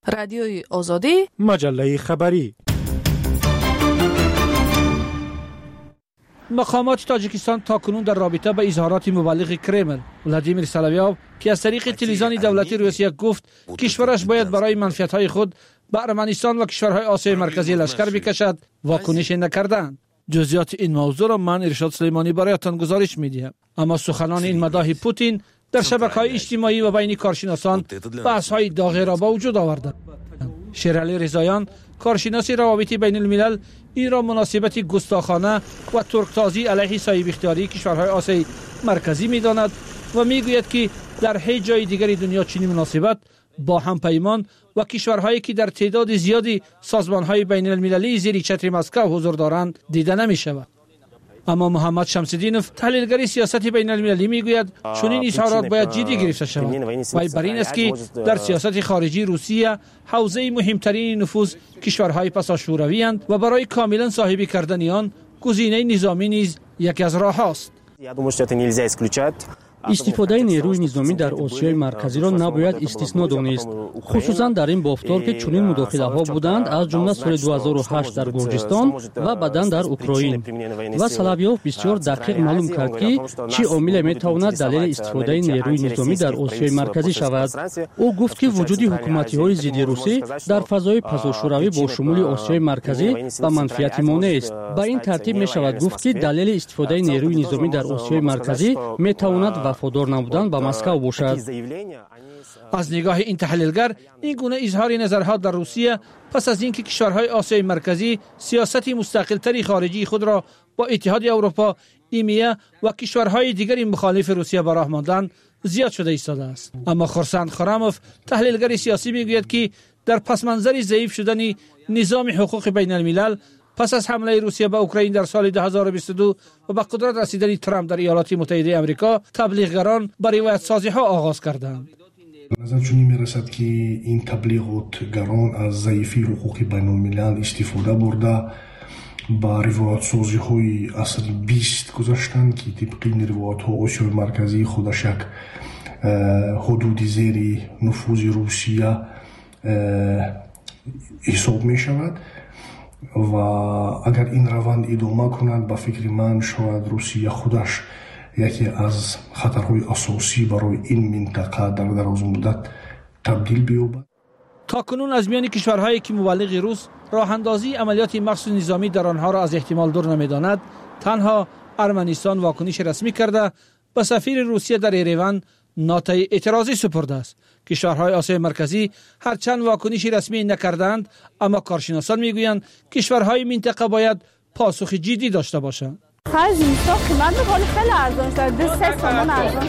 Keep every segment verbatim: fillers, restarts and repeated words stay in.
رادیوی آزادی، مجله خبری. مقامات تاجیکستان تاکنون در رابطه با اظهارات مبلغ کرمل ولادیمیر سلاویوف که از طریق تلویزیون دولتی روسیه گفت کشورش باید برای منفعت‌های خود به ارمنستان و کشورهای آسیای مرکزی لشکر بکشد، واکنش نکردند. جزئیات این موضوع را من ارشاد سلیمانی برایتان گزارش می‌دهم. اما سخنان این مداح پوتین در شبکه‌های اجتماعی و بین کارشناسان بحث‌های داغی را به وجود آورد. شیرعلی رضاییان، کارشناس روابط بین الملل، این را مناسبت گستاخانه و ترکتازی علیه صاحب اختیاری کشورهای آسیای مرکزی می‌داند و می‌گوید که در هیچ جای دیگری دنیا چنین مناسبت با هم پیمان و کشورهایی که در تعداد زیادی سازمان‌های بین المللی زیر چتر مسکو حضور دارند دیده نمی‌شود. اما محمد شمس‌الدینوف، تحلیلگر سیاست بین المللی، میگوید چنین اظهارات باید جدی گرفته شود و بر این است که در سیاست خارجی روسیه حوزه مهمترین نفوذ کشورهای پساشوروی اند و برای کاملا صاحبی کردن آن گزینه نظامی نیز یکی از راه‌هاست. استفاده نیروی نظامی در آسیای مرکزی را نباید استثنا دانست، خصوصا در این بافتار که چنین مداخله ها بودند از جمله سال دو هزار و هشت در گرجستان و بعداً در اوکراین. و سلاویوف بسیار دقیق معلوم کرد که چه عامل میتواند دلیل استفاده نیروی نظامی در آسیای مرکزی شود. او گفت که وجود حکومتی های ضد روسی در فضای پساشوروی با شمول آسیای مرکزی و منفعت مانع است. با این ترتیب می شود گفت که دلیل استفاده نیروی نظامی در آسیای مرکزی میتواند وفادار نبودن به مسکو باشد. از نگاه این تحلیلگر، این گونه اظهار نظرها در روسیه پس از اینکه کشورهای آسیای مرکزی سیاست مستقل‌تری خارجی خود را با اتحاد اروپا، ایمیه و کشورهای دیگری مخالف روسیه به راه ماندند زیاد شده ایستاده است. اما خورسند خراموف، تحلیلگر سیاسی، میگوید که در پس منظر ضعیف شدن نظام حقوق بین الملل پس از حمله روسیه به اوکراین در سال دو هزار و بیست و دو و به قدرت رسیدن ترامپ در ایالات متحده آمریکا، تبلیغگران با روایت سازی ها آغاز کردند. نظر چنین میرسد که این تبلیغاتگران از ضعیفی حقوق بین الملل استفاده برده با روایت سازی های عصر بیست گذاشتند که طبق این روایت ها آسیای مرکزی خودش یک حدود زیر نفوذ روسیه حساب می شود و اگر این روند ادامه کند به فکر من شاید روسیه خودش یکی از خطرهای اساسی برای این منطقه در دراز مدت تبدیل بیابد. تاکنون از میان کشورهایی که مبلغ روس راه اندازی عملیات مخصوص نظامی در آنها را از احتمال دور نمیداند، تنها ارمنستان واکنش رسمی کرده به سفیر روسیه در ایروان نوتای اعتراضی سپرده است. کشورهای آسیای مرکزی هرچند واکنشی رسمی نکردند، اما کارشناسان میگویند کشورهای منطقه باید پاسخ جدی داشته باشند. خرج نیستا قیمت بخوری خیلی ارزان شده، دو سه تومان ارزان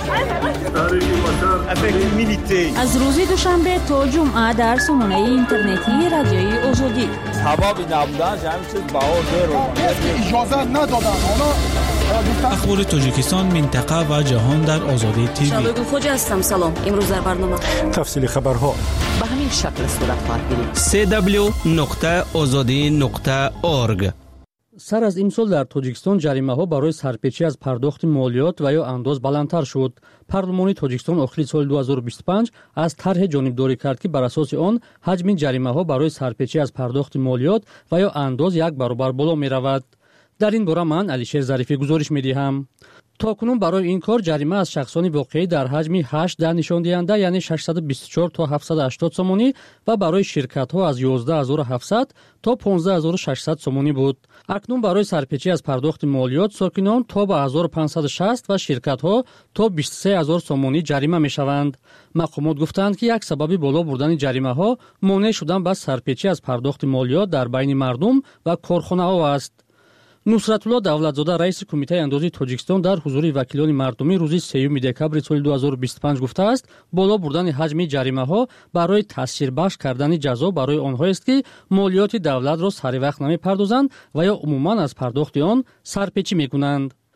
شده. از روز دوشنبه تا جمعه در سامانه اینترنتی رادیوی آزادی. حبابی نبودن همین چیز بهار دیر اجازه ندادن. اخبار تاجیکستان، منطقه و جهان در آزادی تیوی. شبکه خوج هستم. سلام. امروز در برنامه تفصیل خبرها به همین شکل صورت خواهد گرفت. دبلیو دبلیو دبلیو نقطه آزادی نقطه اورگ. سر از امسال در تاجیکستان جریمه ها برای سرپیچی از پرداخت مالیات و یا انداز بلندتر شد. پارلمان تاجیکستان آخر سال دو هزار و بیست و پنج از طرح جانبداری کرد که بر اساس آن حجم جریمه ها برای سرپیچی از پرداخت مالیات و یا انداز یک برابر بالا می رود. در این باره من علیشیر ظریفی گزارش می دهم. تاکنون برای این کار جریمه از شخصان واقعی در حجم هشت در نشان دهنده یعنی ششصد و بیست و چهار تا هفتصد و هشتاد سومانی و برای شرکت ها از یازده هزار و هفتصد تا پانزده هزار و ششصد سومانی بود. اکنون برای سرپیچی از پرداخت مالیات ساکنان تا به هزار و پانصد و شصت و شرکت ها تا بیست و سه هزار سومانی جریمه می شوند. مقامات گفتند که یک سبب بالا بردن جریمه ها مانع شدن به سرپیچی از پرداخت مالیات در بین مردم و کارخانه ها است. نصرت الله دولتزاده رئیس کمیته اندازی تاجیکستان در حضور وکیلان مردمی روز سوم دکبر سال دو هزار و بیست و پنج گفته است بالا بردن حجم جریمه ها برای تاثیر بخش کردن جزا برای آنها است که مالیات دولت را سر وقت نمی پردازند و یا عموما از پرداخت آن سرپیچی می کنند.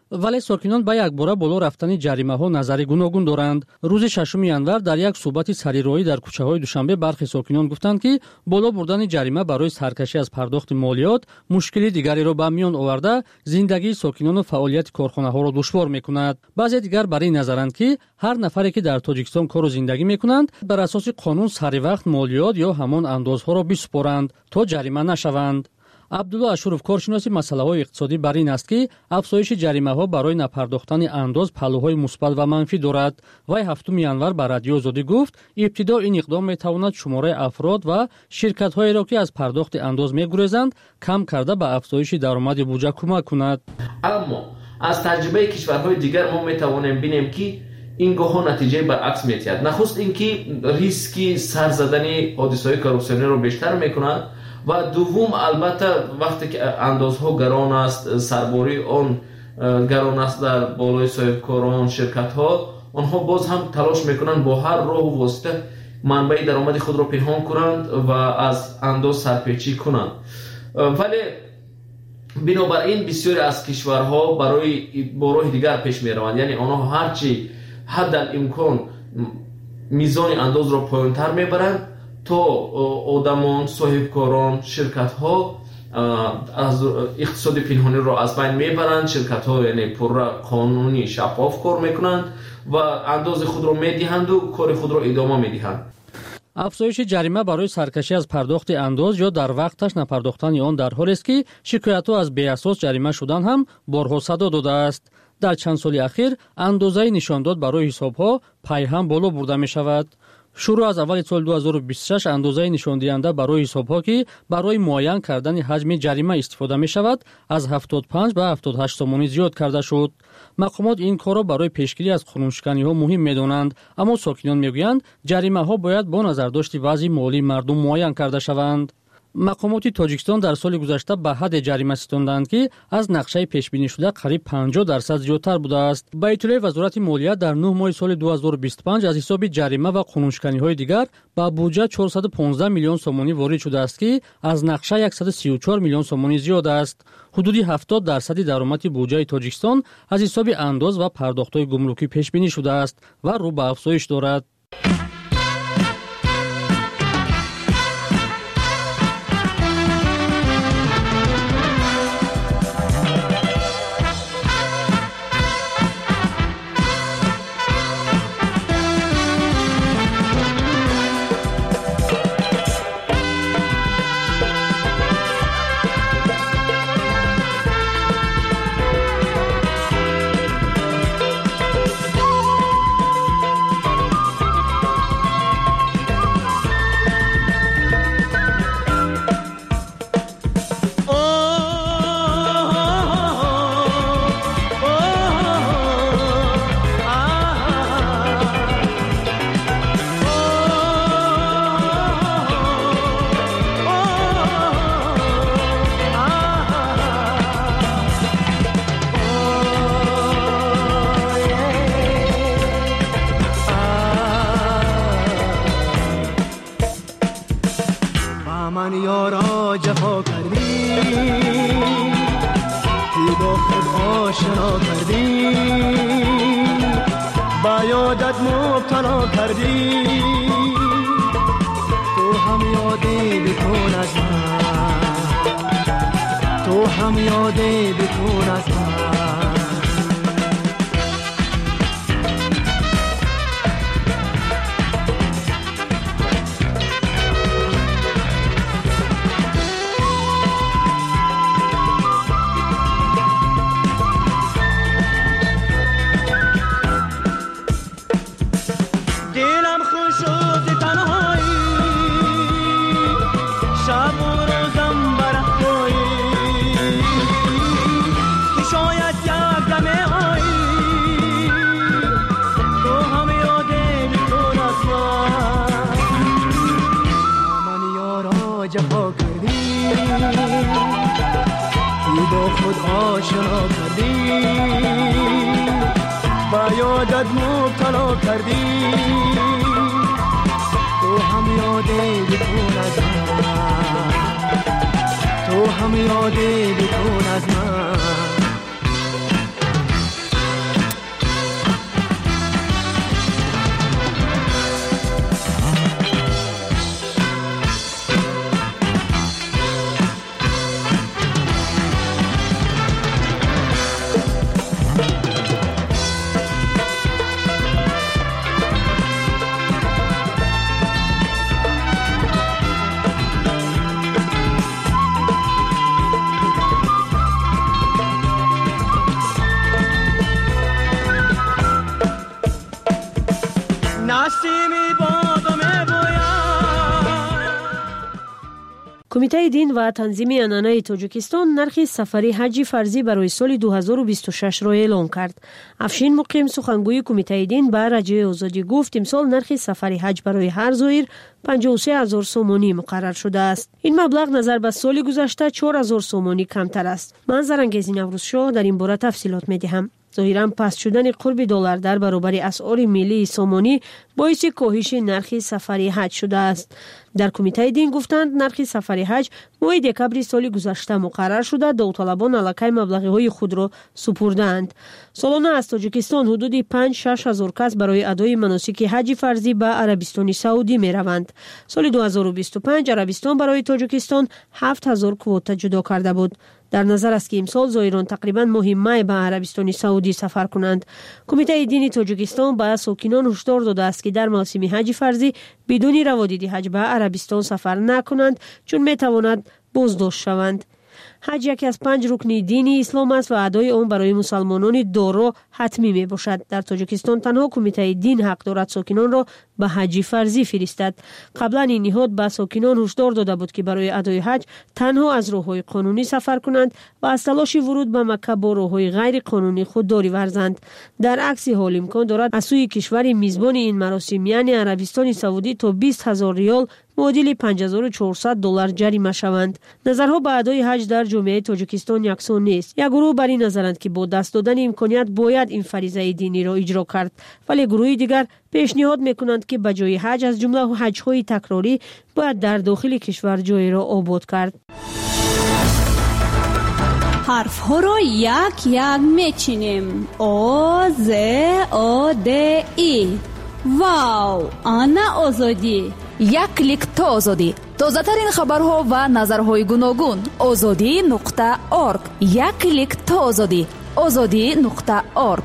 вале сокинон ба якбора боло рафтани ҷаримаҳо назари гуногун доранд. рӯзи шашуми январ дар як суҳбати сарироӣ дар кӯчаҳои Душанбе бархе сокинон гуфтанд, ки боло бурдани ҷарима барои саркашӣ аз пардохти молиёт мушкили дигареро ба миён оварда зиндагии сокинону фаъолияти корхонаҳоро душвор мекунад. баъзе дигар бар ин назаранд, ки ҳар нафаре ки дар Тоҷикистон кору зиндагӣ мекунанд бар асоси қонун саривақт молиёт ё ҳамон андозҳоро бисупоранд то ҷарима нашаванд. абдулло ашуров коршиноси масъалаҳои иқтисодӣ бар ин аст, ки афзоиши ҷаримаҳо барои напардохтани андоз паҳлӯҳои мусбат ва манфӣ дорад. вай ҳафтуми январ ба радиои Озодӣ гуфт, ибтидо ин иқдом метавонад шумораи афрод ва ширкатҳоеро, ки аз пардохти андоз мегурезанд, кам карда ба афзоиши даромади буҷа кӯмак кунад. аммо аз таҷрибаи кишварҳои дигар мо метавонем бинем, ки ин гоҳо натиҷаи баръакс метиҳад. нахуст ин ки риски сар задани ҳодисаҳои коррупсиониро бештар мекунад ва дуввум албатта вақте ки андозҳо гарон аст, сарбори он гарон аст дар болои соҳибкорон, ширкатҳо, онҳо боз ҳам талош мекунанд бо ҳар роҳу восита манбаи даромади худро пинҳон кунанд ва аз андоз сарпечӣ кунанд. вале бинобар ин бисёре аз кишварҳо барои бо роҳи дигар пеш мераванд, яъне онҳо ҳарчи ҳаддалимкон мизони андозро поёнтар мебаранд то одамон, соҳибкорон, ширкатҳо аз иқтисоди пинҳониро аз байн мебаранд. ширкатҳо яъне пурра қонунӣ шаффоф кор мекунанд ва андози худро медиҳанду кори худро идома медиҳанд. афзоиши ҷарима барои саркашӣ аз пардохти андоз ё дар вақташ напардохтани он дар ҳолест, ки шикоятҳо аз беасос ҷарима шудан ҳам борҳо садо додааст. дар чанд соли ахир андозаи нишондод барои ҳисобҳо пайҳам боло бурда мешавад. шурӯъ аз аввали соли ду ҳазору бисту шаш андозаи нишондиҳанда барои ҳисобҳо, ки барои муайян кардани ҳаҷми ҷарима истифода мешавад, аз ҳафтод и панҷ ба ҳафтод и ҳашт сомонӣ зиёд карда шуд. мақомот ин корро барои пешгирӣ аз қонуншиканиҳо муҳим медонанд, аммо сокинон мегӯянд ҷаримаҳо бояд бо назардошти вазъи молии мардум муайян карда шаванд. мақомоти Тоҷикистон дар соли гузашта ба ҳадде ҷарима ситонданд, ки аз нақшаи пешбинишуда қариб панҷоҳ дарсад зиёдтар будааст. ба иттилои вазорати молия дар нӯҳ моҳи соли ду ҳазору бисту панҷ аз ҳисоби ҷарима ва қонуншиканиҳои дигар ба буҷа чорсаду понздаҳ миллион сомонӣ ворид шудааст, ки аз нақша яксаду сию чор миллион сомонӣ зиёд аст. ҳудуди ҳафтод дарсади даромади буҷаи Тоҷикистон аз ҳисоби андоз ва пардохтҳои гумрукӣ пешбинӣ шудааст ва рӯ ба афзоиш дорад. کمیته دین و تنظیم عنعنه تاجیکستان نرخ سفری حج فرضی برای سال دو هزار و بیست و شش را اعلام کرد. افشین مقیم سخنگوی کمیته دین به رادیوی آزادی گفت امسال نرخ سفری حج برای هر زائر پنجاه و سه هزار سومانی مقرر شده است. این مبلغ نظر به سال گذشته چهار هزار سومانی کمتر است. من زرنگیز نوروز شاه در این باره تفصیلات می‌دهم. ظاهراً پست شدن قرب دلار در برابر اسعار ملی سومانی باعث کاهش نرخ سفری حج شده است. در کمیته دین گفتند نرخ سفری حج ماه دکبر سال گذشته مقرر شده، داوطلبان علاقه مبلغ‌های خود را سپردند. سالانه از تاجیکستان حدود پنج شش هزار کس برای ادای مناسک حج فرضی به عربستان سعودی می روند. سال دو هزار و بیست و پنج عربستان برای تاجیکستان هفت هزار کوتا جدا کرده بود. در نظر است که امسال زائران تقریبا ماه می به عربستان سعودی سفر کنند. کمیته دینی تاجیکستان به ساکنان هشدار داده است که در موسم حج فرضی بدون روادید حج به عربستان سفر نکنند چون می تواند بازداشت شوند. حج یکی از پنج رکن دینی اسلام است و ادای آن برای مسلمانان دارا حتمی می باشد. در تاجیکستان تنها کمیته دین حق دارد ساکنان را به حج فرضی فرستد. قبلا این نهاد به ساکنان هشدار داده بود که برای ادای حج تنها از راههای قانونی سفر کنند و از تلاش ورود به مکه با راههای غیر قانونی خودداری ورزند. در عکس حال امکان دارد از سوی کشور میزبان این مراسم یعنی عربستان سعودی تا بیست هزار ریال معادل پنج هزار و چهارصد دلار جریمه شوند. نظرها به ادای حج در جامعه تاجیکستان یکسان نیست. یک گروه بر این نظرند که با دست دادن امکانیت باید این فریضه دینی را اجرا کرد، ولی گروه دیگر پیشنهاد میکنند که به جای حج از جمله حج‌های تکراری باید در داخل کشور جای را آباد کرد. حرف ها را یک یک میچینیم. آ ز آ د ای. واو، آنا آزادی. یک کلیک تا آزادی. تازه ترین خبرها و نظرهای گوناگون. آزادی نقطه اورگ. یک کلیک تا آزادی. آزادی نقطه اورگ.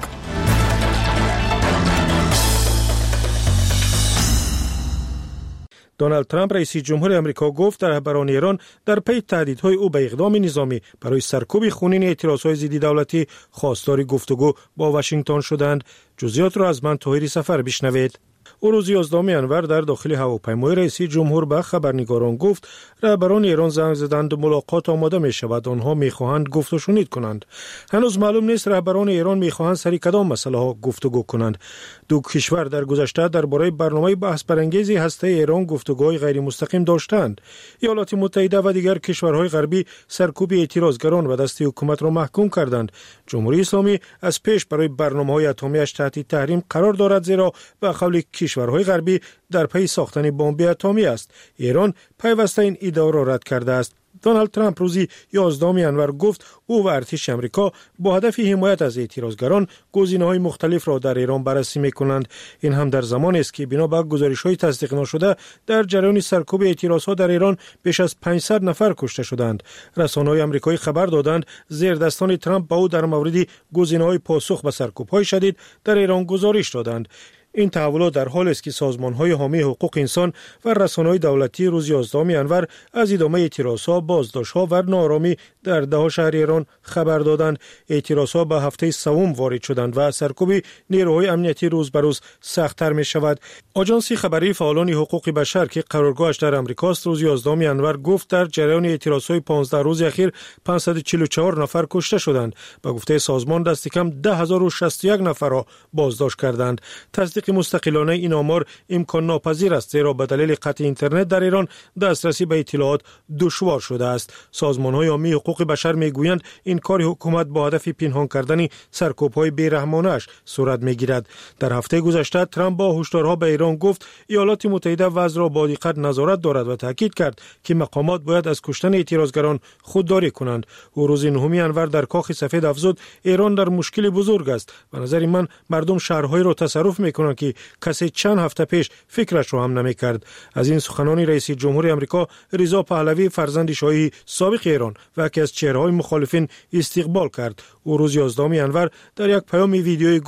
دونالد ترامپ رئیس جمهور آمریکا گفت رهبران ایران در پی تهدیدهای او به اقدام نظامی برای سرکوب خونین اعتراضهای ضد دولتی خواستار گفتگو با واشنگتن شدند. جزئیات را از من طاهری سفر بشنوید. او روز یازدهم انور در داخل هواپیمای رئیس جمهور به خبرنگاران گفت رهبران ایران زنگ زدند ملاقات آماده می شود، آنها می خواهند گفت و شنید کنند. هنوز معلوم نیست رهبران ایران می خواهند سر کدام مسئله ها گفتگو کنند. دو کشور در گذشته درباره برنامه بحث برانگیز هسته ایران گفتگوهای غیر مستقیم داشتند. ایالات متحده و دیگر کشورهای غربی سرکوب اعتراضگران و دست حکومت را محکوم کردند. جمهوری اسلامی از پیش برای برنامه‌های اتمی تحت تحریم قرار دارد، زیرا به قول کشورهای غربی در پی ساختن بمب اتمی است. ایران پیوسته این ادعا را رد کرده است. دونالد ترامپ روزی یازدهم انور گفت او و ارتش آمریکا با هدف حمایت از اعتراضگران گزینه‌های مختلف را در ایران بررسی می‌کنند. این هم در زمانی است که بنا به گزارش‌های تصدیق نشده در جریان سرکوب اعتراضها در ایران بیش از پانصد نفر کشته شدند. رسانه‌های آمریکایی خبر دادند زیردستان ترامپ با او در مورد گزینه‌های پاسخ به سرکوب‌های شدید در ایران گزارش دادند. این تحولات در حالی است که سازمان‌های حامی حقوق انسان و رسانه‌های دولتی روز یازدهم انور از ادامه اعتراضها، بازداشت‌ها و ناآرامی در ده شهر ایران خبر دادند. اعتراضها به هفته سوم وارد شدند و سرکوب نیروهای امنیتی روز به روز سخت‌تر می‌شود. آژانس خبری فعالان حقوق بشر که قرارگاهش در آمریکاست روز یازدهم انور گفت در جریان اعتراضهای پانزده روز اخیر پانصد و چهل و چهار نفر کشته شدند. به گفته سازمان دست کم ده هزار و شصت و یک نفر را بازداشت کردند. تصدیق مستقلانه این آمار امکان ناپذیر است، زیرا به دلیل قطع اینترنت در ایران دسترسی به اطلاعات دشوار شده است. سازمان‌های حامی حقوق بشر میگویند این کار حکومت با هدف پنهان کردن سرکوب‌های بی‌رحمانه‌اش صورت میگیرد. در هفته گذشته ترامپ با هشدارها به ایران گفت ایالات متحده وضع را با دقت نظارت دارد و تاکید کرد که مقامات باید از کشتن اعتراضگران خودداری کنند. او روز نهم انور در کاخ سفید افزود ایران در مشکل بزرگ است. به نظر من مردم شهرهای را تصرف میکنند که کسی چند هفته پیش فکرش رو هم نمیکرد. از این سخنان رئیس جمهور آمریکا رضا پهلوی فرزند شاهی سابق ایران و یکی از چهره‌های مخالفین استقبال کرد. او روز یازدهم انور در یک پیام ویدیویی گفت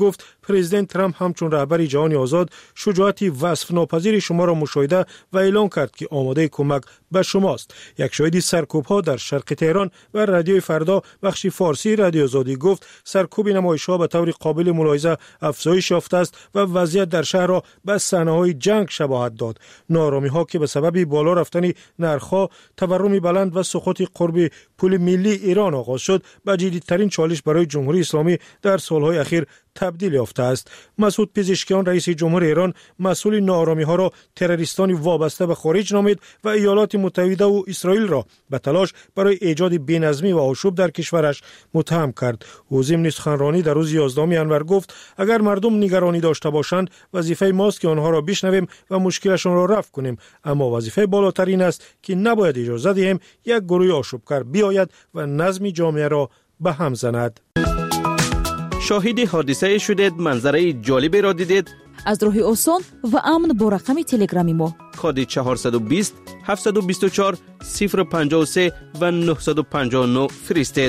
پرزیدنت ترامپ همچون رهبر جهان آزاد شجاعتی وصف ناپذیر شما را مشاهده و اعلان کرد که آماده کمک به شماست. یک شاهدی سرکوب‌ها در شرق تهران و رادیوی فردا بخش فارسی رادیو آزادی گفت سرکوب نمایش‌ها به طور قابل ملاحظه افزایش یافته است و وضعیت در شهر را به صحنه‌های جنگ شباهت داد. ناآرامی‌ها که به سبب بالا رفتن نرخ‌ها، تورم بلند و سقوط قرب پول ملی ایران آغاز شد، به جدیدترین چالش برای جمهوری اسلامی در سالهای اخیر تبدیل یافته است. مسعود پزشکیان رئیس جمهور ایران مسئول ناآرامی‌ها را تروریستانی وابسته به خارج نامید و ایالات متحده و اسرائیل را به تلاش برای ایجاد بی‌نظمی و آشوب در کشورش متهم کرد. او ضمن سخنرانی در روز یازدهم انور گفت اگر مردم نگرانی داشته باشند وظیفه ماست که آنها را بشنویم و مشکلشان را رفع کنیم، اما وظیفه بالاتر این است که نباید اجازه دهیم یک گروه آشوبگر بیاید و نظم جامعه را به هم زند. شاهد حادثه شدید، منظره جالبی را دیدید؟ از راه آسان و امن با رقم تلگرامی ما کد چهارصد و بیست هفتصد و بیست و چهار صفر پنجاه و سه و نهصد و پنجاه و نه فرستید.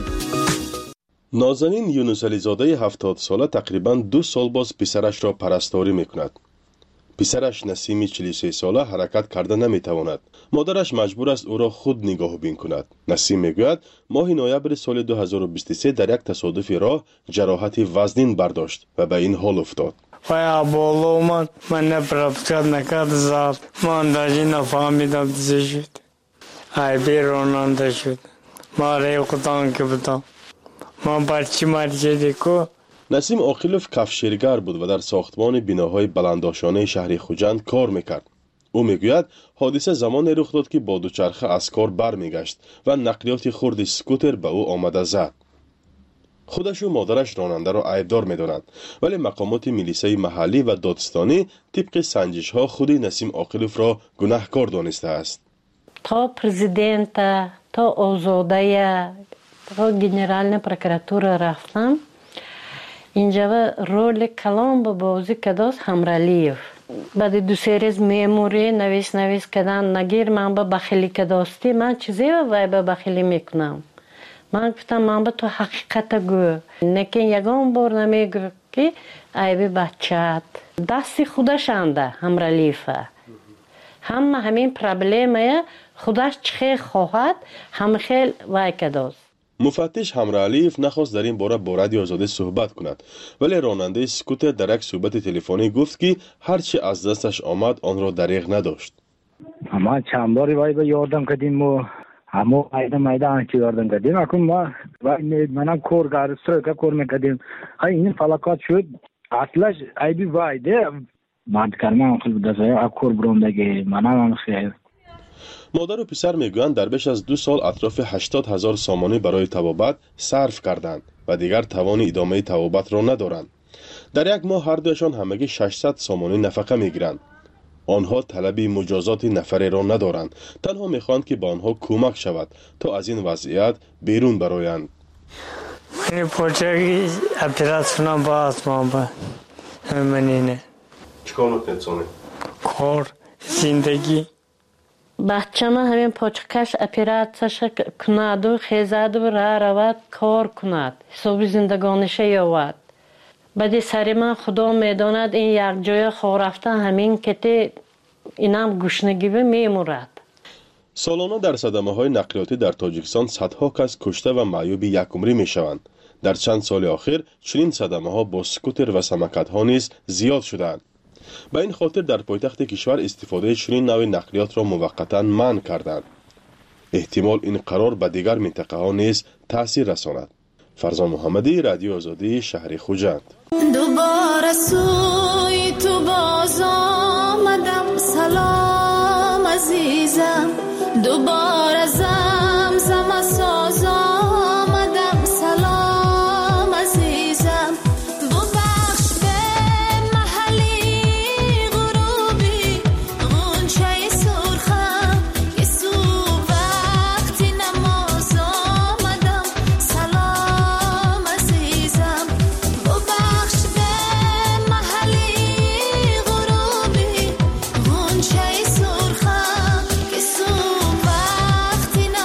نازنین یونس علیزاده هفتاد ساله تقریباً دو سال باز پسرش را پرستاری میکند. پسرش نسیم چهل و سه ساله حرکت کرده نمیتواند. مادرش مجبور است او را خود نگاه بین کند. نسیم میگوید ماه نوامبر سال دو هزار و بیست و سه در یک تصادف راه جراحت وزنین برداشت و به این حال افتاد. و بالا اومد، من نپرفتکت نکرد زد، من داشتی نفهمیدم چه شد. ای بی راننده شد، ما ریختان که بودم، من برچی مرچه دیکو. نسیم عاقلوف کفشیرگر بود و در ساختمان بناهای بلندآشانه شهر خوجند کار میکرد. او میگوید حادثه زمان رخ داد که با دوچرخه از کار برمیگشت و نقلیات خرد اسکوتر به او آمده زد. خودش و مادرش راننده را عیبدار می‌دانند، ولی مقامات میلیسه محلی و دادستانی طبق سنجش ها خود نسیم عاقلوف را گناهکار دانسته است. تا پرزیدنت تا آزاده تا گنرال پروکراتور رفتم، اینجا رول کلام با بازی کداست همرالیف. بعد دو سه روز میموری نویس نویس کردن نگیر من با بخیلی کداستی من چیزی و با بخیلی میکنم. من گفتم من با تو حقیقت گو نکن یگان بار نمیگو که عیبی بچت دستی خودش انده همرالیفه. هم همین پرابلمه خودش چه خواهد هم خیل وای کداست. مفتش همرالیف نخواست در این باره با رادیو آزادی صحبت کند، ولی راننده اسکوتر در یک صحبت تلفنی گفت که هرچی از دستش آمد آن را دریغ نداشت. ما چند باری وای به یاردم کردیم و همه مایده مایده آنچه یاردم کردیم اکنون ما منم کور گارسترو که کور میکردیم این فلکات شد اصلاش عیبی وایده بعد کرمان خیلی بدازه اکور بروندگی منم هم خیلی. مادر و پسر میگویند در بیش از دو سال اطراف هشتاد هزار سامانی برای طبابت صرف کردند و دیگر توان ادامه طبابت را ندارند. در یک ماه هر دوشان همگی ششصد سامانی نفقه میگیرند. آنها طلب مجازات نفری را ندارند، تنها میخواهند که به آنها کمک شود تا از این وضعیت بیرون برآیند. من پوچگی اپراسیون باز ما با منینه. چیکار میکنید؟ کار زندگی. بچه ما همین پاچکش اپراتش کند و خیزد و را رود کار کند حساب زندگانش یاود. بعد سری من خدا میداند این یک جای خواه رفته همین کتی اینم گوشنگی میمورد. سالانه در صدمه های نقلیاتی در تاجیکستان صدها کس کشته و معیوب یک عمری می شوند. در چند سال اخیر چنین صدمه ها با سکوتر و سمکت ها نیز زیاد شدند. به این خاطر در پایتخت کشور استفاده چنین نوع نقلیات را موقتا منع کردند. احتمال این قرار به دیگر منطقه ها نیز تاثیر رساند. فرزان محمدی، رادیو آزادی، شهر خوجند. دوباره سوی تو باز آمدم سلام عزیزم دوباره زمزم ساز آمدم سلام عزیزم ببخش به محلی غروبی غنچه سرخم که صبح وقتی نماز آمدم سلام عزیزم ببخش به محلی غروبی غنچه سرخم که صبح وقتی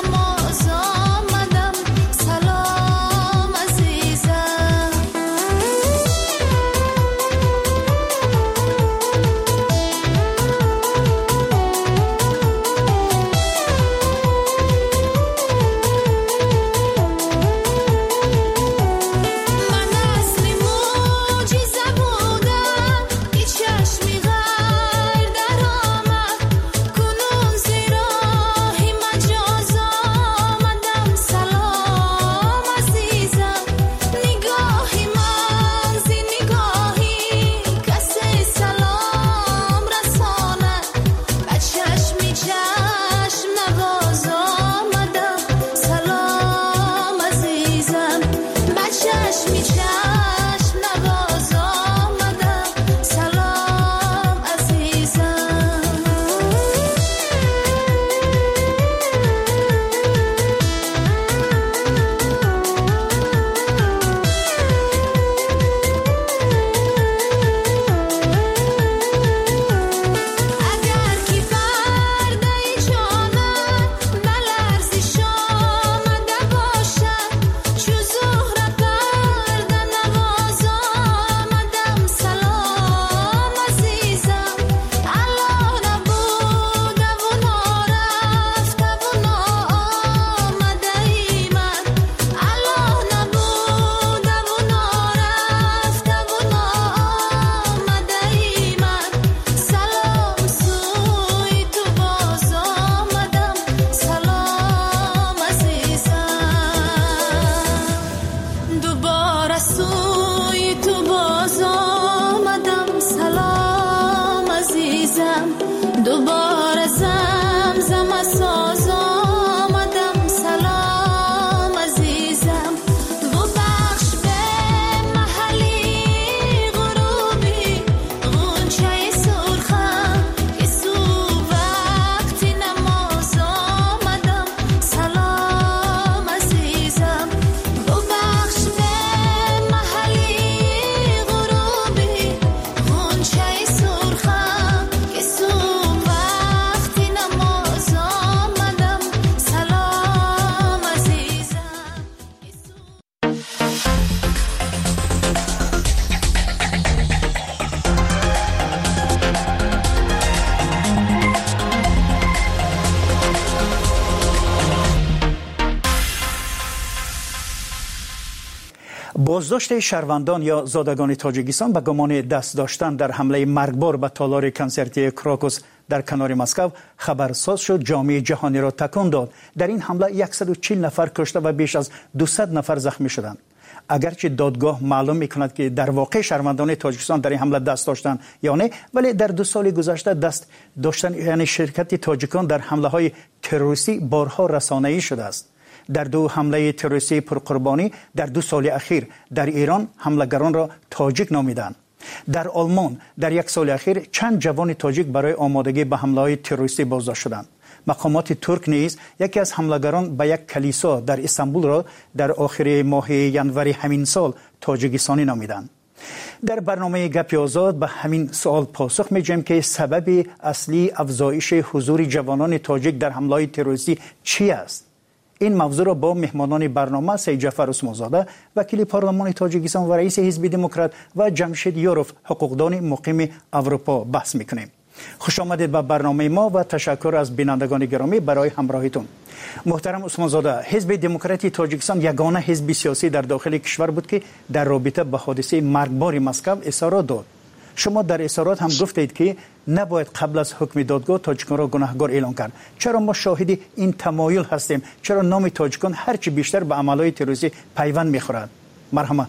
بازداشت شهروندان یا زادگان تاجیکستان به گمان دست داشتن در حمله مرگبار به تالار کنسرتی کراکوس در کنار مسکو خبرساز شد، جامعه جهانی را تکان داد. در این حمله صد و چهل نفر کشته و بیش از دویست نفر زخمی شدند. اگرچه دادگاه معلوم میکند که در واقع شهروندان تاجیکستان در این حمله دست داشتن یا نه، ولی در دو سال گذشته دست داشتن یعنی شرکت تاجیکان در حمله های تروریستی بارها رسانه‌ای شده است. در دو حمله تروریستی پرقربانی در دو سال اخیر در ایران حملگران را تاجیک نامیدند. در آلمان در یک سال اخیر چند جوان تاجیک برای آمادگی به حمله‌های تروریستی بازداشت شدند. مقامات ترک نیز یکی از حملگران به یک کلیسا در استانبول را در آخر ماه ینوری همین سال تاجیکستانی نامیدند. در برنامه گپ آزاد به همین سوال پاسخ می‌دهیم که سبب اصلی افزایش حضور جوانان تاجیک در حمله‌های تروریستی چی است؟ این موضوع را با مهمانان برنامه سید جعفر عثمانزاده وکیل پارلمان تاجیکستان و رئیس حزب دموکرات و جمشید یوروف حقوقدان مقیم اروپا بحث می‌کنیم. خوش آمدید به برنامه ما و تشکر از بینندگان گرامی برای همراهیتون. محترم عثمانزاده، حزب دموکراتی تاجیکستان یگانه حزب سیاسی در داخل کشور بود که در رابطه با حادثه مرگبار مسکو اظهارات داد. شما در اظهارات هم گفتید که نباید قبل از حکم دادگاه تاجیکان را گناهکار اعلام کرد. چرا ما شاهد این تمایل هستیم؟ چرا نام تاجیکان هرچی بیشتر به عملهای تروریستی پیوند می‌خورد؟ مرحمت.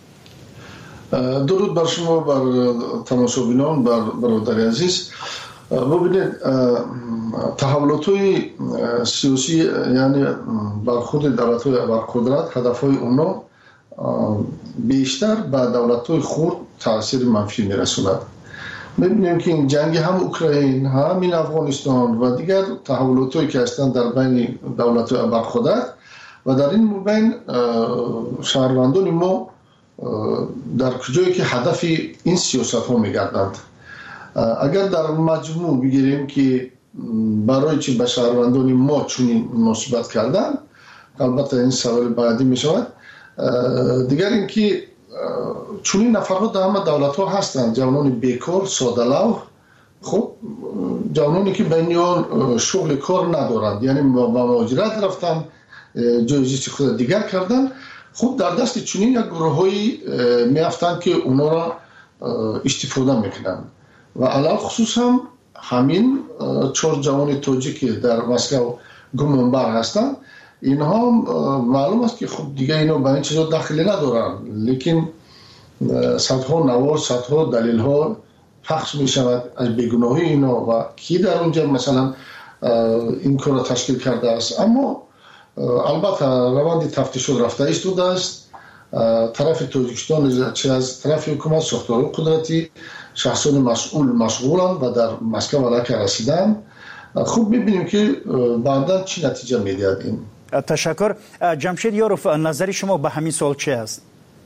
درود بر شما، بر تماشابینان، بر برادر عزیز. ببینید تحولات‌های سیاسی یعنی برخورد دولت‌های ابرقدرت هدف‌های اونا بیشتر به دولت‌های خرد تاثیر منفی می‌رساند. می‌بینیم که این جنگ هم اوکراین، هم این افغانستان و دیگر تحولات‌هایی که هستند در بین دولت‌های ابرقدرت و در این بین شهروندان ما در کجایی که هدف این سیاست ها میگردند. اگر در مجموع بگیریم که برای چی به شهروندان ما چنین مناسبت کردن، البته این سوال بعدی می شود. دیگر اینکه چنین نفرها در همه دولت ها هستند، جوانان بیکار، ساده‌لوح، خب جوانانی که بین آن شغل کار ندارند، یعنی با مهاجرت رفتن، جایزی خود دیگر کردن. خب در دست چنین یک گروه‌هایی میافتند که اونا را استفاده میکنند و علاوه خصوص هم همین چهار جوان تاجیک در مسکو گمانبر هستند. اینها معلوم است که خب دیگه اینا به این چیزا دخلی ندارن، لیکن صدها نوار، صدها دلیل ها پخش می شود از بیگناهی اینا و کی در اونجا مثلا این کار را تشکیل کرده است. اما البته روند تفتیش رفته ایستاده است. طرف تاجیکستان چه از طرف حکومت، ساختار قدرتی، شخصان مسئول مشغولند و در مسکو علاقه رسیدن. خوب میبینیم که بعدا چی نتیجه میدهد این. تشکر. جمشید یوروف، نظری شما به همین سوال چه است؟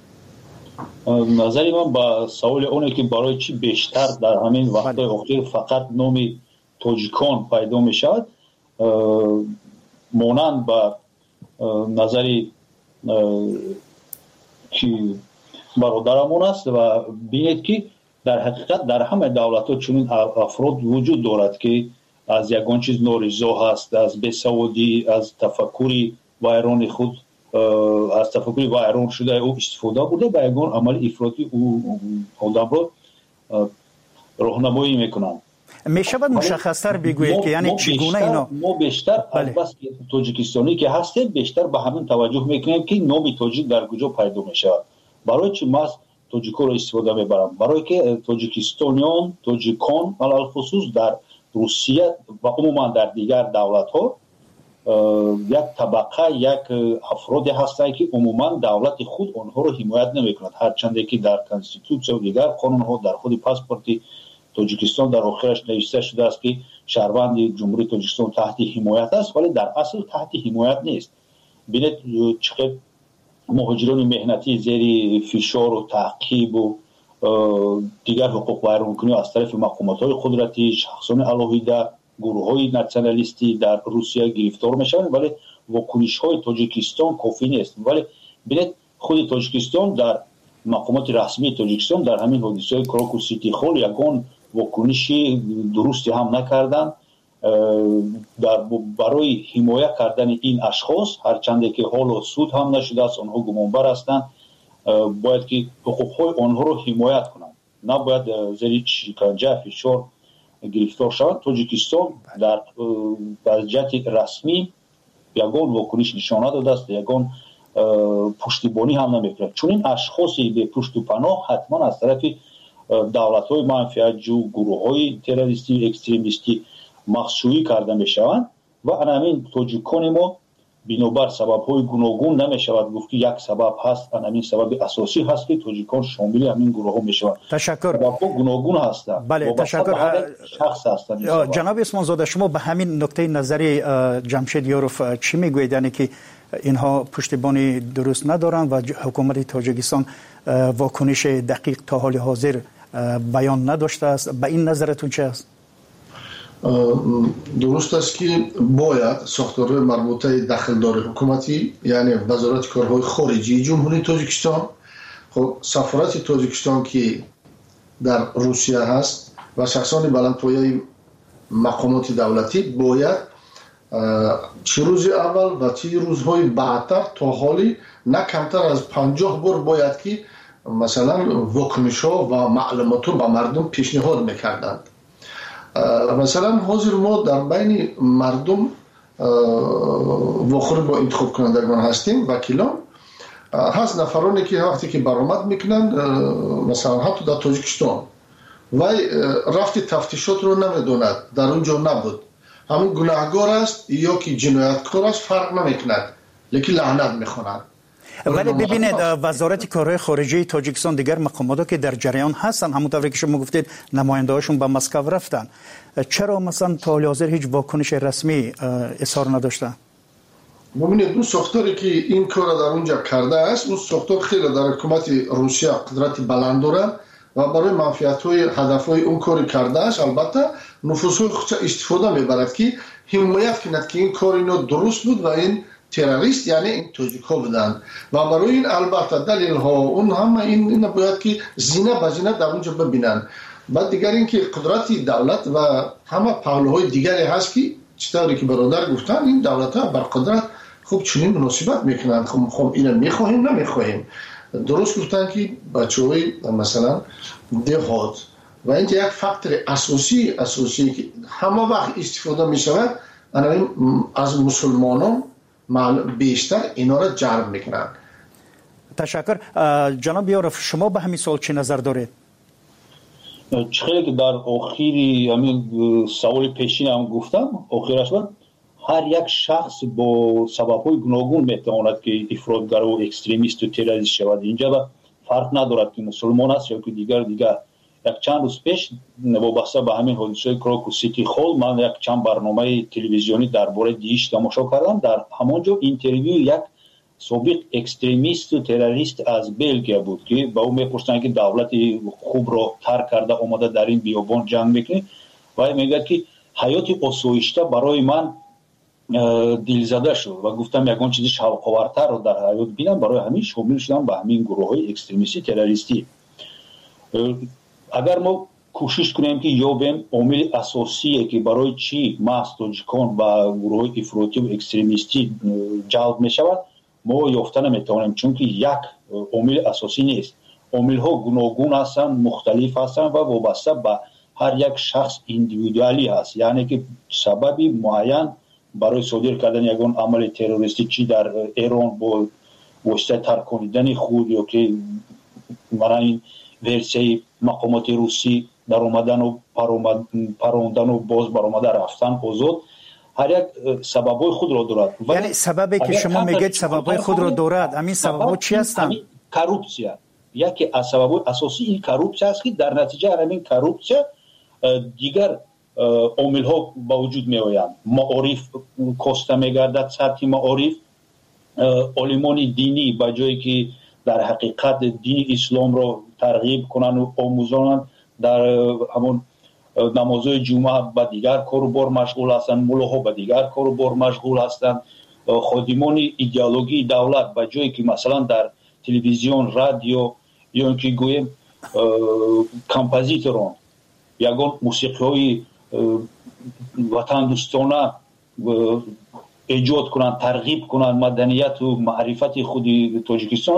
نظری من با سوال اونه که برای چی بیشتر در همین وقت اخیر فقط نامی تاجیکان پیدا میشد، مانند با نظری که برادرمون است و بینید که در حقیقت در همه دولت ها چنین افراد وجود دارد که از یگان چیز نارضا هست، از بیسوادی، از تفکری ویران خود، از تفکری ویران شده او استفاده بوده به یگان عمل افراطی او آدم را راهنمایی میکنند. می شود مشخص‌تر بگویید که یعنی چگونه اینا؟ ما بیشتر از بس تاجیکستانی که هستیم بیشتر به همین توجه میکنیم که نام تاجیک در کجا پیدا میشه. برای چی ما تاجیک‌ها رو استفاده میبرم؟ برای که تاجیکستانیان، تاجیکان علل خصوص در روسیه و عموما در دیگر دولت‌ها یک طبقه، یک افرادی هستند که عموما دولت خود آنها رو حمایت نمیکند، هرچند که در کانستیتوسیون و دیگر قانون‌ها در خود پاسپورت تاجیکستان در آخرش نوشته شده است که شهروند جمهوری تاجیکستان تحت حمایت است، ولی در اصل تحت حمایت نیست. ببینید چقدر مهاجران مهنتی زیر فشار و تعقیب و دیگر حقوق ویرانکنی از طرف مقامات‌های قدرتی، شخصان علاهیده، گروه‌های ناسیونالیستی در روسیه گرفتار میشوند، ولی واکنش‌های تاجیکستان کافی نیست. ولی ببینید خود تاجیکستان در مقامات رسمی تاجیکستان در همین حادثه کراکوس سیتی خال یگان واکنشی درستی هم نکردند در برای حمایت کردن این اشخاص، هرچند که حال و سود هم نشده است، آنها گمانبر هستند باید که حقوق‌های آنها رو حمایت کنند، نباید زیر شکنجه فشار گرفتار شوند. تاجیکستان در وضعیت رسمی یگان واکنش نشان نداده است، یگان پشتیبانی هم نمی‌کند. چون این اشخاصی به پشت و پناه حتما از طرف دولت‌های منفعت‌جو، گروه‌های تروریستی و اکستریمیستی مخشویی کرده می‌شوند و همین تاجیکان ما بنابر سبب‌های گوناگون نمی‌شود گفت که یک سبب هست، همین سبب اساسی هست که تاجیکان شامل همین گروه‌ها می‌شوند. تشکر. سبب‌ها گوناگون هستند. بله تشکر. شخص هستند. جناب عثمان زاده، شما به همین نکته نظری جمشید یاروف چی میگویید؟ یعنی که اینها پشتیبانی درست ندارند و حکومت تاجیکستان واکنش دقیق تا حال حاضر بیان نداشته است. به این نظرتون چه است؟ درست است که باید ساختارهای مربوطه دخلدار حکومتی، یعنی وزارت کارهای خارجی جمهوری تاجیکستان، خب سفارت تاجیکستان که در روسیه هست و شخصان بلندپایه مقامات دولتی باید چه روز اول و چه روزهای بعدتر تا حالی نه کمتر از پنجاه بار باید که مثلا واکنش‌ها و معلومات رو به مردم پیشنهاد میکردند. مثلا حاضر ما در بین مردم واخور با انتخاب کنندگان هستیم، وکیلان هست، نفرانی که وقتی که برآمد میکنن مثلا حتی در تاجیکستان و رفت تفتیشات رو نمیدوند، در اونجا نبود، همون گناهگار است یا که جنایتکار است فرق نمیکند، لیکن لعنت میخواند. ولی ببینید وزارت کارهای خارجه تاجیکستان دیگر مقاماتی که در جریان هستن، همونطوری که شما گفتید نماینده‌هاشون به مسکو رفتن، چرا مثلا تا حال حاضر هیچ واکنش رسمی اظهار نداشتن؟ ببینید اون ساختاری که این کار در اونجا کرده است، اون ساختار خیلی در حکومت روسیه قدرت بلند داره و برای منفعت‌های هدف‌های اون کاری کرده است. البته نفوذهای خودش استفاده میبرد که حمایت کند که این کار اینو درست بود و این تروریست یعنی این تاجیک ها بودند و برای این البته دلیل ها اون همه این, این باید که زینه به زینه در اونجا ببینن. بعد دیگر این که قدرت دولت و همه پهلوهای دیگری هست که چطوری که برادر گفتن این دولت ها بر قدرت خوب چنین مناسبت میکنند. خب خب اینو میخواهیم نمیخواهیم. درست گفتن که بچه های مثلا دهات و اینجا یک فاکتور اساسی اساسی که همه وقت استفاده میشود از مسلمانان بیشتر اینا را جلب میکنن. تشکر. جناب یاروف شما به همین سوال چه نظر دارید؟ چخیلی که در آخری همین سوال پیشین هم گفتم، آخرش بود هر یک شخص با سبب‌های گوناگون میتواند که افراطگرا و اکستریمیست و تروریست شود. اینجا فرق ندارد که مسلمان است یا که دیگر دیگر. یک چند روز پیش وابسته به همین حادثه کراکو سیتی هال من یک چند برنامه تلویزیونی درباره دیش تماشا کردم. در همانجا اینترویو یک سابق اکستریمیست و تروریست از بلژیک بود که با او میپرسن که دولت خوب را ترک کرده اومده در این بیابان جنگ میکنه و میگه که حیات آسایشته برای من دلزده شد و گفتم یگان چیزی شوق‌آورتر رو در حیات بینم، برای همین شامل شدم به همین گروه‌های اکستریمیستی تروریستی. اگر ما کوشش کنیم که یابیم عامل اساسیه که برای چی محض تاجیکان و گروه افراطی و اکستریمیستی جلب می شود ما یافته نمیتوانیم، چون که یک عامل اساسی نیست. عامل ها گوناگون هستند، مختلف هستند و وابسته به هر یک شخص ایندیویدوالی هست، یعنی که سببی معین برای صادر کردن یگان عمل تروریستی چی در ایران با واسطه ترکاندن خود یا که برای این ورسیه مقامات روسی در اومدن و پروندن و باز بر اومده رفتن آزاد، هر یک سببای خود را دارد. یعنی سببی که شما میگید سببای خود را دارد، همین سبب‌ها چی هستند؟ کروپسیا یکی از سببای اساسی این کروپسیا است که در نتیجه همین کروپسیا دیگر عامل ها با وجود می آیند. معارف کاسته میگردد، سطح معارف علمان دینی با جایی که در حقیقت دین اسلام را ترغیب کنند و آموزانند در همون نمازهای جمعه با دیگر کار و بار مشغول هستند، ملاها با دیگر کار و بار مشغول هستند، خادمان ایدئولوژی دولت با جایی که مثلا در تلویزیون، رادیو یا اینکه گویم کمپوزیتوران یگان موسیقی های وطن دوستانه ایجاد کنند، ترغیب کنند مدنیت و معرفت خود تاجیکستان رو،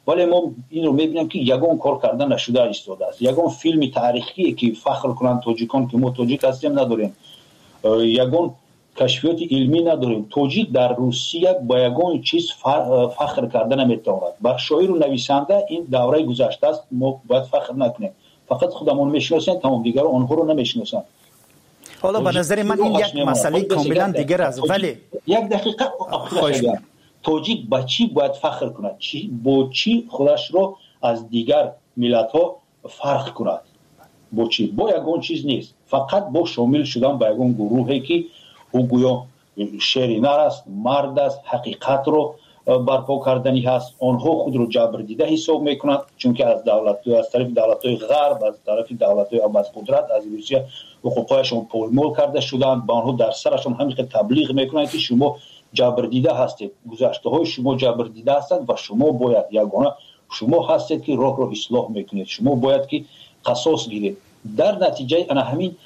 ولی ما این رو میبینیم که یگان کار کردن نشده ایستاده است. یگان فیلم تاریخی که فخر کنند تاجیکان که ما تاجیک هستیم نداریم، یگان کشفیات علمی نداریم. تاجیک در روسیه با یگان چیز فخر کردن نمیتواند. بر شاعر و نویسنده این دوره گذشته است، ما باید فخر نکنیم. فقط خودمون میشناسیم، تمام دیگر آنها رو نمیشناسن. حالا به نظر من این یک مسئله کاملا دیگر است. ولی یک دقیقه خواهش تاجیک با چی باید فخر کند؟ چی با چی خودش رو از دیگر ملت ها فرق کند؟ با چی؟ با یگان چیز نیست، فقط با شامل شدن به یگان گروهی که او گویا شرینر است، مرد است، حقیقت رو برپا کردنی هست. آنها خود رو جبر دیده حساب میکنند، چون که از دولت از طرف دولت‌های غرب، از طرف دولت‌های از قدرت، از روسیه حقوقشون پایمال کرده شدند. با آنها در سرشون همین تبلیغ میکنند که شما جبر دیده هستید، گذشته های شما جبر دیده هستند و شما باید یگانه شما هستید که راه رو اصلاح میکنید، شما باید که قصاص گیرید. در نتیجه انا همین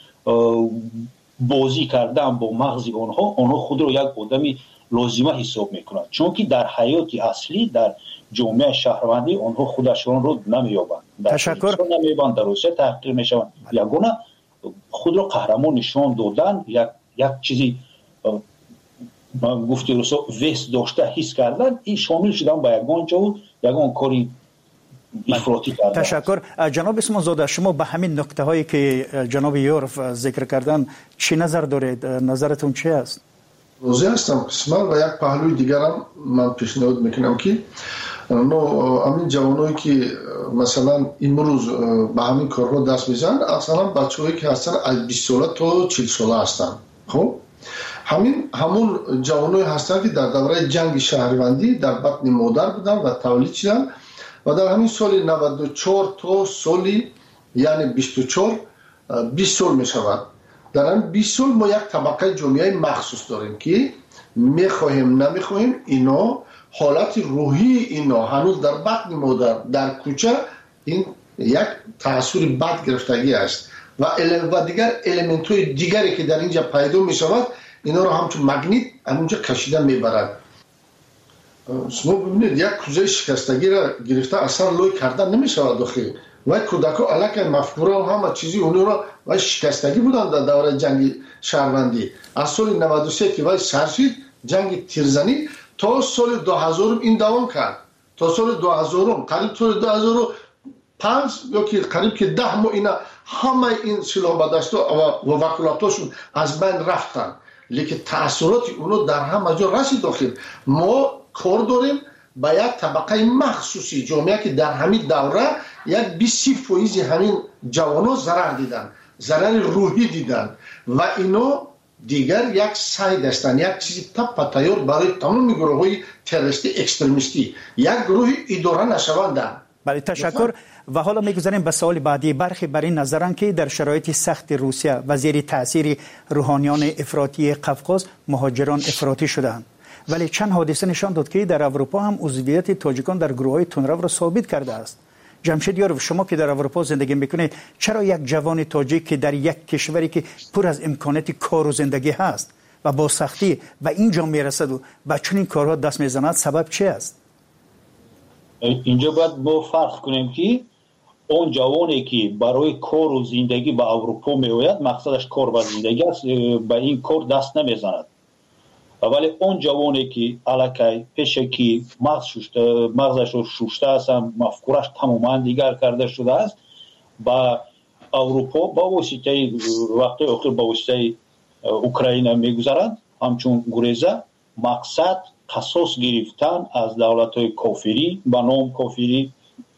بازی کردن با مغز آنها، آنها خود رو یک آدمی لازمه حساب میکنند، چون که در حیات اصلی در جامعه شهروندی آنها خودشون رو نمیابند. تشکر. نمیابند، در روسیه تحقیر میشوند. یگانه خود رو قهرمان نشان دادن، یک یک چیزی من گفتی روسا وست داشته حس کردن، این شامل شدن با یگان جو یگان کاری افراطی کردن. تشکر. جناب اسمان زاده، شما به همین نکته هایی که جناب یورف ذکر کردن چی نظر دارید؟ نظرتون چی است؟ راضی هستم قسما. و یک پهلوی دیگر هم من پیشنهاد میکنم که نو همین جوانایی که مثلا امروز به همین کارها دست میزنن، اصلا بچه‌هایی که هستن از بیست ساله تا چهل ساله هستن. خب همین همون جوانایی هستن که در دوره جنگ شهروندی در بطن مادر بودن و تولید شدن و در همین سال نود و چهار تا سالی یعنی بیست و چهار بیست سال میشود. در این بیست سال ما یک طبقه جامعه مخصوص داریم که میخواهیم نمیخواهیم اینا حالت روحی اینا هنوز در بطن مادر در کوچه این یک تأثیر بد گرفتگی است و و دیگر المنت های دیگری که در اینجا پیدا می شود اینا رو همچون مگنیت همونجا کشیده میبرد. شما ببینید یک کوزه شکستگی را گرفته اصلا لوی کردن نمی شود داخل و کودکا علاقه مفکوره و همه چیزی اونو را و شکستگی بودن در دوره جنگ شهروندی. از سال نود و سه که وای سرشید جنگ تیرزنی تا سال دو هزار این دوام کرد، تا سال دو هزار قریب سال دو هزار و پنج یا که قریب که ده ماه اینا همه این سلاح بدستا و وکالتاشون از بین رفتن، لیکن تأثیرات اونو در همه جا رسید داخل. ما کار داریم با یک طبقه مخصوصی جامعه که در همین دوره یک بیست فیصد همین جوانا ضرر دیدن، ضرر روحی دیدن و اینو دیگر یک سعی داشتن یک چیزی تپ تیار برای تمام گروه های تروریستی اکستریمیستی یک گروه اداره نشوندن. بله تشکر. و حالا میگذاریم به سوال بعدی. برخی بر این نظرن که در شرایط سخت روسیه و زیر تاثیر روحانیان افراطی قفقاز مهاجران افراطی شدند، ولی چند حادثه نشان داد که در اروپا هم عضویت تاجیکان در گروه‌های تندرو را ثابت کرده است. جمشید یاروف، شما که در اروپا زندگی میکنید، چرا یک جوان تاجیک که در یک کشوری که پر از امکانات کار و زندگی هست و با سختی و اینجا میرسد و با چنین کارها دست میزند، سبب چی است؟ اینجا باید ما فرق کنیم که اون جوانی که برای کار و زندگی به اروپا میآید مقصدش کار و زندگی است، به این کار دست نمیزند. ولی اون جوانی که علاقه پیش که مغز شوشته مغزش رو شوشته است، مفکورش تماما دیگر کرده شده است، با اروپا با واسطه وقت آخر با واسطه اوکراین میگذارند، همچون گریزه مقصد قصاص گرفتن از دولت‌های کافری با نام کافری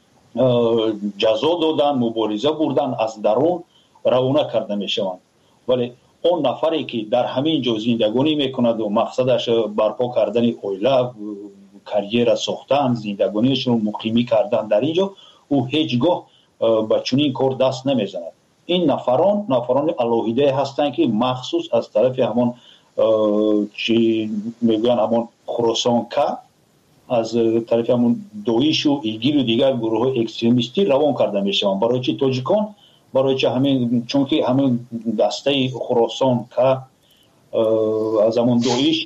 جزا دادن، مبارزه بردن، از درون روانه کرده میشوند. ولی اون نفری که در همین جا زندگانی میکند و مقصدش برپا کردن اویله، کریر ساختن، زندگانیش رو مقیمی کردن در اینجا، او هیچگاه به چنین کار دست نمیزند. این نفران نفران الهیده هستند که مخصوص از طرف همون چی میگن همون خراسان که از طرف همون دویش و ایگیل و دیگر گروه های اکستریمیستی روان کرده میشوند. برای چی تاجیکان؟ برای چه همین چون که همین دسته خراسان که از همون دویش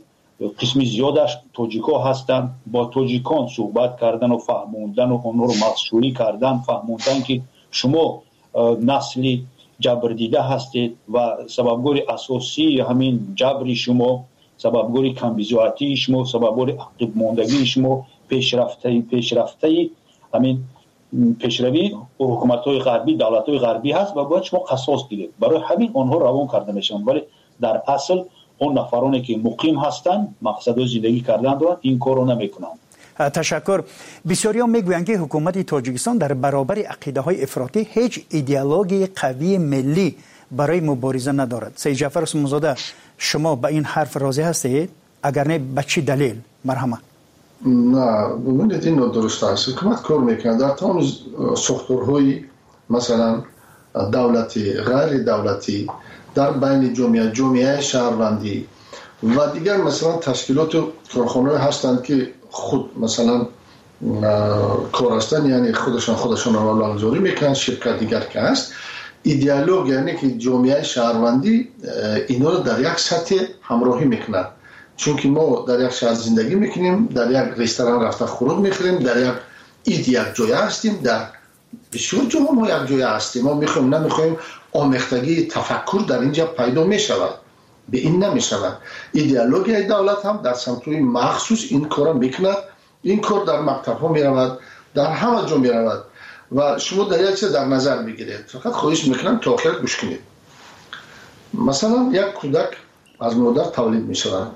قسمی زیادش توجیکا هستند. با توجیکان صحبت کردن و فهموندن و اونها رو مخشوری کردن، فهموندن که شما نسلی جبر دیده هستید و سببگوی اساسی همین جبری شما، سببگوی کمبیزواتی شما، سببگوی عقب ماندگی شما، پیشرفته پیشرفته همین پیشروی حکومت‌های غربی، دولت‌های غربی هست و باید شما قصاص گیرید. برای همین آنها روان کرده میشن، ولی در اصل اون نفرانی که مقیم هستند مقصد زندگی کردن دارن این کارو نمیکنن. تشکر. بسیاریان میگویند که حکومت تاجیکستان در برابر عقیده های افراطی هیچ ایدئولوژی قوی ملی برای مبارزه ندارد. سید جعفر عثمانزاده، شما به این حرف راضی هستید؟ اگر نه به چه دلیل؟ مرحمت. نه، ببینید این درست است. حکومت کار میکنه در تمام ساختارهای مثلا دولتی، غیر دولتی، در بین جامعه، جامعه شهروندی و دیگر مثلا تشکیلات و کارخانه‌ای هستند که خود مثلا کار هستند، یعنی خودشان خودشان را لازوری میکنن. شرکت دیگر که هست ایدئولوژی، یعنی که جامعه شهروندی اینا رو در یک سطح همراهی میکنن، چون که ما در یک شهر زندگی میکنیم، در یک رستوران رفته خورد میخوریم، در یک اید یک جای هستیم، در بسیار جاها ما یک جای هستیم. ما میخوایم نمیخوایم آمیختگی تفکر در اینجا پیدا میشود، به این نمیشود. ایدئولوژی دولت هم در سمت‌های مخصوص این کارا میکند. این کار در مکتب ها میرود، در همه جا میرود و شما در یک چیز در نظر بگیرید. فقط خواهش میکنم تا آخر گوش کنید. مثلا یک کودک از مادر تولید میشود،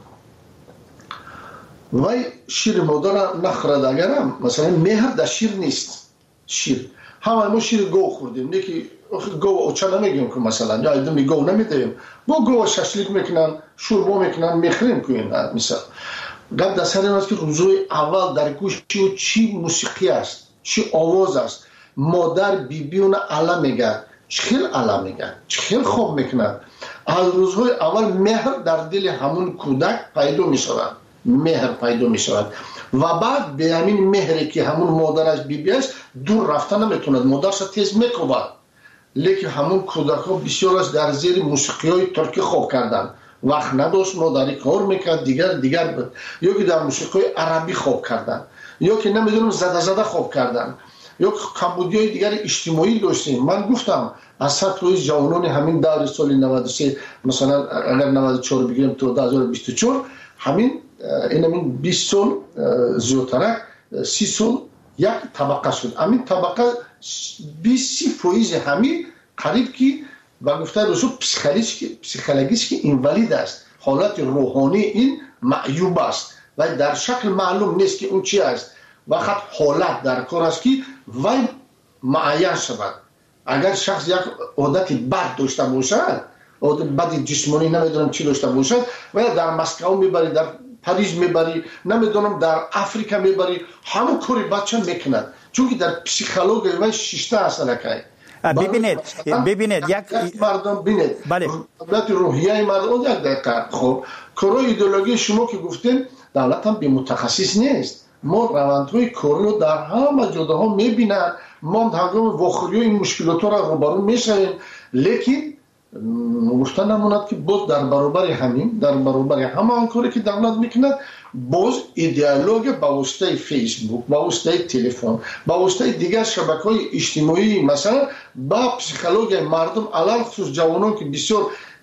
وای شیر مادر نخورد، اگرم مثلا مهر در شیر نیست. شیر همه ما شیر گو خوردیم، یکی گو اوچا نمیگیم که مثلا یا ایدمی گو نمیدیم، با گو ششلیک میکنن، شوربا میکنن، میخریم که این مثلا گفت در سر این است که روزوی اول در گوش چی, چی موسیقی است، چی آواز است. مادر بی بی اون علا میگه، چخیل علا میگه، چخیل خوب میکنن. از روزهای اول مهر در دل همون کودک پیدا میشود، مهر پیدا میشود و بعد به همین مهری که همون مادرش بی بی است دور رفتن نمیتوند، مادرش تیز میکوبد. لیکن همون کودک ها بسیار از در زیر موسیقی های ترکی خوب کردن، وقت نداشت مادری کار میکرد، دیگر دیگر بود، یا که در موسیقی عربی خوب کردن، یا که نمیدونم زده زده خوب کردن، یا کمبودی های دیگر اجتماعی داشتیم. من گفتم از سطح جوانان همین دور سال نود و سه مثلا اگر نود و چهار بگیریم تا دو هزار و بیست و چهار، همین این همین بیست سال زیادتر، سی سال یک طبقه شد. همین طبقه بیست فیصد همین قریب که و گفته رسول پسیکولوژیش که اینوالید است، حالت روحانی این معیوب است و در شکل معلوم نیست که اون چی است. وقت حالت در کار است که وای معین شود. اگر شخص یک عادت بد داشته باشد، عادت بد جسمانی نمیدونم چی داشته باشد، و در مسکو میبری، در پاریس میبری، نمیدونم در افریقا میبری، همون کاری بچه میکند، چون که در پسیکولوژی و شیشته اصلا که ببینید ببینید یک مردم ببینید بله دولت روحیه مردم یک دقیقه. خب کارای ایدئولوژی شما که گفتین دولت هم به متخصص نیست. ما روندهای کاری رو در همه جاها میبینن، ما هنگام واخوری این مشکلات را روبرو میشویم، لیکن گفتن نموند که باز در برابر همین در برابر همه آن کاری که دولت میکند، باز ایدئولوژی با واسطه فیسبوک، با واسطه تلفن، با واسطه دیگر شبکه‌های اجتماعی مثلا با پسیکولوژی مردم علل خصوص جوانان که بسیار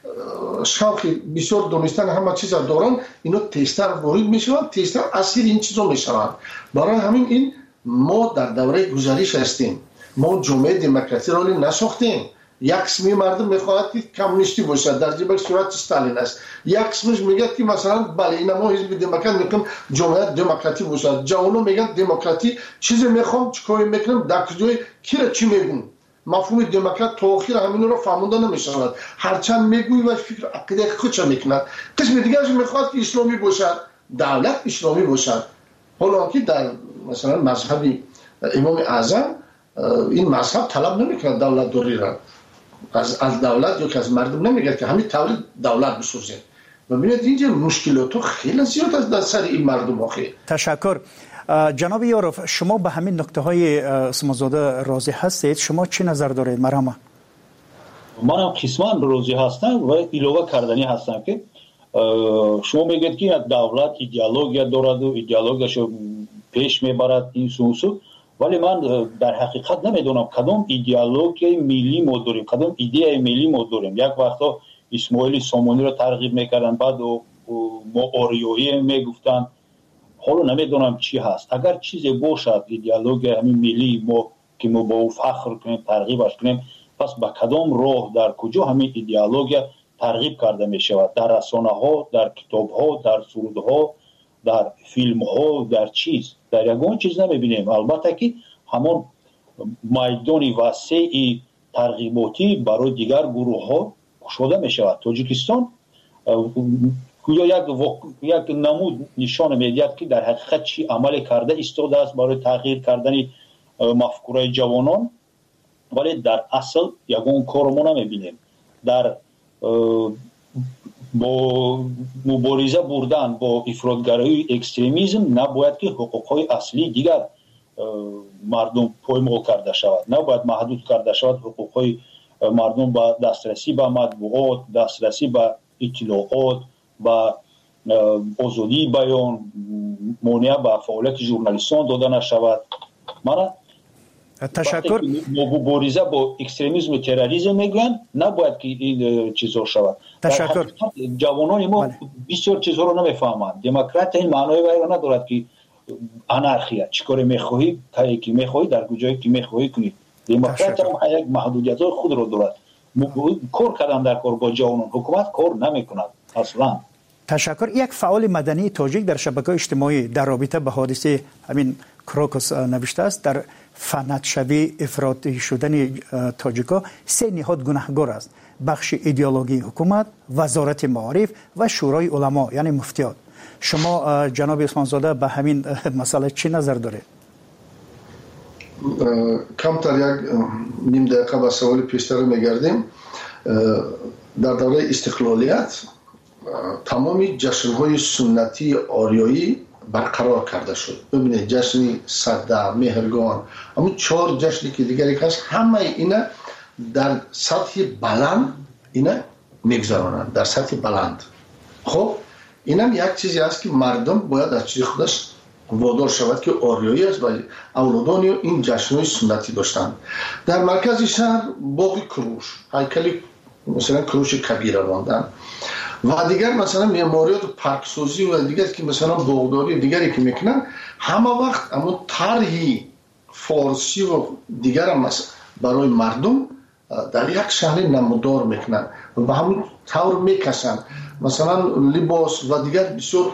شوق بسیار دونستن همه چیز دارن، اینا تیستر وارد میشوند، تیستر اسیر این چیزا میشوند. برای همین این ما در دوره گذشته هستیم، ما جامعه دموکراسی را نساختیم. یک قسمی مردم میخواهد که کمونیستی باشد، در جبه صورت استالین است. یک قسمش میگه که مثلا بله اینا ما حزب دموکرات میگیم جامعه دموکراتی باشد. جوانان میگن دموکراتی چیزی میخوام چیکار میکنم، در کجای کی را چی میگن. مفهوم دموکرات تا آخر همین رو فهمونده نمیشود. هرچند میگوی و فکر عقیده خودش میکند. قسم دیگرش میخواد که اسلامی باشد، دولت اسلامی باشد. حالا که در مثلا مذهب امام اعظم این مذهب طلب نمیکنه دولت دوری را از از دولت یا که از مردم نمیگه که همین تولید دولت بسازید. ببینید اینجا مشکلات خیلی زیاد است در سر این مردم آخه. تشکر. جناب یاروف، شما به همین نکته های عثمانزاده راضی هستید؟ شما چی نظر دارید؟ مرحبا. من هم قسمان راضی هستم و ایلوه کردنی هستم که شما میگید که دولت ایدئولوژی دارد و ایدئولوژیشو پیش میبرد این سوسو، ولی من در حقیقت نمیدونم کدام ایدئولوژی ملی ما داریم، کدام ایده ملی ما داریم. یک وقتا اسماعیل سامانی رو ترغیب میکردن، بعد ما آریایی میگفتن، حالا نمیدونم چی هست. اگر چیزی باشد ایدئولوژی همین ملی ما که ما با او فخر کنیم، ترغیبش کنیم، پس با کدام راه، در کجا همین ایدئولوژی ترغیب کرده می شود؟ در رسانه ها، در کتاب ها، در سرود ها، در فیلم ها، در چیز، در یگان چیز نمیبینیم. البته که همون میدان وسیع ترغیباتی برای دیگر گروه ها گشوده می شود. تاجیکستان یک یک نمود نشان میدهد که در حقیقت چی عمل کرده ایستاده است برای تغییر کردن مفکوره جوانان، ولی در اصل یگان کار ما نمیبینیم. در با مبارزه بردن با افراطگرایی اکستریمیسم نباید که حقوقهای اصلی دیگر مردم پایمال کرده شود، نباید محدود کرده شود حقوقهای مردم با دسترسی به مطبوعات، دسترسی به اطلاعات، با آزادی بیان، مانع به فعالیت ژورنالیستان داده نشود. من تشکر. مبارزه با اکستریمیسم و تروریسم میگن نباید که این چیزا شود. تشکر. جوانان ما بسیار چیزها رو نمیفهمند. دموکرات این معنای وای ندارد که انارخیا چیکار میخواهی کاری که میخواهی در کجایی که میخواهی کنی. دموکرات هم یک محدودیت‌های خود رو دارد. کار کردن در کار با جوانان، حکومت کار نمیکند اصلا. تشکر. یک فعال مدنی تاجیک در شبکه اجتماعی در رابطه به حادثه همین کراکوس نوشته است در فنتشوی افراطی شدن تاجیکا سه نهاد گناهگار است: بخش ایدئولوژی حکومت، وزارت معارف و شورای علما یعنی مفتیان. شما جناب عثمان زاده به همین مسئله چی نظر دارید؟ کمتر یک نیم دقیقه به سوال پیشتر میگردیم. در دوره استقلالیت تمامی جشن‌های سنتی آریایی برقرار کرده شد. ببینید جشن سده، مهرگان، اما چهار جشنی که دیگری هست، همه اینا در سطح بلند اینا میگذرانند، در سطح بلند. خب اینم یک چیزی است که مردم باید از چیز خودش وادار شود که آریایی است و اولادان این جشن‌های سنتی داشتند. در مرکز شهر باغ کروش، هیکل مثلا کروش کبیره ماندن و دیگر مثلا معماریات و پارکسازی و دیگر که مثلا باغداری دیگری که میکنن، همه وقت اما طرحی فارسی و دیگر هم برای مردم در یک شهر نمودار میکنن و به همون طور میکشن. مثلا لباس و دیگر بسیار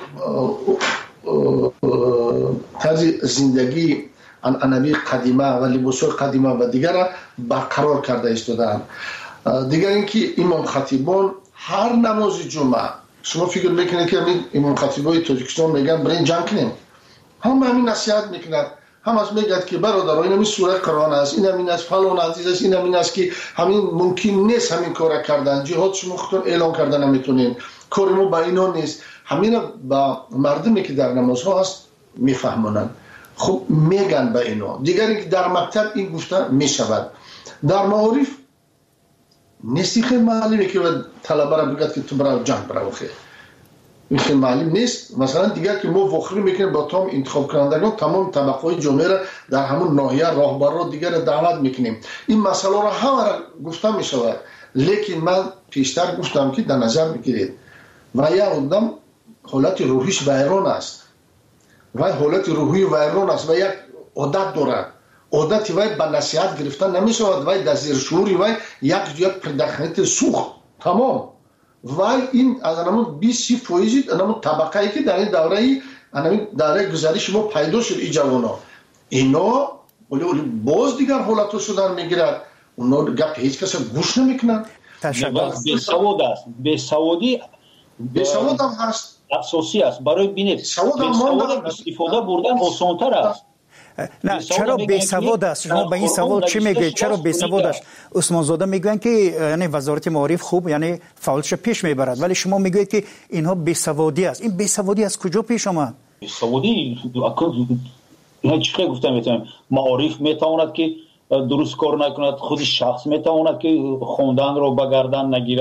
طرز زندگی عنعنوی قدیمه و لباس‌های قدیمه و دیگر برقرار کرده ایستادند. دیگر اینکه امام خطیبان هر نماز جمعه، شما فکر میکنید که امام خطیبای تاجیکستان میگن برای جنگ کنیم، هم همین نصیحت میکنند، هم از میگد که برادران این همین سوره قرآن است، این همین است، فلان عزیز است، این همین است که همین ممکن نیست همین کار کردن، جهاد شما خودتون اعلان کردن نمیتونین، کار ما با اینا نیست. همین با مردمی که در نمازها هست میفهمونن، خب میگن به اینا. دیگر اینکه در مکتب این گفته میشود. در معارف نیستی خیلی معلومه که طلبه را بگد که تو برای جنگ برای خیلی این خیلی معلوم نیست. مثلا دیگر که ما وخری میکنیم با تمام انتخاب کنندگان، تمام طبقه های جامعه را در همون ناحیه راهبر را دیگر دعوت میکنیم. این مسئله را همه را گفته میشود، لیکن من پیشتر گفتم که در نظر بگیرید و یک آدم حالت روحیش ویران است و حالت روحی ویران است و یک عادت دارد، عادت وای به نصیحت گرفتن نمیشود، وای در زیر شعوری وای یک یک پرداخت سوخت تمام وای این از همون بیست فیصد همون طبقه ای که در این دوره همین دوره گذشته ما پیدا شد این جوانا، اینا ولی ولی باز دیگر حالتو شدن میگیرد، اونا گپ هیچ کس گوش نمیکنن. به سواد است، به سوادی به سواد هم هست، اساسی است. برای بینید به سواد استفاده بردن آسان‌تر است. نه چرا بی سواد است؟ شما به این سوال چی میگید؟ چرا بی سواد است؟ عثمان زاده میگن که یعنی وزارت معارف خوب یعنی فعالش پیش میبرد، ولی شما میگید که اینها بی سوادی است. این بی سوادی از کجا پیش آمد؟ بی سوادی نه چیکار گفتم میتونم معارف میتواند که درست کار نکند، خود شخص میتواند که خوندن رو بگردن نگیرد،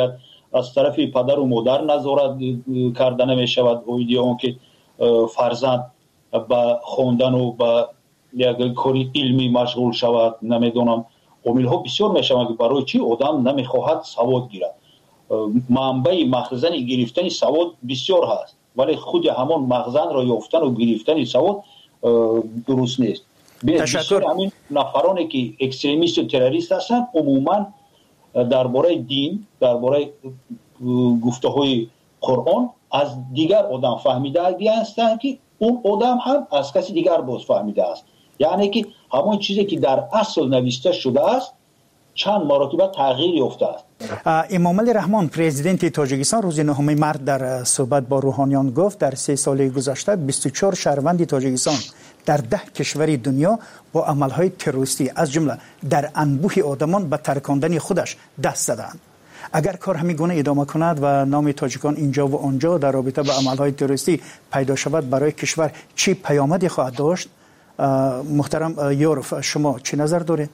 از طرف پدر و مادر نظارت کردن می شود اویدی اون که فرزند با خوندن و با یک کاری علمی مشغول شود. نمیدونم عامل ها بسیار می شود که برای چی آدم نمیخواهد سواد گیرد. منبع مخزن گرفتن سواد بسیار هست ولی خود همان مخزن را یافتن و گرفتن سواد درست نیست. بسیار همین نفرانی که اکستریمیست و تروریست هستند عموما درباره دین، درباره گفته های قرآن از دیگر آدم فهمیده هستند که اون آدم هم از کسی دیگر باز فهمیده است. یعنی که همون چیزی که در اصل نوشته شده است چند مراتبه تغییر یافته است. امام علی رحمان پرزیدنت تاجیکستان روز نهم مارس در صحبت با روحانیان گفت در سه سال گذشته بیست و چهار شهروند تاجیکستان در ده کشور دنیا با عملهای تروریستی از جمله در انبوه آدمان به ترکاندن خودش دست زدند. اگر کار همین گونه ادامه کند و نام تاجیکان اینجا و آنجا در رابطه با عملهای تروریستی پیدا شود برای کشور چی پیامدی خواهد داشت؟ محترم یوروف شما چی نظر دارید؟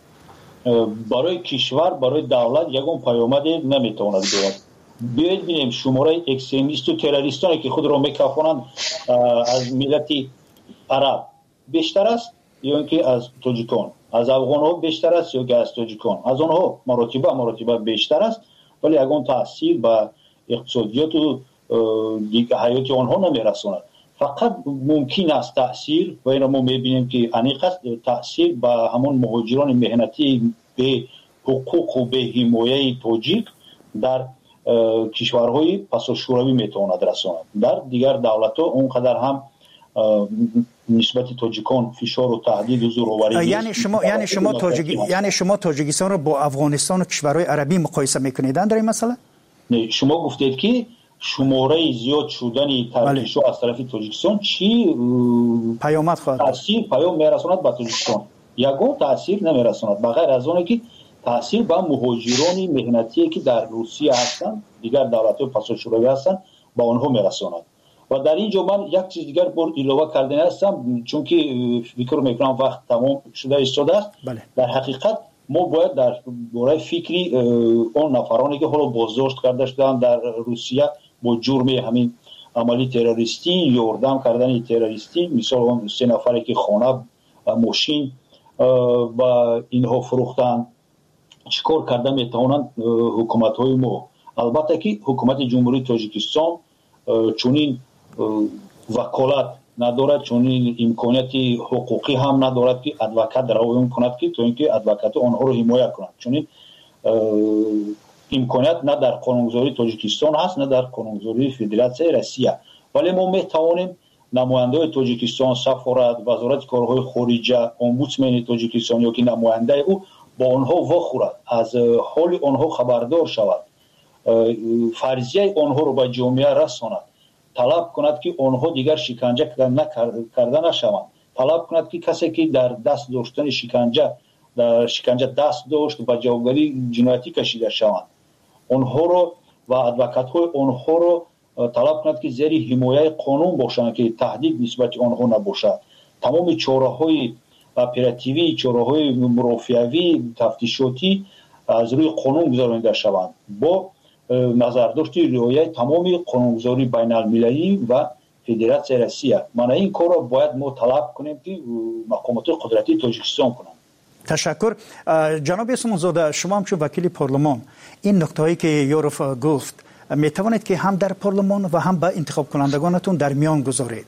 برای کشور، برای دولت یگان پیامدی نمیتواند دارد. بیایید ببینیم شماره اکستریمیست و تروریستانی که خود را میکافانند از ملت عرب بیشتر است یا اینکه از تاجیکان، از افغان ها بیشتر است یا که از تاجیکان، از آنها مراتبه مراتبه بیشتر است ولی یگان تاثیر به اقتصادیات و دیگه حیات آنها نمیرساند. فقط ممکن است تاثیر و این ما میبینیم که انیق است تاثیر به همون مهاجران مهنتی به حقوق و به حمایه تاجیک در کشورهای پسا شوروی میتواند رساند. در دیگر دولت ها اونقدر هم نسبت تاجیکان فشار و تهدید و زوراوری یعنی شما یعنی شما تاجیک یعنی شما تاجیکستان رو با افغانستان و کشورهای عربی مقایسه میکنید در این مسئله؟ نه، شما گفتید که شماره زیاد شدن ترکیش از طرف تاجیکستان چی پیامد خواهد تاثیر پیام میرساند به تاجیکستان؟ یگان تاثیر نمیرساند بغیر از اون که تاثیر به مهاجران مهنتی که در روسیه هستند دیگر دولت‌های پسا شوروی هستند با آنها میرساند. و در اینجا من یک چیز دیگر بر علاوه کردن هستم چون که فکر میکنم وقت تمام شده ایستاده است. بله. در حقیقت ما باید در باره فکری اون نفرانی که حالا بازداشت کرده شدن در روسیه با جرم همین عملی تروریستی یاردم کردن تروریستی، مثال اون سه نفری که خانه ماشین و اینها فروختن چیکار کرده میتوانند حکومت های ما. البته که حکومت جمهوری تاجیکستان چونین وکالت ندارد، چونین امکانیت حقوقی هم ندارد که ادوکات روی کند که تو اینکه ادوکات آنها رو حمایت کند. چونین امکانیت نه در قانونگذاری تاجیکستان هست نه در قانونگذاری فدراسیون روسیه. ولی ما میتوانیم نماینده تاجیکستان، سفارت، وزارت کارهای خارجه، امبودسمن تاجیکستان یا که نماینده او با آنها واخورد، از حال آنها خبردار شود، فرضیه آنها رو به جامعه رساند، طلب کند که آنها دیگر شکنجه کرده نشوند، طلب کند که کسی که در دست داشتن شکنجه در شکنجه دست داشت و جوابگری جنایتی کشیده شوند، آنها رو و ادوکات های آنها رو طلب کند که زیر حمایه قانون باشند که تهدید نسبت آنها نباشد. تمام چاره‌های اپراتیوی، چاره‌های مرافعوی، تفتیشاتی از روی قانون گذارانده شوند با نظرداشت رعایت تمام قانونگذاری بین المللی و فدراسیون روسیه. من این کار را باید ما طلب کنیم که مقامات قدرتی تاجیکستان کنند. تشکر. جناب اسمانزاده، شما هم چون وکیل پارلمان این نکته‌ای که یوروف گفت می توانید که هم در پارلمان و هم با انتخاب کنندگانتون در میان گذارید؟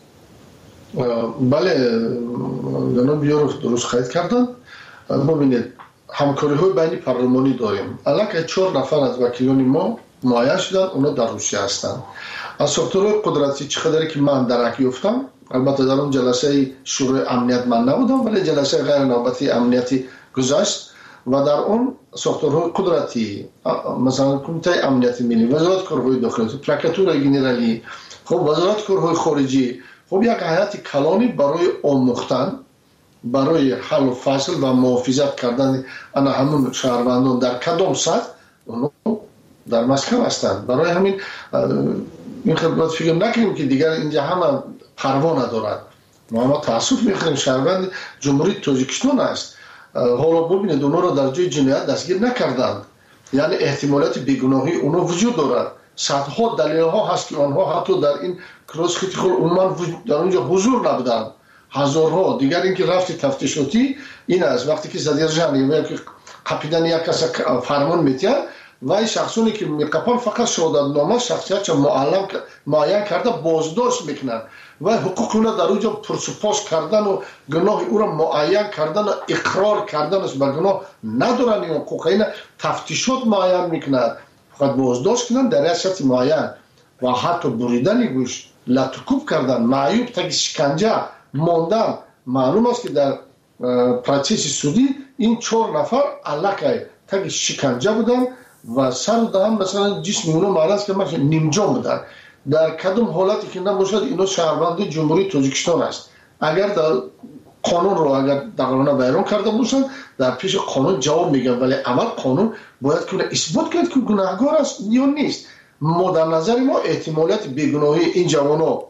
بله جناب یوروف درست خواهید کردن. ببینید همکاری های بین پارلمانی داریم. الان چهار نفر از وکیلان ما معین شدن، اونا در روسیه هستند. از ساختارهای قدرتی چقدری که من درک یافتم، البته در اون جلسه شورای امنیت من نبودم ولی جلسه غیر نوبتی امنیتی گذشت و در اون ساختارهای قدرتی مثلا کمیته امنیت ملی، وزارت کارهای داخلی، پروکراتور ژنرالی، خب وزارت کارهای خارجی، خب یک هیئت کلانی برای آموختن، برای حل و فصل و محافظت کردن انا همون شهروندان در کدام سطح اونو در مسکو هستند. برای همین این خدمت فکر نکنیم که دیگر اینجا همه پروا ندارد. ما ما تاسف میخوریم شهروند جمهوری تاجیکستان است. حالا ببینید اونا رو در جای جنایت دستگیر نکردند یعنی احتمالات بیگناهی اونا وجود دارد. صدها دلیل ها هست که آنها حتی در این کراس خیلی خود عموما در اونجا حضور نبودن، هزارها. دیگر اینکه رفت تفتیشاتی این است وقتی که زدیرجان یا که قپیدن یک کس فرمان میتین و این شخصونی که میقپن فقط شهادت نامه شخصیت معلم معین کرده بازداشت میکنن و حقوق اونا در اونجا پرسپاس کردن و گناه او را معین کردن و اقرار کردن است به گناه ندارن. این حقوق اینا تفتیشات معین میکنن، فقط بازداشت کنن در حیثیت معین و حتی بریدن گوش، لطکوب کردن، معیوب تا شکنجه ماندن. معلوم است که در پروسس سودی این چهار نفر علاقه تا شکنجه بودن و سر دادن مثلا جسم اونا معلوم است که مثلا نیمجان بودن. در کدام حالتی که نباشد اینا شهروند جمهوری تاجیکستان است. اگر در قانون رو اگر دقیقاً بیان کرده باشند در پیش قانون جواب میگن، ولی اول قانون باید که اثبات کرد که گناهکار است یا نیست. ما در نظر ما احتمالات بیگناهی این جوانها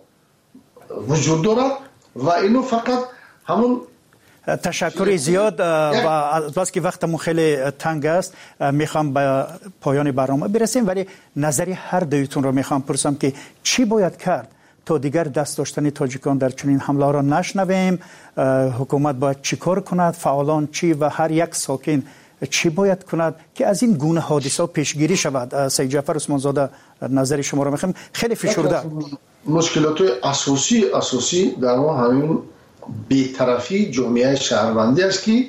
وجود دارد و اینو فقط همون. تشکر زیاد و البته که وقتمون خیلی تنگ است میخوام به پایان برنامه برسیم، ولی نظری هر دویتون رو میخوام پرسم که چی باید کرد تا دیگر دست داشتن تاجیکان در چنین حمله را نشنویم؟ حکومت باید چی کار کند؟ فعالان چی و هر یک ساکن چی باید کند که از این گونه حادثه پیشگیری شود؟ سید جعفر عثمان زاده نظر شما رو میخوام. خیلی فشرده. مشکلات اساسی اساسی در ما همین بی‌طرفی جامعه شهروندی است که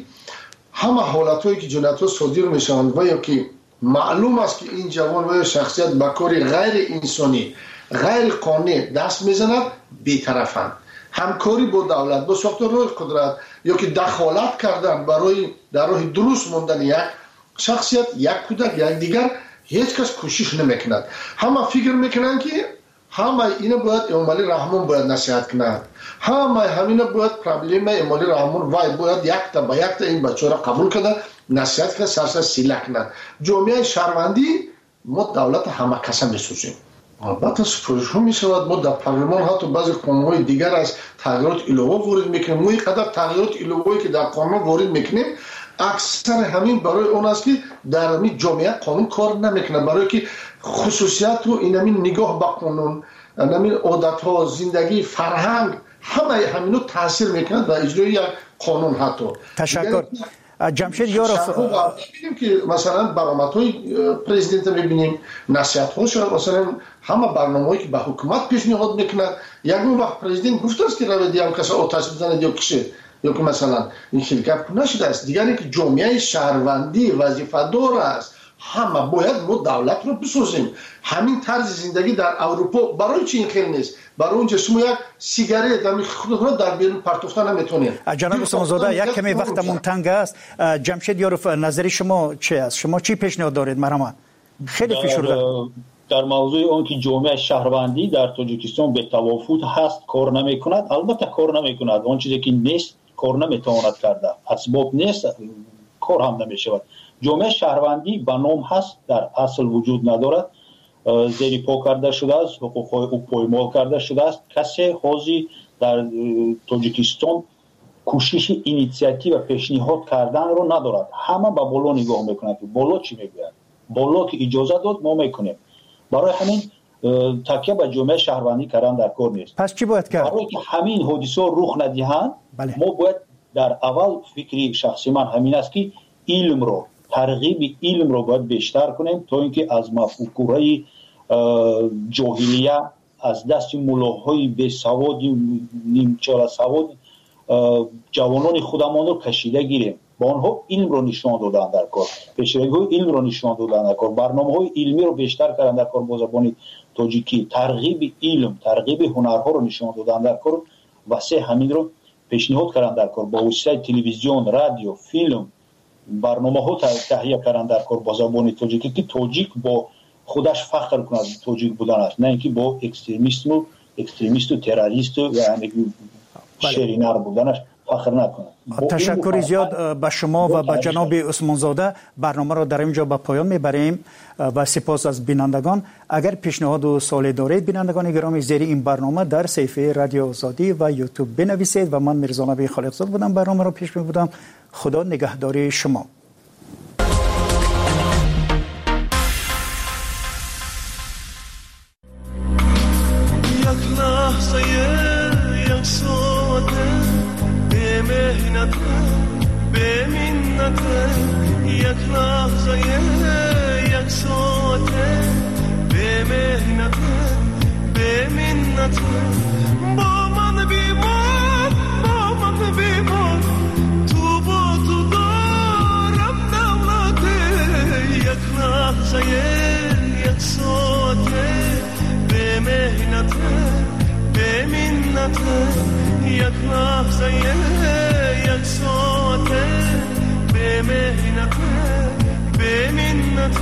همه حالتایی که جنایت‌ها صادر میشوند و یا که معلوم است که این جوان و شخصیت به کاری غیر انسانی غیر قانونی دست میزند بی‌طرفند. همکاری با دولت با ساختارهای قدرت یا که دخالت کردن برای در راه درست ماندن یک شخصیت، یک کودک، یک دیگر، هیچ کس کوشش نمیکند. همه فکر میکنن که همه اینا باید امالی رحمان باید نصیحت کند، همه همینا باید پرابلم امالی رحمان وای باید یک تا با یک تا این بچه را قبول کند، نصیحت کند، سرسر سیله کند. جامعه شهروندی ما دولت همه کسا میسوزیم. البته سفارش ها می شود ما در پارلمان حتی بعضی قانون‌های دیگر از تغییرات علاوه وارد میکنیم. ما اینقدر تغییرات علاوه‌ای که در قانون وارد میکنیم اکثر همین برای اون است که در همین جامعه قانون کار نمیکنه، برای که خصوصیت و این همین نگاه به قانون، همین عادت‌ها، زندگی، فرهنگ همه همینو تاثیر میکنه در اجرای یک قانون. حتی تشکر. جمشید یاروف می‌بینیم که مثلا برآمدهای پرزیدنت می‌بینیم، نصیحت‌هاش مثلا همه برنامه‌ای که به حکومت پیشنهاد میکنه. یک وقت پرزیدنت گفته است که روی هم کسی آتش بزنه یا کشه یا که مثلا این شرکت نشده است. دیگر اینکه جامعه شهروندی وظیفه‌دار است، همه باید ما دولت رو بسازیم. همین طرز زندگی در اروپا برای چی این خیلی نیست؟ برای اونجا شما یک سیگارت هم خودتون در بیرون پرتافتن نمیتونید. جناب عثمانزاده یک کمی وقتمون تنگ است. جمشید یاروف نظری شما چی است؟ شما چی پیشنهاد دارید؟ مرحمت خیلی فشرده در موضوع اون که جامعه شهروندی در تاجیکستان به توافق هست کار نمیکند. البته کار نمیکند، اون چیزی که نیست کار نمیتواند کرده، اسباب نیست کار هم نمیشود. جامعه شهروندی به نام هست، در اصل وجود ندارد، زیر پا کرده شده است، حقوق‌های او پایمال کرده شده است. کسی حاضر در تاجیکستان کوشش اینیشیاتیو و پیشنهاد کردن رو ندارد. همه به بالا نگاه میکنند که بالا چی میگوید، بالا که اجازه داد ما میکنیم. برای همین تکیه به جامعه شهروندی کردن در کار نیست. پس چی باید کرد؟ برای که همین حادثه رخ ندهند بله. ما باید در اول فکری شخصی من همین است که علم رو ترغیب علم رو باید بیشتر کنیم تا اینکه از مفکوره جاهلیه از دست ملاهای بی سواد نیمچال سواد جوانان خودمان رو کشیده گیریم. با آنها علم رو نشان دادن در کار، پیشروی علم رو نشان دادن در کار، برنامه‌های علمی رو بیشتر کردن در کار با زبان تاجیکی، ترغیب علم، ترغیب هنرها رو نشان دادن در کار، واسه همین رو پیشنهاد کردن در کار با وسیله تلویزیون، رادیو، فیلم، برنامه‌ها تهیه کردن در کار با زبان تاجیکی که تاجیک با خودش فخر کنه تاجیک بودن است، نه اینکه با اکستریمیست و اکستریمیست و تروریست و یعنی شرینر بودنش فخر نکنه. تشکر زیاد به شما و به جناب عثمانزاده. برنامه را در اینجا به پایان میبریم و سپاس از بینندگان. اگر پیشنهاد و سوالی دارید بینندگان گرامی زیر این برنامه در صفحه رادیو آزادی و یوتیوب بنویسید و من میرزا نبی خالقزاد بودم برنامه را پیش میبردم. خدا نگهداری شما. منت به منت یک لحظه یک ساعته به مهنت به منت با من بیمار با من بیمار تو با تو دارم دولت یک لحظه یک ساعته به مهنت به منت یک لحظه یک ساعته به مهنت به منت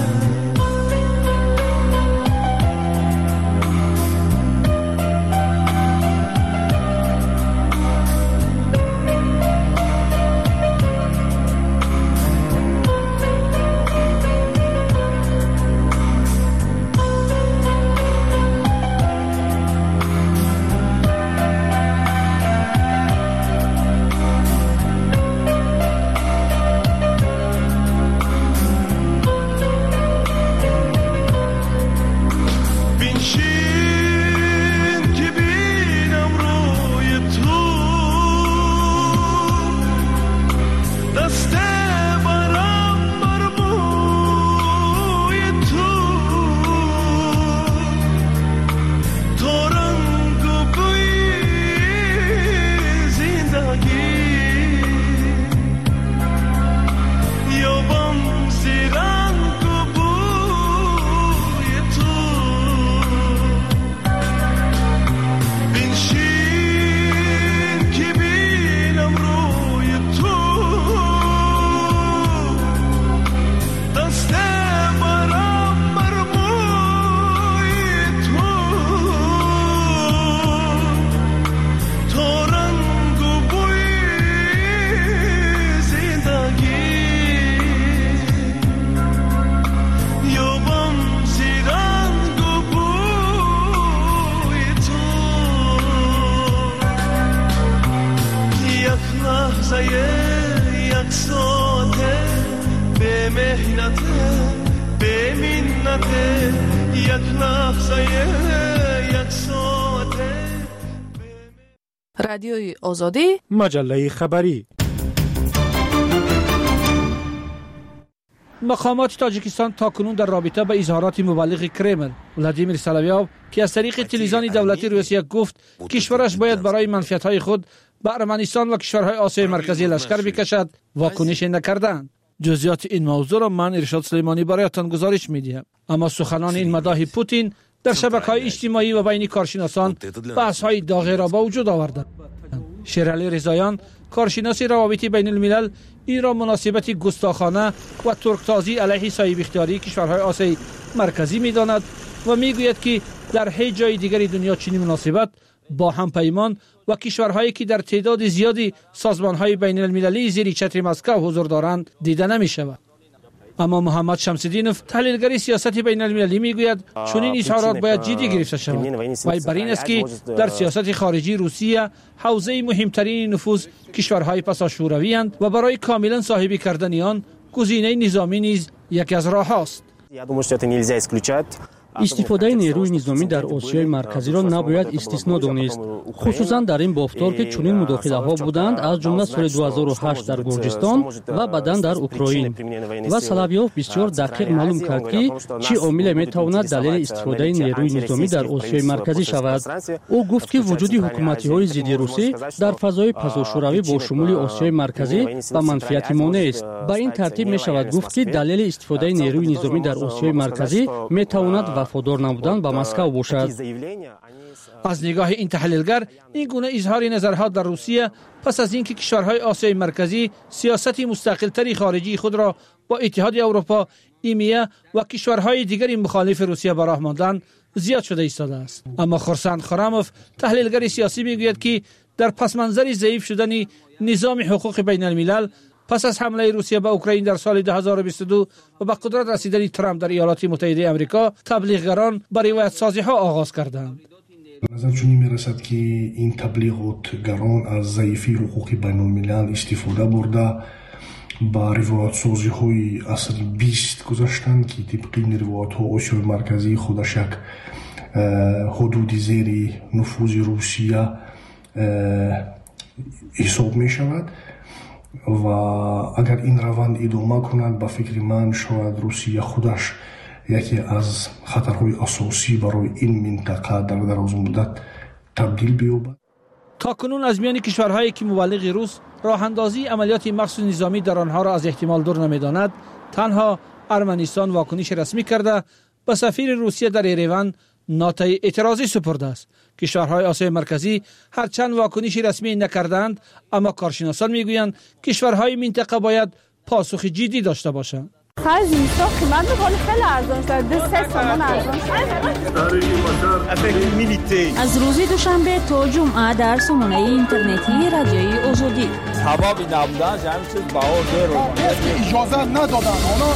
یک ساعته به مهنت به منت یک لحظه یک ساعته. رادیوی آزادی مجله خبری. مقامات تاجیکستان تاکنون در رابطه با اظهارات مبلغ کرمل ولادیمیر سلاویاو که از طریق تلویزیون دولتی روسیه گفت کشورش باید برای منفعت‌های خود به ارمنستان و کشورهای آسیای مرکزی لشکر بکشد واکنش نکردند. جزئیات این موضوع را من ارشاد سلیمانی برایتان گزارش می‌دهم. اما سخنان این مداح پوتین در شبکه‌های اجتماعی و بین کارشناسان بحث‌های داغ را با وجود آورد. شیرعلی رضاییان کارشناس روابط بین الملل این را مناسبت گستاخانه و ترکتازی علیه صاحب اختیاری کشورهای آسیای مرکزی می‌داند و می‌گوید که در هیچ جای دیگر دنیا چنین مناسبت با همپیمان و کشورهایی که در تعداد زیادی سازمان‌های بین المللی زیر چتر مسکو حضور دارند دیده نمی‌شود. اما محمد شمس‌الدینوف تحلیلگر سیاست بین المللی میگوید چنین اظهارات باید جدی گرفته شود و بر این است که در سیاست خارجی روسیه حوزه مهمترین نفوذ کشورهای پساشوروی اند و برای کاملا صاحبی کردن آن گزینه نظامی نیز یکی از راه‌ها است. استفاده نیروی نظامی در آسیای مرکزی را نباید استثنا دانست، خصوصا در این بافتار که چنین مداخله‌ها بودند از جمله سال دو هزار و هشت در گرجستان و بعداً در اوکراین. و سلاویاف بسیار دقیق معلوم کرد که چه عامل میتواند دلیل استفاده نیروی نظامی در آسیای مرکزی شود. او گفت که وجود حکومت‌های ضد روسی در فضای پساشوروی با شمول آسیای مرکزی به منفعت ما نیست. به این ترتیب می شود گفت که دلیل استفاده نیروی نظامی در آسیای مرکزی میتواند وفادار نبودن به مسکو باشد. از نگاه این تحلیلگر این گونه اظهار نظرها در روسیه پس از اینکه کشورهای آسیای مرکزی سیاست مستقل‌تری خارجی خود را با اتحاد اروپا، ایمیه و کشورهای دیگری مخالف روسیه به راه ماندند زیاد شده ایستاده است. اما خورسند خراموف تحلیلگر سیاسی میگوید که در پس منظر ضعیف شدن نظام حقوق بین الملل پس از حمله روسیه به اوکراین در سال دو هزار و بیست و دو و به قدرت رسیدن ترامپ در ایالات متحده آمریکا، تبلیغگران با روایت سازی ها آغاز کردند. نظر چنین میرسد که این تبلیغاتگران از ضعیفی حقوق بین الملل استفاده برده با روایت سازی های اصل بیست گذاشتند که طبق این روایت ها آسیای مرکزی خودش یک حدود زیر نفوذ روسیه ҳисоб мешавад ва агар ин раванд идома кунад ба фикри ман шояд русия худаш яке аз хатарҳои асосӣ барои ин минтақа дар дарозмуддат табдил биёбад. تاکنون از میان کشورهایی که مبلغ روس راه اندازی عملیات مخصوص نظامی در آنها را از احتمال دور نمیداند، تنها ارمنستان واکنش رسمی کرده به سفیر روسیه در یریون نوتای اعتراضی سپرده است. کشورهای آسیای مرکزی هرچند واکنش رسمی نکردند، اما کارشناسان میگویند کشورهای منطقه باید پاسخ جدی داشته باشند. خرج نیستا قیمت میکنه خیلی ارزان شده، دو سه سامان ارزان شده. از روز دوشنبه تا جمعه در سامانه اینترنتی رادیوی آزادی سببی نبودن جمعی چیز باور دارم اجازه ندادن اونا.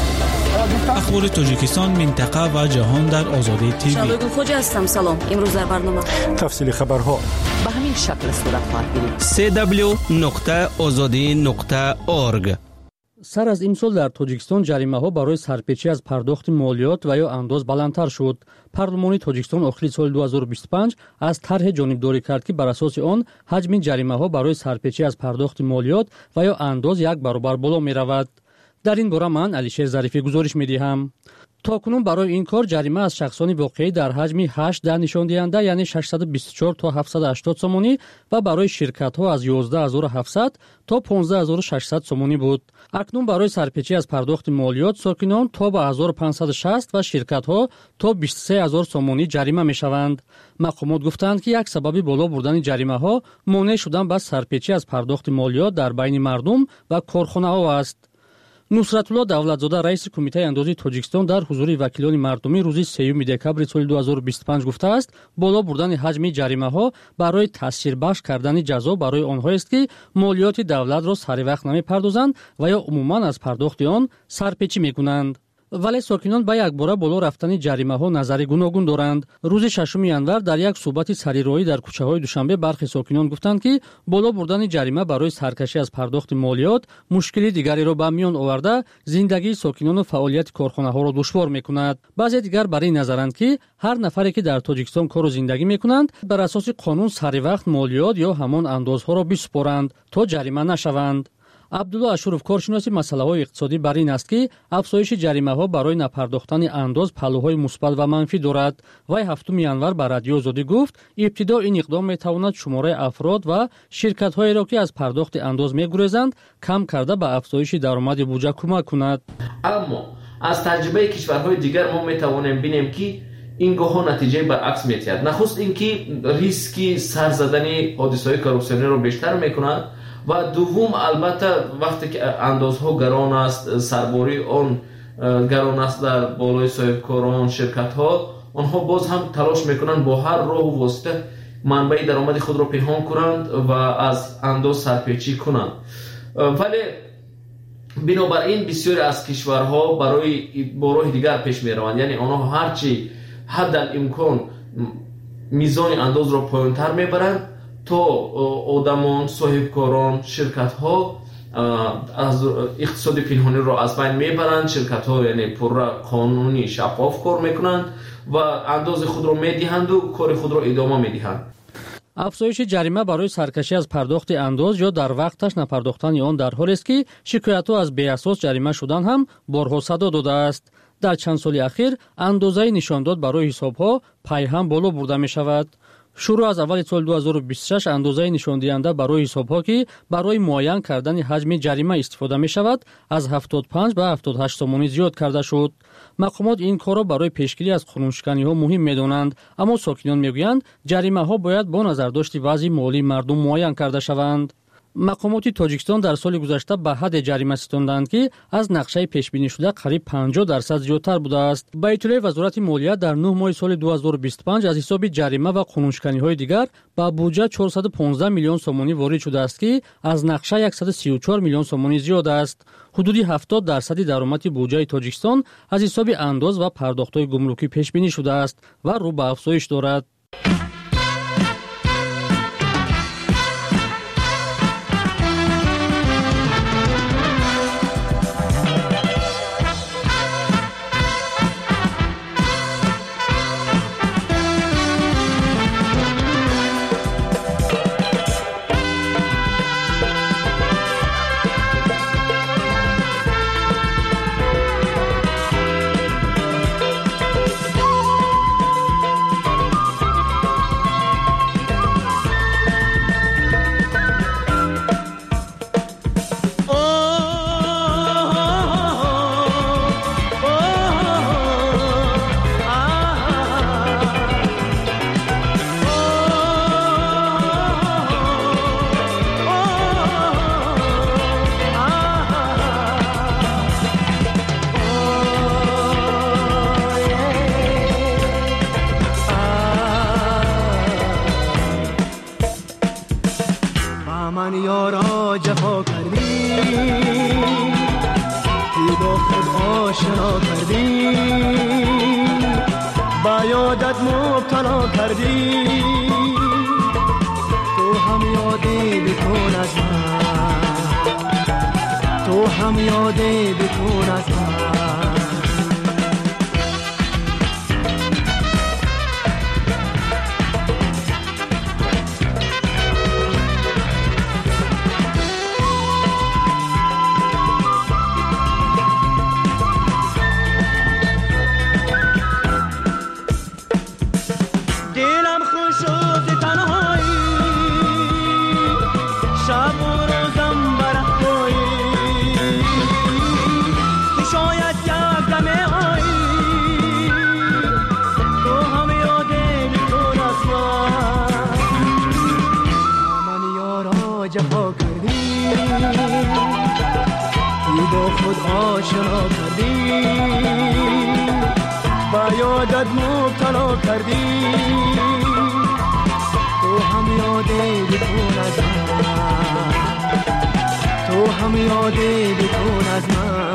اخبار تاجیکستان، منطقه و جهان در آزادی تیوی. شبگون خوجه هستم. سلام. امروز در برنامه تفصیل خبرها به همین شکل صورت خواهد گرفت. سه دبلیو نقطه آزادی نقطه اورگ. سر از امسال در تاجیکستان جریمه ها برای سرپیچی از پرداخت مالیات و یا انداز بلندتر شد. پارلمان تاجیکستان آخر سال دو هزار و بیست و پنج از طرح جانبداری کرد که بر اساس آن حجم جریمه ها برای سرپیچی از پرداخت مالیات و یا انداز یک برابر بالا می رود. در این باره من علیشیر ظریفی گزارش می دهم. تاکنون برای این کار جریمه از شخصان واقعی در حجم هشت در نشان دهنده یعنی ششصد و بیست و چهار تا هفتصد و هشتاد سومانی و برای شرکت ها از یازده هزار و هفتصد تا پانزده هزار و ششصد سومانی بود. اکنون برای سرپیچی از پرداخت مالیات ساکنان تا به هزار و پانصد و شصت و شرکت ها تا بیست و سه هزار سومانی جریمه می شوند. مقامات گفتند که یک سبب بالا بردن جریمه ها مانع شدن به سرپیچی از پرداخت مالیات در بین مردم و کارخانه ها است. نصرتالله دولتزاده رئیس کمیته اندازی تاجیکستان در حضور وکیلان مردمی روز سوم دکبر سال دو هزار و بیست و پنج گفته است بالا بردن حجم جریمه ها برای تاثیر بخش کردن جزا برای آنها است که مالیات دولت را سر وقت نمی‌پردازند و یا عموما از پرداخت آن سرپیچی می‌کنند. ولی ساکنان به یک باره بالا رفتن جریمه ها نظری گوناگون دارند. روز ششم ینور در یک صحبت سریرایی در کوچه های دوشنبه برخی ساکنان گفتند که بالا بردن جریمه برای سرکشی از پرداخت مالیات مشکلی دیگری را به میان آورده زندگی ساکنان و فعالیت کارخانه ها را دشوار میکند. بعضی دیگر برای نظرند که هر نفری که در تاجیکستان کار و زندگی میکنند بر اساس قانون سر وقت مالیات یا همان اندازها را بسپارند تا جریمه نشوند. عبدالله اشورов کارشناس مسائل اقتصادی بر این است که افزایش جریمه ها برای نپرداختن انداز پهلوهای مثبت و منفی دارد. وی هفتم ینور بر رادیو آزادی گفت ابتدا این اقدام میتواند شماره افراد و شرکت هایی را که از پرداخت انداز میگریزند کم کرده به افزایش درآمد بودجه کمک کند. اما از تجربه کشورهای دیگر ما میتوانیم ببینیم که این گاه نتیجه برعکس میتید. نخست اینکه ریسک سر زدن حادثه‌های کورپسیونی رو بیشتر میکند و دوم البته وقتی که اندازها گران است سرباری آن گران است در بالای صاحبکاران شرکت ها آنها باز هم تلاش میکنند با هر راه و واسطه منبع درآمد خود را پنهان کنند و از انداز سرپیچی کنند. ولی بنابراین بسیاری از کشورها برای با راه دیگر پیش میروند، یعنی آنها هرچی حد الامکان میزان انداز را پایین‌تر میبرند تا آدمان، صاحبکاران، شرکت ها از اقتصاد پنهانی را از بین میبرند. شرکت ها یعنی پر قانونی شفاف کار میکنند و انداز خود را میدهند و کار خود را ادامه میدهند. افزایش جریمه برای سرکشی از پرداخت انداز یا در وقتش نپرداختن آن در حالی است که شکایت ها از بی اساس جریمه شدن هم بارها صدا داده است. در چند سال اخیر اندازه نشانداد برای حساب ها پای هم بالا برده می شود. شروع از اول سال دو هزار و بیست و شش اندازه نشان دهنده برای حساب ها که برای معین کردن حجم جریمه استفاده می شود از هفتاد و پنج به هفتاد و هشت سومانی زیاد کرده شد. مقامات این کار را برای پیشگیری از قانونشکنی ها مهم می دانند، اما ساکنان می گویند جریمه ها باید با نظرداشت وضع مالی مردم معین کرده شوند. مقامات تاجیکستان در سال گذشته به حد جریمه ستاندند که از نقشه پیش بینی شده قریب پنجاه درصد زیادتر بوده است. با اطلاع وزارت مالیه در نه ماه سال دو هزار و بیست و پنج از حساب جریمه و قانونشکنی های دیگر به بودجه چهارصد و پانزده میلیون سومانی وارد شده است که از نقشه صد و سی و چهار میلیون سومانی زیاد است. حدود هفتاد درصد درآمد بودجه تاجیکستان از حساب انداز و پرداخت‌های گمرکی پیش بینی شده است و رو به افزایش دارد. من یارا جفا کردی ای با خود آشنا کردی با یادت مبتلا کردی تو هم یادی بکن از من تو هم یادی بکن از من جفا کردی ای با خود آشنا کردی با یادت مبتلا کردی تو هم یادی بکن از من تو هم یادی بکن از من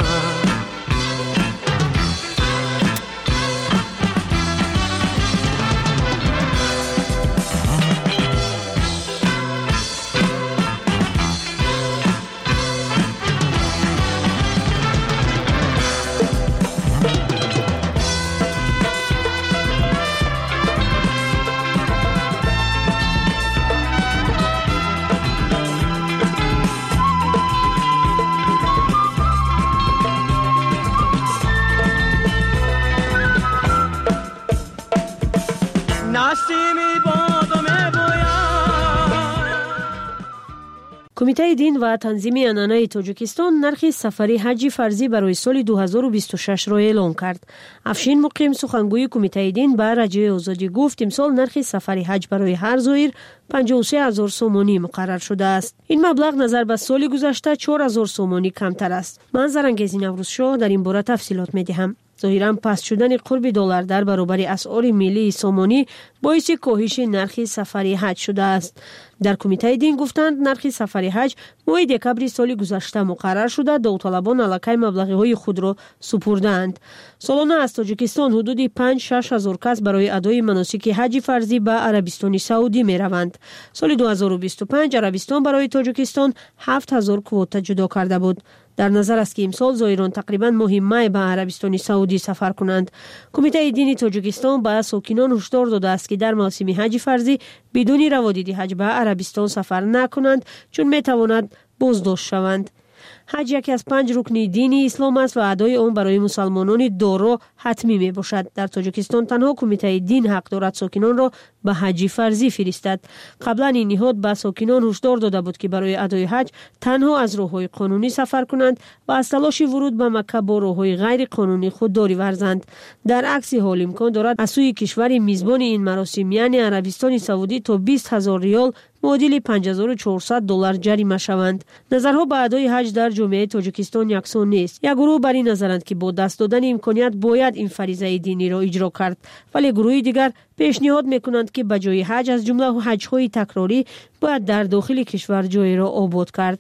کمیته دین و تنظیم عنعنه تاجیکستان نرخ سفری حج فرضی برای سال دو هزار و بیست و شش را اعلام کرد. افشین مقیم سخنگوی کمیته دین به رادیوی آزادی گفت امسال نرخ سفری حج برای هر زائر پنجاه و سه هزار سومانی مقرر شده است. این مبلغ نظر به سال گذشته چهار هزار سومانی کمتر است. من زرنگیز نوروز شاه در این باره تفصیلات می‌دهم. ظاهراً پست شدن قرب دلار در برابر اسعار ملی سومانی باعث کاهش نرخ سفری حج شده است. در کمیته دین گفتند نرخ سفری حج ماه دکبر سال گذشته مقرر شده، داوطلبان علاقه مبلغ‌های خود را سپردند. سالانه از تاجیکستان حدود پنج شش هزار کس برای ادای مناسک حج فرضی به عربستان سعودی می روند. سال دو هزار و بیست و پنج عربستان برای تاجیکستان هفت هزار کوتا جدا کرده بود. در نظر است که امسال زائران تقریبا ماه می به عربستان سعودی سفر کنند. کمیته دینی تاجیکستان به ساکنان هشدار داده است که در موسم حج فرضی بدون روادید حج به عربستان سفر نکنند چون می تواند بازداشت شوند. حج یکی از پنج رکن دینی اسلام است و ادای آن برای مسلمانان دارا حتمی می باشد. در تاجیکستان تنها کمیته دین حق دارد ساکنان را به حج فرضی فرستد. قبلا این نهاد به ساکنان هشدار داده بود که برای ادای حج تنها از راههای قانونی سفر کنند و از تلاش ورود به مکه با راههای غیر قانونی خودداری ورزند. در عکس حال امکان دارد از سوی کشور میزبان این مراسم یعنی عربستان سعودی تا بیست هزار ریال معادل پنج هزار و چهارصد دلار جریمه شوند. نظرها به ادای حج در جامعه تاجیکستان یکسان نیست. یک گروه بر این نظرند که با دست دادن امکانیت باید این فریضه دینی را اجرا کرد، ولی گروه دیگر پیشنهاد میکنند که به جای حج از جمله حج‌های تکراری باید در داخل کشور جای را آباد کرد.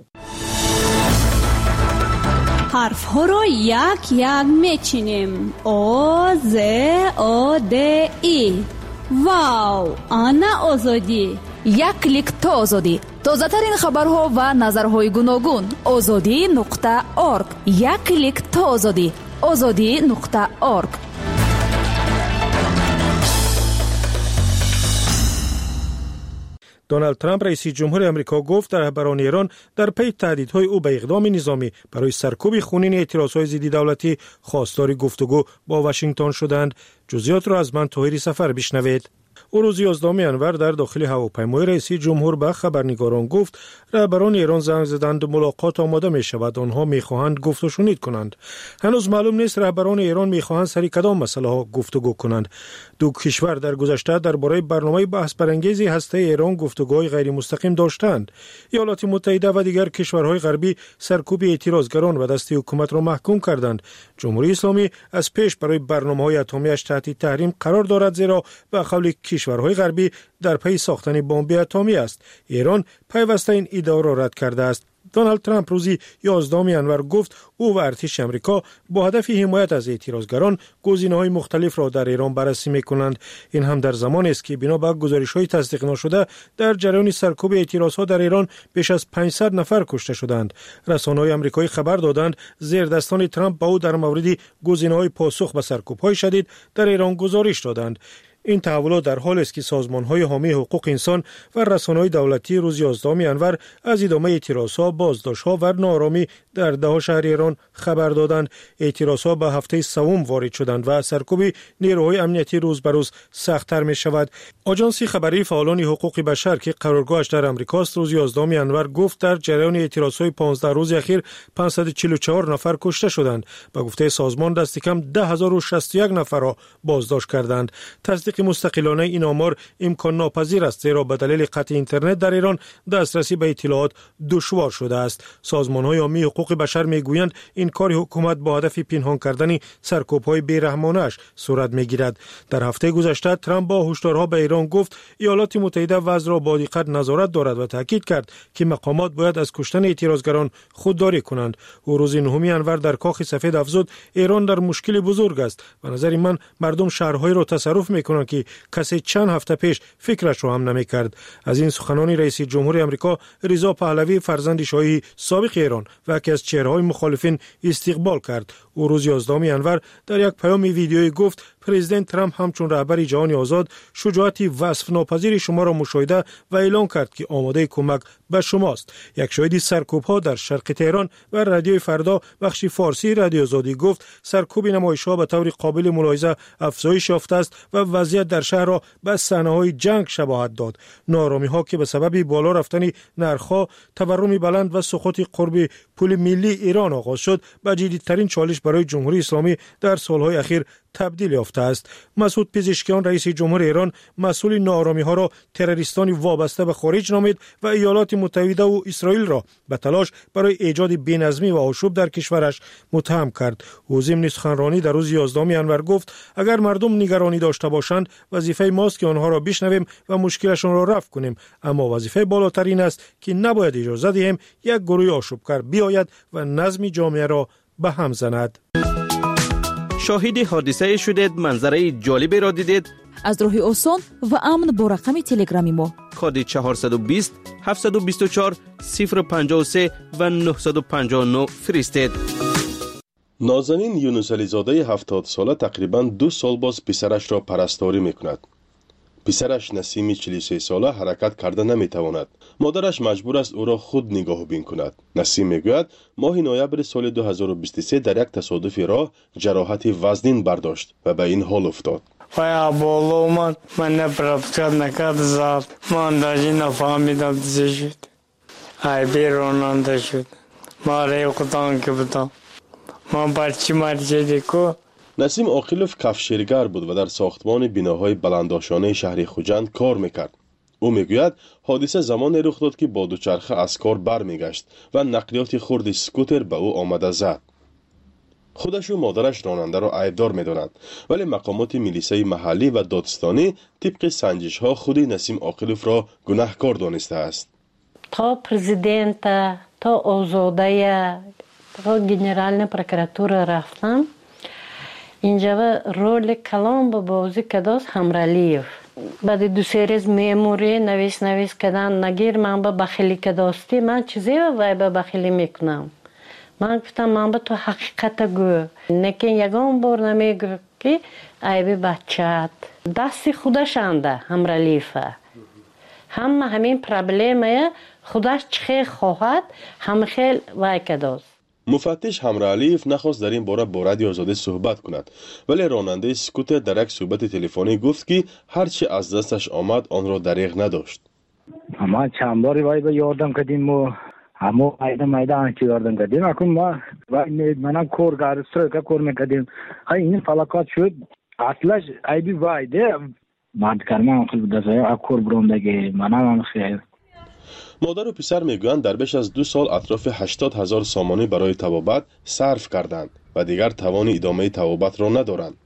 حرف ها را یک یک میچینیم. آ ز آ د ای. واو، آنا آزادی. یک کلیک تا آزادی. تازه ترین خبرها و نظرهای گوناگون. آزادی نقطه اورگ. یک کلیک تا آزادی. آزادی نقطه اورگ. دونالد ترامپ رئیس جمهور آمریکا گفت رهبران ایران در پی تهدیدهای او به اقدام نظامی برای سرکوب خونین اعتراضهای ضد دولتی خواستار گفتگو با واشنگتن شدند. جزئیات را از من طاهری سفر بشنوید. او روز یازدهم انور در داخل هواپیمای رئیس جمهور به خبرنگاران گفت رهبران ایران زنگ زدند ملاقات آماده می شود، آنها می خواهند گفت و شنید کنند. هنوز معلوم نیست رهبران ایران می خواهند سر کدام مسئله ها گفتگو کنند. دو کشور در گذشته درباره برنامه بحث برانگیز هسته ایران گفتگوهای غیر مستقیم داشتند. ایالات متحده و دیگر کشورهای غربی سرکوب اعتراضگران و دستی حکومت را محکوم کردند. جمهوری اسلامی از پیش برای برنامه‌های اتمی‌اش تحت تحریم قرار دارد، زیرا به قول کشورهای غربی در پی ساختن بمب اتمی است. ایران پیوسته این ادعا را رد کرده است. دونالد ترامپ روزی یازدهم ژانویه گفت او و ارتش آمریکا با هدف حمایت از اعتراضگران گزینه‌های مختلف را در ایران بررسی می‌کنند. این هم در زمانی است که بنا به گزارش‌های تصدیق نشده در جریان سرکوب اعتراضها در ایران بیش از پانصد نفر کشته شدند. رسانه‌های آمریکایی خبر دادند زیردستان ترامپ با او در مورد گزینه‌های پاسخ به سرکوب‌های شدید در ایران گزارش دادند. این تحولات در حالی است که سازمان‌های حامی حقوق انسان و رسانه‌های دولتی روز یازدهم ژانویه از ادامه اعتراضها، بازداشت‌ها و ناآرامی در ده شهر ایران خبر دادند. اعتراضها به هفته سوم وارد شدند و سرکوب نیروهای امنیتی روز به روز سخت‌تر می‌شود. آژانس خبری فعالان حقوق بشر که قرارگاهش در آمریکا است روز یازدهم ژانویه گفت در جریان اعتراضهای پانزده روز اخیر پانصد و چهل و چهار نفر کشته شدند. به گفته سازمان دست کم ده هزار و شصت و یک نفر را بازداشت کردند. تصدیق مستقلانه این آمار امکان ناپذیر است، زیرا به دلیل قطع اینترنت در ایران دسترسی به اطلاعات دشوار شده است. سازمان‌های حامی حقوق بشر میگویند این کار حکومت با هدف پنهان کردن سرکوب‌های بی‌رحمانه‌اش صورت میگیرد. در هفته گذشته ترامپ با هشدارها به ایران گفت ایالات متحده وضع را با دقت نظارت دارد و تاکید کرد که مقامات باید از کشتن اعتراضگران خودداری کنند. او روز نهم ژانویه در کاخ سفید افزود ایران در مشکل بزرگ است. به نظر من مردم شهرهای را تصرف میکنند که کسی چند هفته پیش فکرش رو هم نمیکرد. از این سخنان رئیس جمهور آمریکا رضا پهلوی فرزند شاهی سابق ایران و یکی از چهره‌های مخالفین استقبال کرد. او روز یازدهم ژانویه در یک پیام ویدیویی گفت پرزیدنت ترامپ همچون رهبر جهان آزاد شجاعت وصف ناپذیر شما را مشاهده و اعلام کرد که آماده کمک به شماست. یک شاهد سرکوب‌ها در شرق تهران و رادیوی فردا بخش فارسی رادیو آزادی گفت سرکوب نمایش‌ها به طور قابل ملاحظه افزایش یافته است و وضعیت در شهر را به صحنه‌های جنگ شباهت داد. ناآرامی‌ها که به سبب بالا رفتن نرخ‌ها، تورم بلند و سقوط قرب پول ملی ایران آغاز شد، به جدیدترین چالش برای جمهوری اسلامی در سال‌های اخیر تبدیل یافته است. مسعود پزشکیان رئیس جمهور ایران مسئول ناآرامی‌ها را تروریستانی وابسته به خارج نامید و ایالات متحده و اسرائیل را به تلاش برای ایجاد بی‌نظمی و آشوب در کشورش متهم کرد. او ضمن سخنرانی در روز یازدهم ژانویه گفت اگر مردم نگرانی داشته باشند وظیفه ماست که آنها را بشنویم و مشکلشان را رفع کنیم، اما وظیفه بالاتر این است که نباید اجازه دهیم یک گروه آشوبگر بیاید و نظم جامعه را به هم زند. شاهد حادثه شدید، منظره جالبی را دیدید؟ از راه آسان و امن با رقم تلگرامی ما کد چهارصد و بیست هفتصد و بیست و چهار صفر پنجاه و سه و نهصد و پنجاه و نه فرستید. نازنین یونس علی زاده هفتاد ساله تقریباً دو سال باز پسرش را پرستاری میکند. پسرش نسیم چهل و سه ساله حرکت کرده نمیتواند. مادرش مجبور است او را خود نگاه بین کند. نسیم میگوید ماه نوامبر سال دو هزار و بیست و سه در یک تصادف راه جراحت وزنین برداشت و به این حال افتاد. پایا بالا اومد، من نپرفتاد نکرد زد، من داشتی نفهمیدم چه شد. ای بیروننده شد، ما ریختان که بودم، من برچی مرچه دیکو. نسیم عاقلوف کفشیرگر بود و در ساختمان بناهای بلندآشانه شهر خوجند کار میکرد. او میگوید حادثه زمانی رخ داد که با دوچرخه از کار برمیگشت و نقلیات خرد اسکوتر به او آمده زد. خودش و مادرش راننده را عیبدار میدانند، ولی مقامات میلیسای محلی و دادستانی طبق سنجش ها خود نسیم عاقلوف را گناهکار دانسته است. تا پرزیدنت تا آزاده تا گنرالن پروکراتور رفتم، اینجا رول کلام به بازی کداست همرالیف. بعد دو سه روز میموری نویس نویس کردن نگیر من به بخیلی کداستی من چیزی وای به بخیلی میکنم. من گفتم من به تو حقیقت گو نکن یگان بار نمیگو که عیبی بچت دستی خودش انده همرالیفه. هم همین پرابلمه خودش چه خواهد هم خیل وای کداست. مفتش همراه علیف نخواست در این باره با رادیو آزادی صحبت کند، ولی راننده اسکوتر در یک صحبت تلفنی گفت که هرچی از دستش آمد آن را دریغ نداشت. ما چند باری وای به یاردم کردیم و همه مایده مایده آنچه یاردم کردیم اکنون ما وای منم کور گارسترای که کور میکردیم های این فلاکات شد اصلش ایبی وای ده ماد کرمان خیلی دستایی اکور برندگی منم هم خیلی. مادر و پسر میگویند در بیش از دو سال اطراف هشتاد هزار سامانی برای طبابت صرف کردند و دیگر توان ادامه طبابت را ندارند.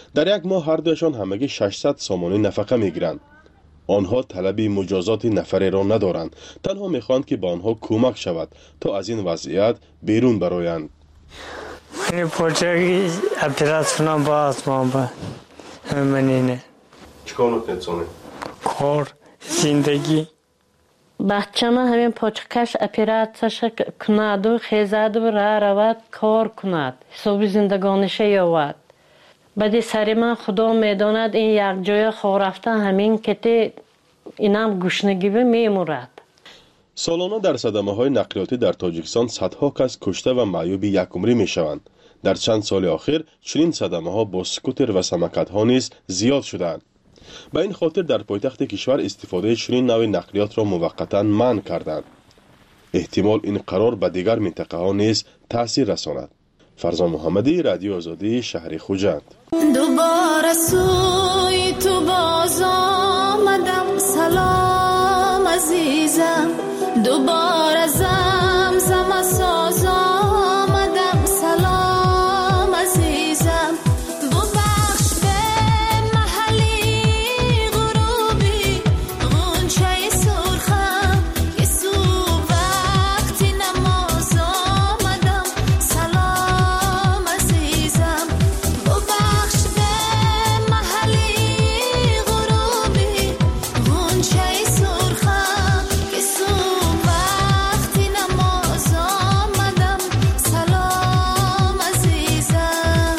در یک ماه هر دوشان همگی ششصد سامانه نفقه میگیرند. آنها طلب مجازات نفری را ندارند، تنها میخواهند که به آنها کمک شود تا از این وضعیت بیرون برآیند. من پوچه اپراسیون باز ما با منینه. چیکار میکنید؟ کار، زندگی. بچه ما همین پاچکش اپراتش کند و خیزد و را رود کار کند، حساب زندگانش یاود. بعد سری من خدا میداند این یک جای خواه رفته همین کتی اینم گوشنگی میمورد. سالانه در صدمه های نقلیاتی در تاجیکستان صدها کس کشته و معیوب یک عمری می شوند. در چند سال اخیر چنین صدمه ها با سکوتر و سمکت ها نیز زیاد شدند. به این خاطر در پایتخت کشور استفاده چنین نوع نقلیات را موقتا منع کردند. احتمال این قرار به دیگر منطقه ها نیز تاثیر رساند. فرزان محمدی، رادیو آزادی، شهر خوجند. دوباره سوی تو باز آمدم، سلام عزیزم. دوباره زمزم ساز آمدم، سلام عزیزم. ببخش به محلی غروبی غنچه سرخم که صبح وقتی نماز آمدم، سلام عزیزم. ببخش به محلی غروبی غنچه سرخم که صبح وقتی نماز آمدم، سلام عزیزم.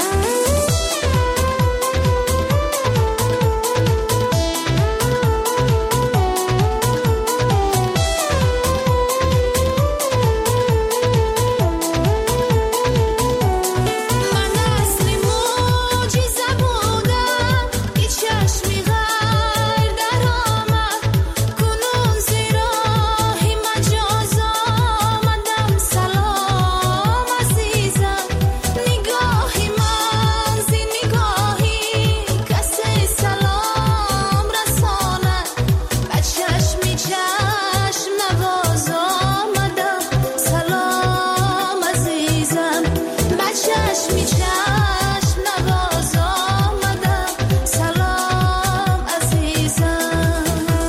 من اصلی معجزه بودم که چشمی غیر در آمد، کنون زیراهی مجاز آمدم، سلام عزیزم. نگاهی من زی نگاهی کسی سلام رساند، به چشمی چشم نواز آمدم، سلام عزیزم. به چشمی چشم نواز آمدم، سلام عزیزم.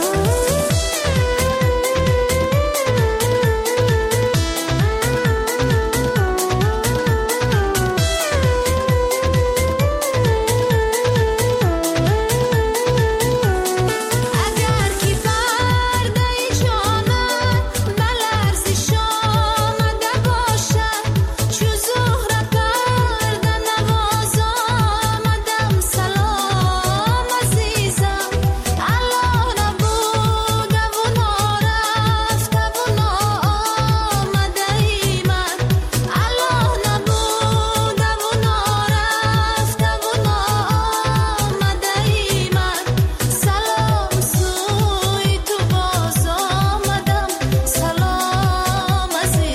اگر کی پرده جانم به لرزش آمده باشد، چو زهره پرده نواز آمدم، سلام عزیزم. الله نبوده و نارفته و ناآمده ای من، الله نبوده و نارفته و ناآمده ای من. سلام سوی تو باز آمدم، سلام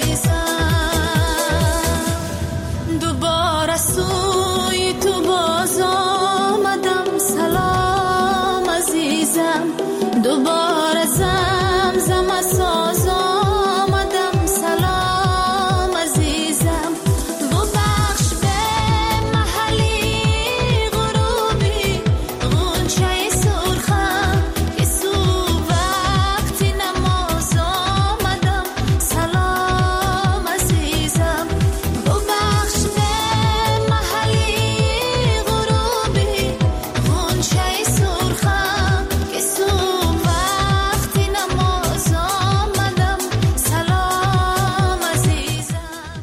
عزیزم. دوباره سوی تو باز آمدم، سلام عزیزم. دوباره زمزم ساز آمدم، سلام عزیزم. ببخش به محلی غروبی غنچه سرخم که صبح وقتی نماز آمدم، سلام عزیزم. ببخش به محلی غروبی غنچه سرخم که صبح وقتی نماز آمدم، سلام عزیزم.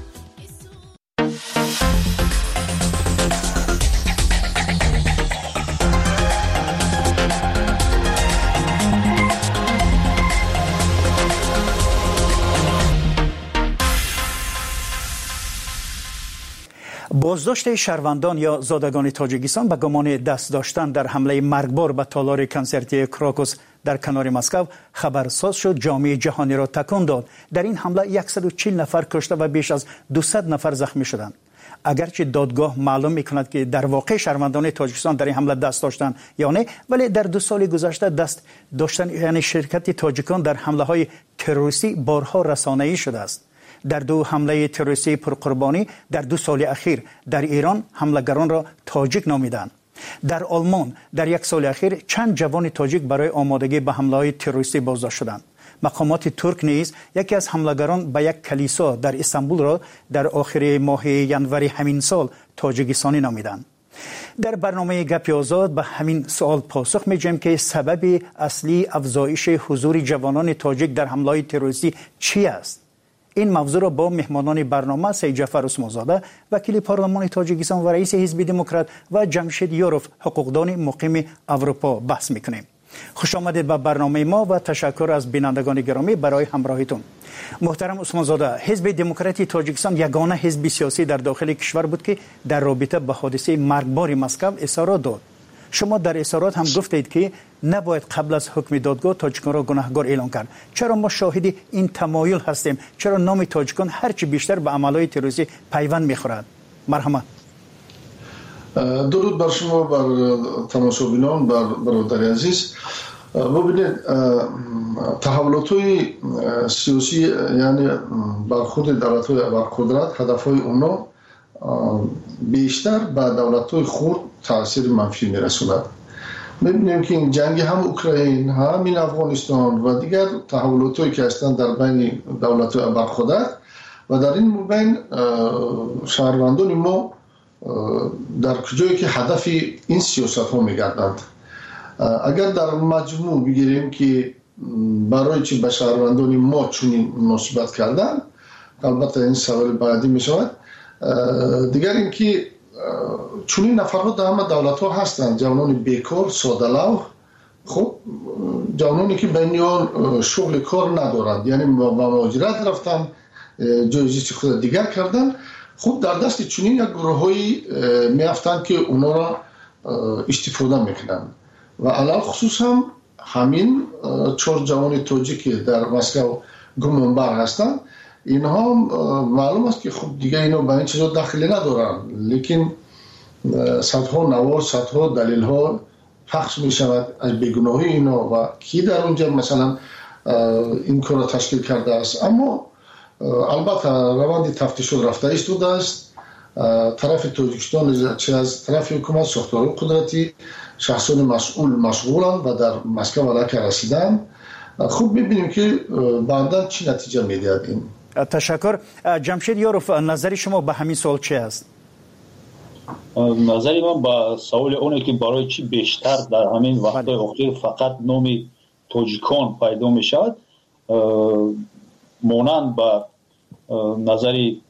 بازداشت شهروندان یا زادگان تاجیکستان به گمان دست داشتن در حمله مرگبار به تالار کنسرتی کراکوس در کنار مسکو خبرساز شد، جامعه جهانی را تکان داد. در این حمله صد و چهل نفر کشته و بیش از دویست نفر زخمی شدند. اگرچه دادگاه معلوم میکند که در واقع شهروندان تاجیکستان در این حمله دست داشتند یا نه، ولی در دو سال گذشته دست داشتن یعنی شرکت تاجیکان در حمله های تروریستی بارها رسانه‌ای شده است. در دو حمله تروریستی پرقربانی در دو سال اخیر در ایران حملهگران را تاجیک نامیدند. در آلمان در یک سال اخیر چند جوان تاجیک برای آمادگی به حمله‌های تروریستی بازداشت شدند. مقامات ترک نیز یکی از حملهگران به یک کلیسا در استانبول را در آخر ماه ینوری همین سال تاجیکستانی نامیدند. در برنامه گپ آزاد به همین سوال پاسخ می‌دهیم که سبب اصلی افزایش حضور جوانان تاجیک در حمله‌های تروریستی چی است؟ این موضوع را با مهمانان برنامه سید جعفر عثمانزاده وکیل پارلمان تاجیکستان و رئیس حزب دموکرات و جمشید یاروف حقوقدان مقیم اروپا بحث می‌کنیم. خوش آمدید به برنامه ما و تشکر از بینندگان گرامی برای همراهیتون. محترم عثمانزاده، حزب دموکراتی تاجیکستان یگانه حزب سیاسی در داخل کشور بود که در رابطه با حادثه مرگبار مسکو اظهارات داد. شما در اظهارات هم گفتید که نباید قبل از حکم دادگاه تاجیکان را گناهکار اعلام کرد. چرا ما شاهد این تمایل هستیم؟ چرا نام تاجیکان هرچی بیشتر به عملهای تروریستی پیوند می‌خورد؟ مرحمت. درود بر شما، بر تماشاگران، بر برادر عزیز. ببینید تحولات‌های سیاسی یعنی برخورد دولت‌های بر قدرت، هدف‌های اونا بیشتر به دولت‌های خرد تاثیر منفی می‌رساند. می‌بینیم که این جنگ هم اوکراین، هم این افغانستان و دیگر تحولات‌هایی که هستند در بین دولت‌های بر قدرت و در این مبین شهروندان ما در کجایی که هدف این سیاست ها میگردند. اگر در مجموع بگیریم که برای چی به شهروندان ما چنین مناسبت کردن، البته این سوال بعدی می شود. دیگر اینکه چنین نفرات در همه دولت ها هستند، جوانان بیکار، ساده‌لوح، خب جوانانی که بینیان شغل کار ندارند، یعنی با مهاجرت رفتن، جایزی خود دیگر کردن. خب در دست چنین یک گروه‌هایی میافتند که اونا را استفاده میکنن و علل خصوص هم همین چهار جوان تاجیک در مسکو گمانبر هستند. اینها معلوم است که خب دیگه اینا به این چیزا دخلی ندارن، لیکن صدها نوار، صدها دلیل ها پخش می شود از بیگناهی اینا و کی در اونجا مثلا این کار را تشکیل کرده است. اما البته روند تفتیش رفته ایستاده است. طرف تاجیکستان چه از طرف حکومت، ساختارهای قدرتی، شخصان مسئول مشغولند و در مسکو علیه رسیدن. خوب می‌بینیم که بعدا چی نتیجه می‌دهد این. تشکر. جمشید یاروف، نظر شما به همین سوال چه است؟ نظری من با سوال اونه که برای چی بیشتر در همین وقت اخیر فقط نام تاجیکان پیدا می‌شود، مانند با نظری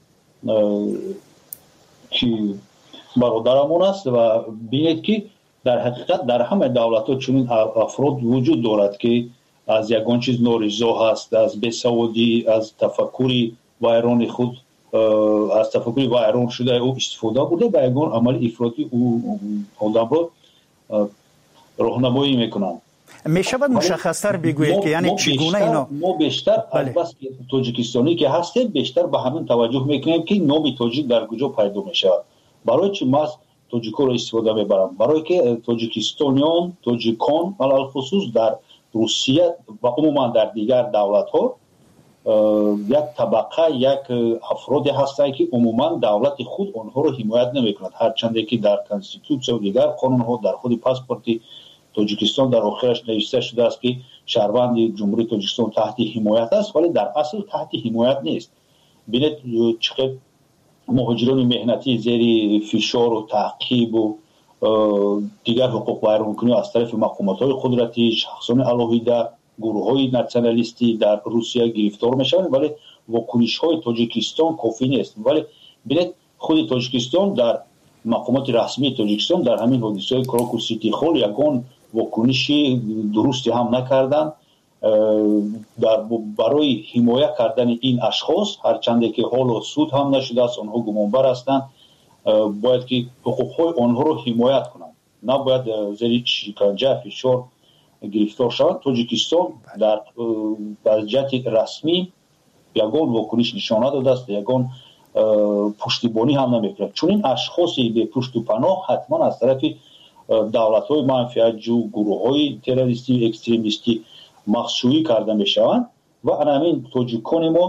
که برادرمون است و بینید که در حقیقت در همه دولت‌ها چنین افراد وجود دارد که از یگان چیز نارضا هست، از بی‌سوادی، از تفکری ویران خود، از تفکری ویران شده او استفاده بوده به یگان عمل افراطی او آدم را راهنمایی میکنند. می شود مشخص‌تر بگویید که یعنی چگونه اینا ما بیشتر از بس تاجیکستانی که هستیم بیشتر به همین توجه میکنیم که نام تاجیک در کجا پیدا میشود. برای چی ما تاجیک‌ها را استفاده میبرم؟ برای که تاجیکستانیان، تاجیکان علل خصوص در روسیه و عموما در دیگر دولت‌ها یک طبقه، یک افرادی هستند که عموما دولت خود آنها را حمایت نمیکند، هرچند که در کانستیتوسیون و دیگر قانون‌ها در خود پاسپورت تاجیکستان در آخرش نوشته شده است که شهروند جمهوری تاجیکستان تحت حمایت است، ولی در اصل تحت حمایت نیست. ببینید چقدر مهاجران مهنتی زیر فشار و تعقیب و دیگر حقوق ویرانکنی از طرف مقامات قدرتی، شخصان علاهیده، گروه‌های ناسیونالیستی در روسیه گرفتار میشوند، ولی واکنش‌های تاجیکستان کافی نیست. ولی ببینید خود تاجیکستان در مقامات رسمی تاجیکستان در همین حادثه کراکو سیتی خول یگان واکنشی درستی هم نکردند در برای حمایت کردن این اشخاص، هرچند که حالا سود هم نشده است، آنها گمانبر هستند، باید که حقوق‌های آنها رو حمایت کنند، نباید زیر شکنجه فشار گرفتار شوند. تاجیکستان در وضعیت رسمی یگان واکنش نشان داده است، یگان پشتیبانی هم نمی‌کند. چون این اشخاصی به پشت و پناه حتما از طرف دولت‌های منفعت‌جو، گروه‌های تروریستی و اکستریمیستی مخشویی کرده می‌شوند و همین تاجیکان ما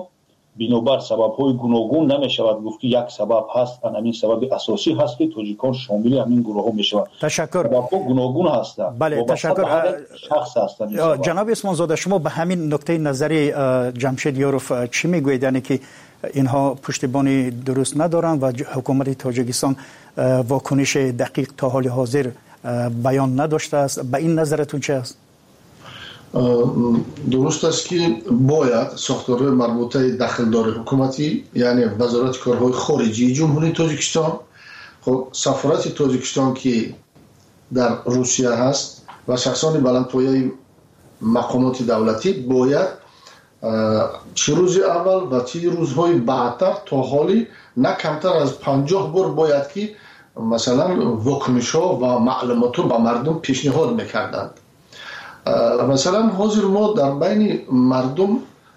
бинобар сабабҳои гуногун намешавад гуфт ки як сабаб ҳаст, ҳамин сабаби асосӣ ҳаст ки тоҷикон шомили ҳамин гурӯҳҳо мешаванд. ташаккур. сабабҳо гуногун ҳастанд. бале ташаккур. шахс ҳастанд. ҷаноби усмонзода, шумо ба ҳамин нуқтаи назари ҷамшед ёров чӣ мегӯед, яъне ки اینها پشتیبانی درست ندارند و حکومت تاجیکستان واکنش دقیق تا حال حاضر بیان نداشته است. به این نظرتون چه است؟ درست است که باید ساختارهای مربوطه داخلدار حکومتی یعنی وزارت کارهای خارجی جمهوری تاجیکستان، خب سفارت تاجیکستان که در روسیه هست و شخصان بلندپایه مقامات دولتی باید چه روز اول و چه روزهای بعدتر تا حالی نه کمتر از پنجاه بار باید که مثلا واکنش ها و معلومات رو به مردم پیشنهاد میکردند. مثلا حاضر ما در بین مردم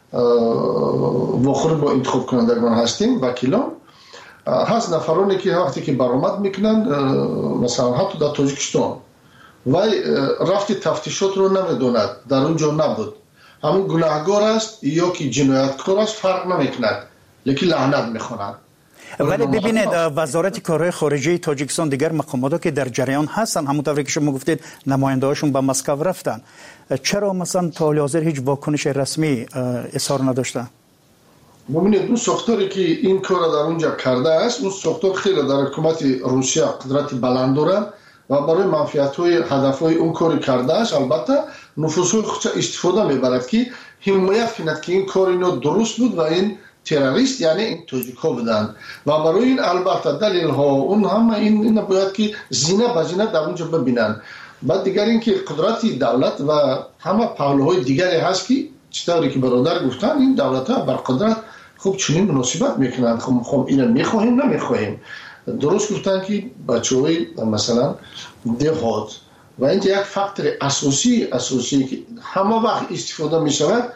واخور با انتخاب کنندگان هستیم، وکیلان هست نفرانی که وقتی که برآمد میکنند مثلا حتی در تاجیکستان و رفت تفتیشات رو نمیدوند، در اونجا نبود، همون گناهگار است یا که جنایتکار است فرق نمیکند، لیکن لعنت میخواند. ولی ببینید وزارت کارهای خارجه تاجیکستان دیگر مقاماتی که در جریان هستن، همونطوری که شما گفتید نماینده‌هاشون به مسکو رفتن، چرا مثلا تا حال حاضر هیچ واکنش رسمی اظهار نداشتن؟ ببینید اون ساختاری که این کار در اونجا کرده است، اون ساختار خیلی در حکومت روسیه قدرت بلند دارد و برای منفعت‌های هدف‌های اون کار کرده است. البته نفوذهای خودش استفاده میبرد که حمایت کند که این کار اینا درست بود و این تروریست یعنی این تاجیک‌ها بودند و برای این البته دلیل‌ها اون همه این اینا باید که زینه به زینه در اونجا ببینن. بعد دیگر این که قدرت دولت و همه پهلوهای دیگری هست که چطوری که برادر گفتن این دولت‌ها بر قدرت خوب چنین مناسبت میکنند. خب خب اینا میخواهیم نمیخواهیم. درست گفتن که بچه‌های مثلا دهات و این یک فاکتور اساسی اساسی که همه وقت استفاده میشود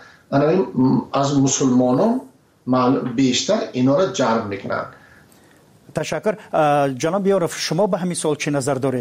از مسلمانان بیشتر اینا را جلب میکنند. تشکر. جناب یارف، شما به همین سوال چه نظر دارید؟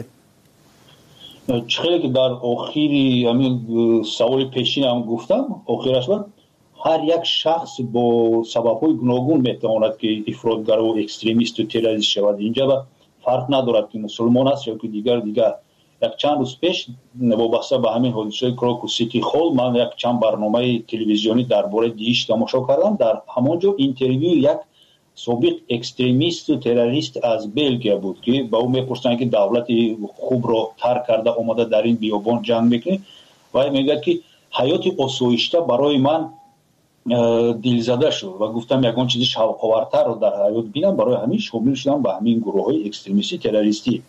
خیلی که در آخری همین سوال پیشین هم گفتم، آخرش بود هر یک شخص با سبب‌های گوناگون میتواند که افراطگر و اکستریمیست و تروریست شود. اینجا فرق ندارد که مسلمان است یا که دیگر دیگر. یک چند روز پیش وابسته به همین حادثه کراکو سیتی هال من یک چند برنامه تلویزیونی درباره دیش تماشا کردم. در همانجا اینترویو یک سابق اکستریمیست و تروریست از بلژیم بود که با او میپرسن که دولت خوب را ترک کرده اومده در این بیابان جنگ میکنه و میگه که حیات آسایشته برای من دلزده شد و گفتم یگان چیزی شوق‌آورتر رو در حیات بینم، برای همین شامل شدم به همین گروه‌های اکستریمیستی تروریستی.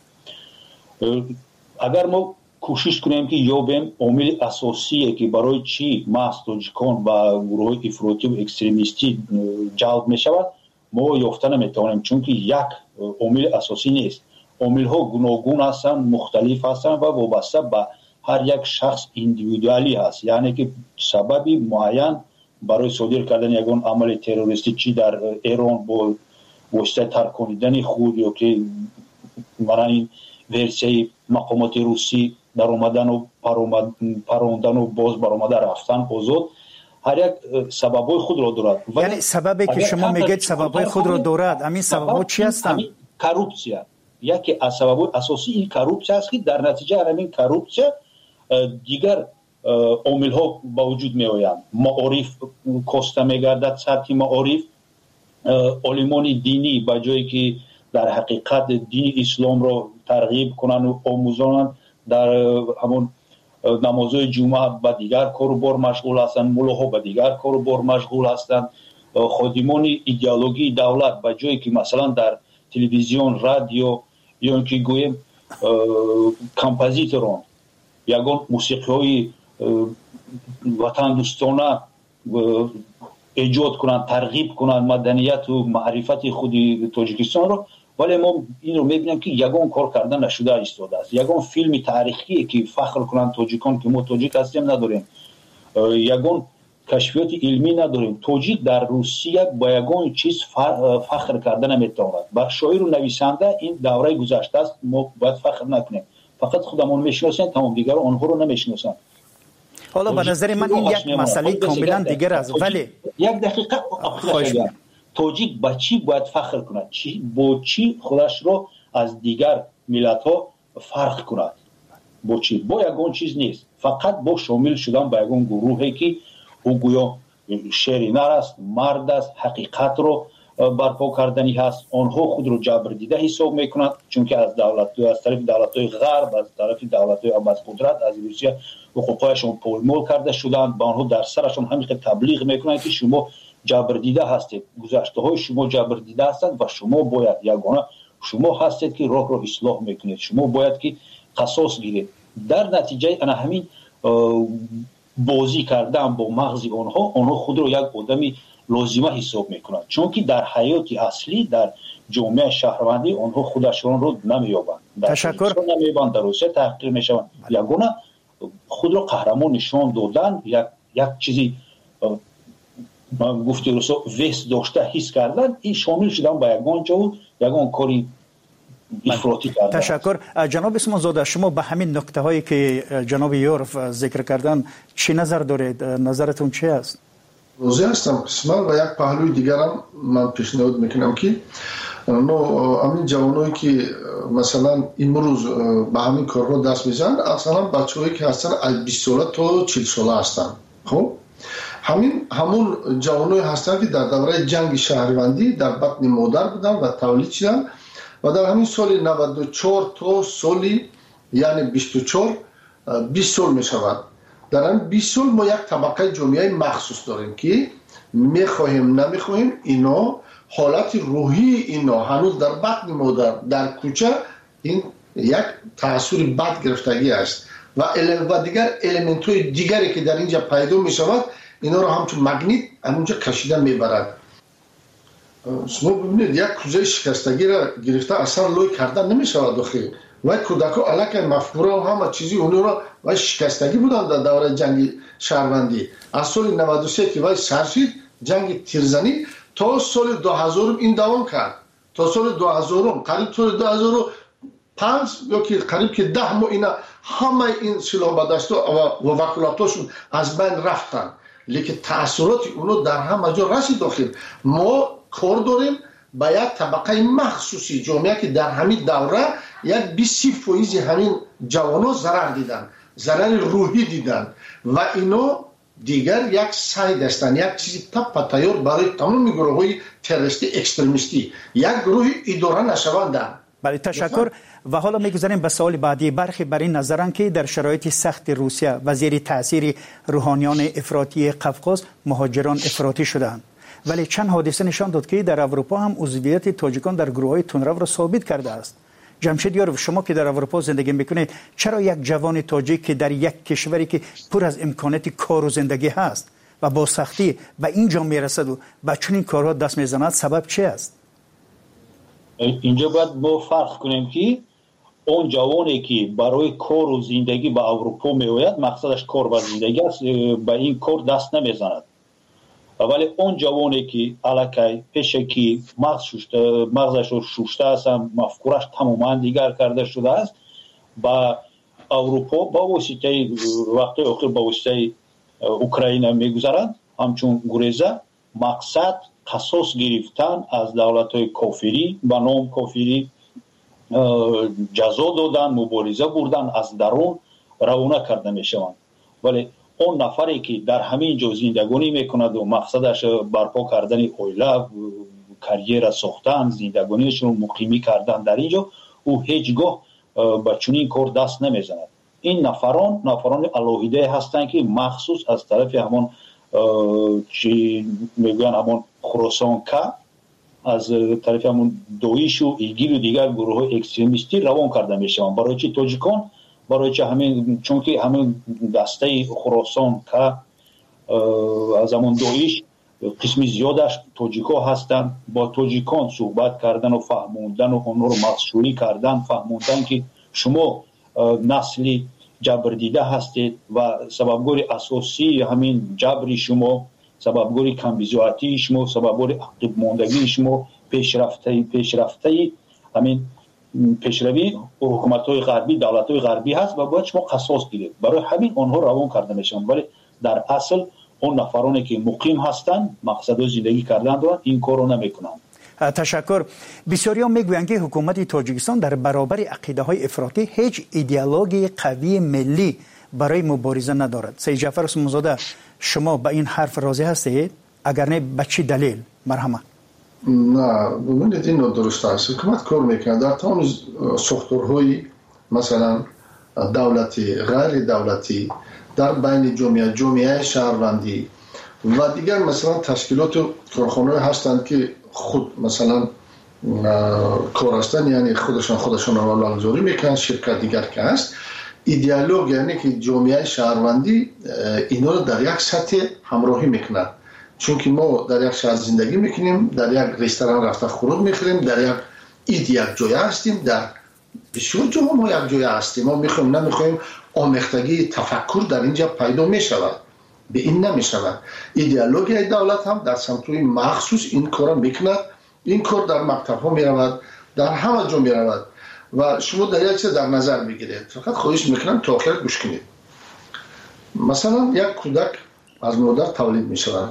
اگر ما کوشش کنیم که یابیم عامل اساسی که برای چی محض تاجیکان و گروه‌های افراطی و اکستریمیستی جلب می‌شود ما یافته نمی‌توانیم، چون که یک عامل اساسی نیست. عامل‌ها گوناگون هستند، مختلف هستند و وابسته به هر یک شخص ایندیویدوالی هست، یعنی که سببی معین برای صادر کردن یگان عمل تروریستی چی در ایران با واسطه ترکاندن خود یا که مثلا این ورسیه مقامات روسی در اومدن و پروندن و باز برآمدن رفتن آزاد هر یک سببای خود را دارد. یعنی سببی که شما میگید سببای خود را دارد، همین سبب‌ها چی هستند؟ کروپسیا. یکی از سببای اساسی این کروپسیا است که در نتیجه همین کروپسیا دیگر عامل ها با وجود می آیند. معارف کاسته می گردد، سطح معارف عالمان دینی با جایی که در حقیقت دین اسلام را ترغیب کنند و آموزانند در همون نمازهای جمعه با دیگر کار و بار مشغول هستند، ملاها با دیگر کار و بار مشغول هستند. خادمان ایدئولوژی دولت با جایی که مثلا در تلویزیون، رادیو یا اینکه گویم کمپوزیتوران یگان موسیقی های وطن دوستانه ایجاد کنند، ترغیب کنند مدنیت و معرفت خود تاجیکستان رو، ولی ما این رو میبینیم که یگان کار کردن نشده ایستاده است. یگان فیلم تاریخی که فخر کنند تاجیکان که ما تاجیک هستیم نداریم، یگان کشفیات علمی نداریم. تاجیک در روسیه با یگان چیز فخر کردن نمیتواند. با شاعر و نویسنده این دوره گذشته است، ما باید فخر نکنیم، فقط خودمون میشناسیم، تمام دیگر آنها رو نمیشناسند. حالا به نظر من این یک مسئله کاملا دیگر است. ولی یک دقیقه خواهش می‌کنم تاجیک با چی باید فخر کند؟ چی با چی خودش رو از دیگر ملت‌ها فرق کند؟ با چی؟ با یگان چیز نیست، فقط با شامل شدن به یگان گروهی که او گویا شیر نر است، مرد است، حقیقت رو برپا کردنی هست. آنها خود رو جبر دیده حساب میکنند، چون که از دولت از طرف دولت‌های غرب، از طرف دولت‌های از قدرت، از روسیه حقوقایشون پولمول کرده شدند. با آنها در سرشون همین تبلیغ میکنند که شما جبر دیده هستید، گذشته های شما جبر دیده هستند و شما باید یگانه شما هستید که راه رو اصلاح میکنید، شما باید که قصاص گیرید. در نتیجه انا همین بازی کردن با مغز آنها، آنها خود رو یک آدمی لازمه حساب میکنند، چون که در حیات اصلی در جامعه شهروندی آنها خودشون رو نمییابند. تشکر. نمییابند، در روسیه تحقیر میشوند. یگانه خود رو قهرمان نشان دادن، یک یک چیزی من گفتی روسا وست داشته حس کردن، این شامل شدن به یگان جو یگان کاری افراطی کردن. تشکر. جناب اسمان زاده، شما به همین نکته هایی که جناب یورف ذکر کردن چی نظر دارید؟ نظرتون چی است؟ روزی هستم قسمت و یک پهلوی دیگرم من پیشنهاد میکنم که نو همین جوانایی که مثلا امروز به همین کارها دست میزنن اصلا بچه‌هایی که هستن از بیست ساله تا چهل ساله هستن. خب همین همون جوانایی هستن که در دوره جنگ شهروندی در بطن مادر بودن و تولید شدن و در همین سال نود و چهار تا سالی یعنی بیست و چهار بیست سال میشود. در این بیست سال ما یک طبقه جامعه مخصوص داریم که میخواهیم نمیخواهیم اینا حالت روحی اینا هنوز در بطن مادر در کوچه این یک تأثیر بد گرفتگی است و و دیگر الیمنت های دیگری که در اینجا پیدا میشود اینا رو همچون مگنیت همونجا کشیده میبرد. شما ببینید یک کوزه شکستگی را گرفته اصلا لوی کردن نمیشود داخل و کودکا علاقه مفکوره و همه چیزی اونو را و شکستگی بودن در دوره جنگ شهروندی. از سال نود و سه که وای سرشید جنگ تیرزنی تا سال دو هزار این دوام کرد، تا سال دو هزار قریب سال دو هزار و پنج یا که قریب که ده ماه اینا همه این سلاح بدست و وکالتاشون از بین رفتن، لیکن تأثیرات اونو در همه جا رسید داخل. ما کار داریم با یک طبقه مخصوصی جامعه که در همین دوره یک بیست فیصد همین جوانا ضرر دیدن، ضرر روحی دیدن و اینا دیگر یک سعی داشتن یک چیزی تپ تیار برای تمام گروه‌های تروریستی اکستریمیستی یک گروه اداره نشوندن. بله تشکر. و حالا میگذاریم به سوال بعدی. برخی بر این نظرن که در شرایط سخت روسیه و زیر تاثیر روحانیان افراطی قفقاز مهاجران افراطی شدند، ولی چند حادثه نشان داد که در اروپا هم عضویت تاجیکان در گروه‌های تندرو را ثابت کرده است. جمشید یاروف، شما که در اروپا زندگی میکنید، چرا یک جوان تاجیک که در یک کشوری که پر از امکانات کار و زندگی هست و با سختی به اینجا میرسد و به چنین کارها دست میزند، سبب چی است؟ اینجا باید با فرق کنیم که اون جوانی که برای کار و زندگی به اروپا میآید مقصدش کار و زندگی است، به این کار دست نمیزند. ولی اون جوانی که علاقه پیشه که مغز شوشته مغزش رو شوشته است، مفکورش تماما دیگر کرده شده است، با اروپا با واسطه وقتی آخر با واسطه اوکراین میگذرند، همچون گریزه مقصد قصاص گرفتن از دولت‌های کافری به نام کافری جزا دادن، مبارزه بردن، از درون روانه کرده میشوند. ولی اون نفری که در همین جا زندگانی میکند و مقصدش برپا کردن اویله، کریر ساختن، زندگانیشون مقیمی کردن در اینجا، او هیچگاه به چنین کار دست نمیزند. این نفران نفران الهیده هستند که مخصوص از طرف همون چی میگن همون خراسان که از طرف همون دویش و ایگیل و دیگر گروه اکستریمیستی روان کرده میشوند. برای چی تاجیکان؟ برای چه همین چون که همین دسته خراسان که از همون دویش قسمی زیادش تاجیکا هستند، با تاجیکان صحبت کردن و فهموندن و اونها رو مخشوری کردن، فهموندن که شما نسلی جبر دیده هستید و سببگوری اساسی همین جبری شما، سببگوری کمبیزاتی شما، سببگوری عقب ماندگی شما، پیشرفته پیشرفته همین پیشروی حکومت‌های غربی، دولت‌های غربی هست و باید شما قصاص گیرید. برای همین آنها روان کرده میشن، ولی در اصل اون نفرانی که مقیم هستند، مقصد زندگی کردن دارن، این کارو نمیکنن. تشکر. بسیاریا میگویند که حکومت تاجیکستان در برابر عقیده‌های افراطی هیچ ایدئولوژی قوی ملی برای مبارزه ندارد. سید جعفر اسمانزاده، شما به این حرف راضی هستید؟ اگر نه به چه دلیل؟ مرحمت. نه، ببینید این درست است. حکومت کار میکنه در تمام ساختارهای مثلا دولتی، غیر دولتی، در بین جامعه، جامعه شهروندی و دیگر مثلا تشکیلات و کارخانه‌ای هستند که خود مثلا کار هستند، یعنی خودشان خودشان را لازوری میکنن. شرکت دیگر که هست ایدئولوژی، یعنی که جامعه شهروندی اینا رو در یک سطح همراهی میکنن. چون که ما در یک شهر زندگی میکنیم، در یک رستوران رفته خورد میخوریم، در یک اید یک جای هستیم، در بسیار جاها ما یک جای هستیم. ما میخوایم نمیخوایم آمیختگی تفکر در اینجا پیدا میشود، به این نمیشود. ایدئولوژی دولت هم در سمت‌های مخصوص این کارا میکند. این کار در مکتب ها میرود، در همه جا میرود و شما در یک چیز در نظر بگیرید. فقط خواهش میکنم تا آخر گوش کنید. مثلا یک کودک از مادر تولید میشود،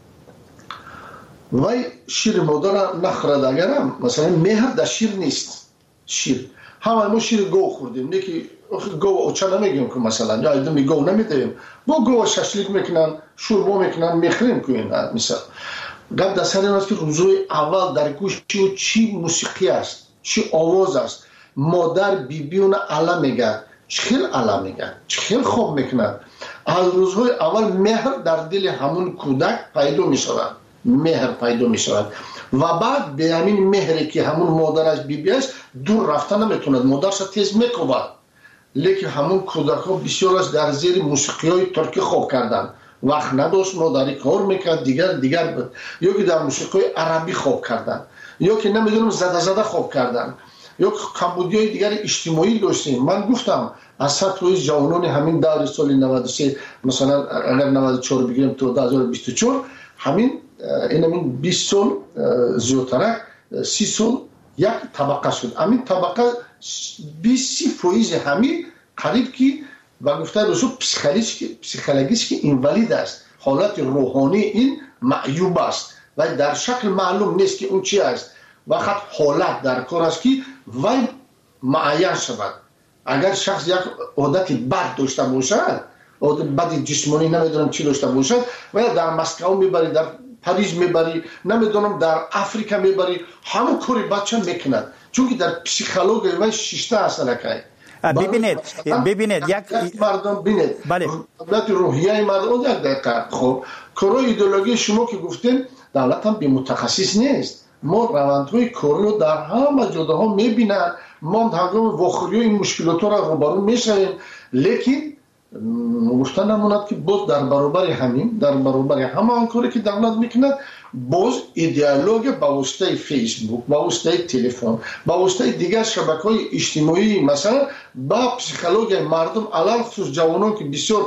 وای شیر مادر نخورد، اگرم مثلا مهر در شیر نیست. شیر همه ما شیر گو خوردیم، یکی گو اوچا نمیگیم که مثلا یا ایدمی گو نمیدیم، با گو ششلیک میکنن، شوربا میکنن، میخریم که این مثلا گفت در سر این است که روزوی اول در گوش چی, چی موسیقی است، چی آواز است. مادر بیبیون علا میگه، چخیل علا میگه، چخیل خوب میکنن. از روزهای اول مهر در دل همون کودک پیدا میشود، مهر پیدا میشود و بعد به همین مهری که همون مادرش بیبی است دور رفتن نمیتوند، مادرش تیز میکوبد. لیکن همون کودک ها بسیارش در زیر موسیقی های ترکی خوب کردن، وقت نداشت مادری کار میکرد، دیگر دیگر بود، یا که در موسیقی های عربی خوب کردن، یا که نمیدونم زده زده خوب کردن، یا کمبودی های دیگر اجتماعی داشتیم. من گفتم از سطح جوانان همین دور سال نود و سه مثلا اگر نود و چهار بگیریم تا دو هزار و بیست و چهار، همین این همین بیست سال زیادتر، سی سال یک طبقه شد. همین طبقه بیست سی فویز همین قریب که و گفته رسول پسیکولوژیش که اینولید است، حالت روحانی این معیوب است و در شکل معلوم نیست که اون چی است. وقت حالت در کار است که وی معین شود. اگر شخص یک عادت بد داشته باشد، عادت بد جسمانی نمیدونم چی داشته باشد، و در مسکو میبری، در پاریس میبری، نمیدونم در افریقا میبری، همون کاری بچه میکند، چون که در پسیکولوژی و شیشته اصلا که ببینید ببینید یک مردم ببینید بله دولت روحیه مردم یک دقیقه. خب کارای ایدئولوژی شما که گفتین دولت هم بی متخصص نیست. ما روندهای کاری رو در همه جاها میبینن، ما هنگام واخوری این مشکلات را روبرو میشویم، لیکن گفتن نموند که باز در برابر همین در برابر همه آن کاری که دولت میکند، باز ایدئولوژی با واسطه فیسبوک، با واسطه تلفن، با واسطه دیگر شبکه‌های اجتماعی مثلا با پسیکولوژی مردم علل خصوص جوانان که بسیار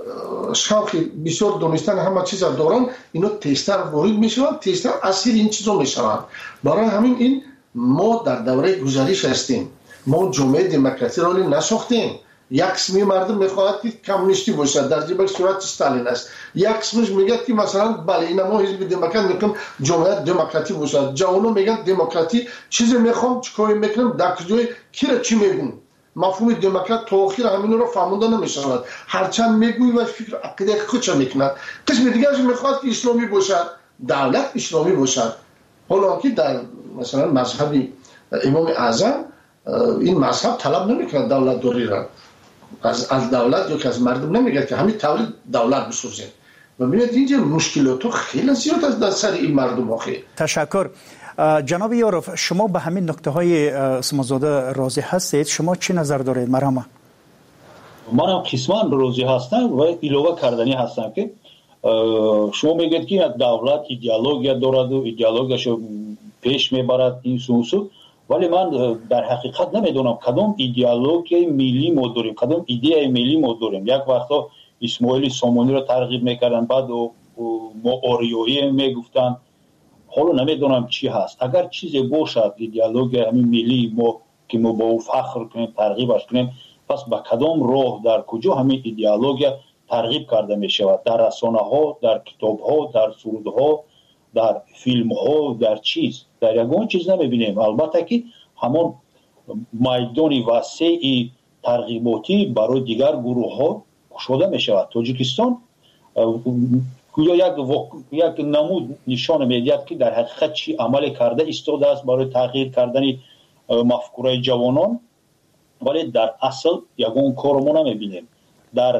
شوق بسیار دانستن همه چیز دارن، اینا تیستر وارد میشوند، تیستر اسیر این چیزا میشوند. برای همین این ما در دوره گذشته هستیم، ما جامعه دموکراسی را نساختیم. یک قسمی مردم میخواهد که کمونیستی باشد، در جبه صورت استالین است. یک قسمش میگه که مثلا بله این ما حزب دموکرات میگم جامعه دموکراتی باشد. جوانان میگن دموکراتی چیزی میخوام چیکار میکنم، در کجای کی را چی میگم. مفهوم دموکرات تا آخر همین رو فهمونده نمیشود. هرچند میگوی و فکر عقیده خودش میکند. قسم دیگرش میخواد که اسلامی باشد، دولت اسلامی باشد. حالا که در مثلا مذهب امام اعظم این مذهب طلب نمیکنه دولت دوری را از از دولت یا که از مردم نمیگه که همین تولید دولت بسازین. ببینید اینجا مشکلات خیلی زیاد است در سر این مردم آخه. تشکر. جناب یاروف، شما به همین نکته های اسمانزاده راضی هستید؟ شما چی نظر دارید؟ مرحبا. من هم قسمان راضی هستم و علاوه کردنی هستم که شما میگید که دولت ایدئولوژی دارد و ایدئولوژیشو پیش میبرد این سوسو، ولی من در حقیقت نمیدونم کدام ایدئولوژی ملی ما داریم، کدام ایده ملی ما داریم. یک وقتا اسماعیل سامانی رو ترغیب میکردن، بعد ما آریایی میگفتن، حالا نمیدونم چی هست. اگر چیزی باشد ایدئولوژی همین ملی ما که ما با او فخر کنیم، ترغیبش کنیم. پس به کدام راه در کجا همین ایدئولوژی ترغیب کرده می شود؟ در رسانه ها، در کتاب ها، در سرود ها، در فیلم ها، در چیز در یگان چیز نمی بینیم. البته که همون میدان وسیع ترغیباتی برای دیگر گروه ها شده می شود. تاجیکستان یک یک نمود نشان میدهد که در حقیقت چی عمل کرده ایستاده است برای تغییر کردن مفکوره جوانان، ولی در اصل یگان کار ما نمیبینیم. در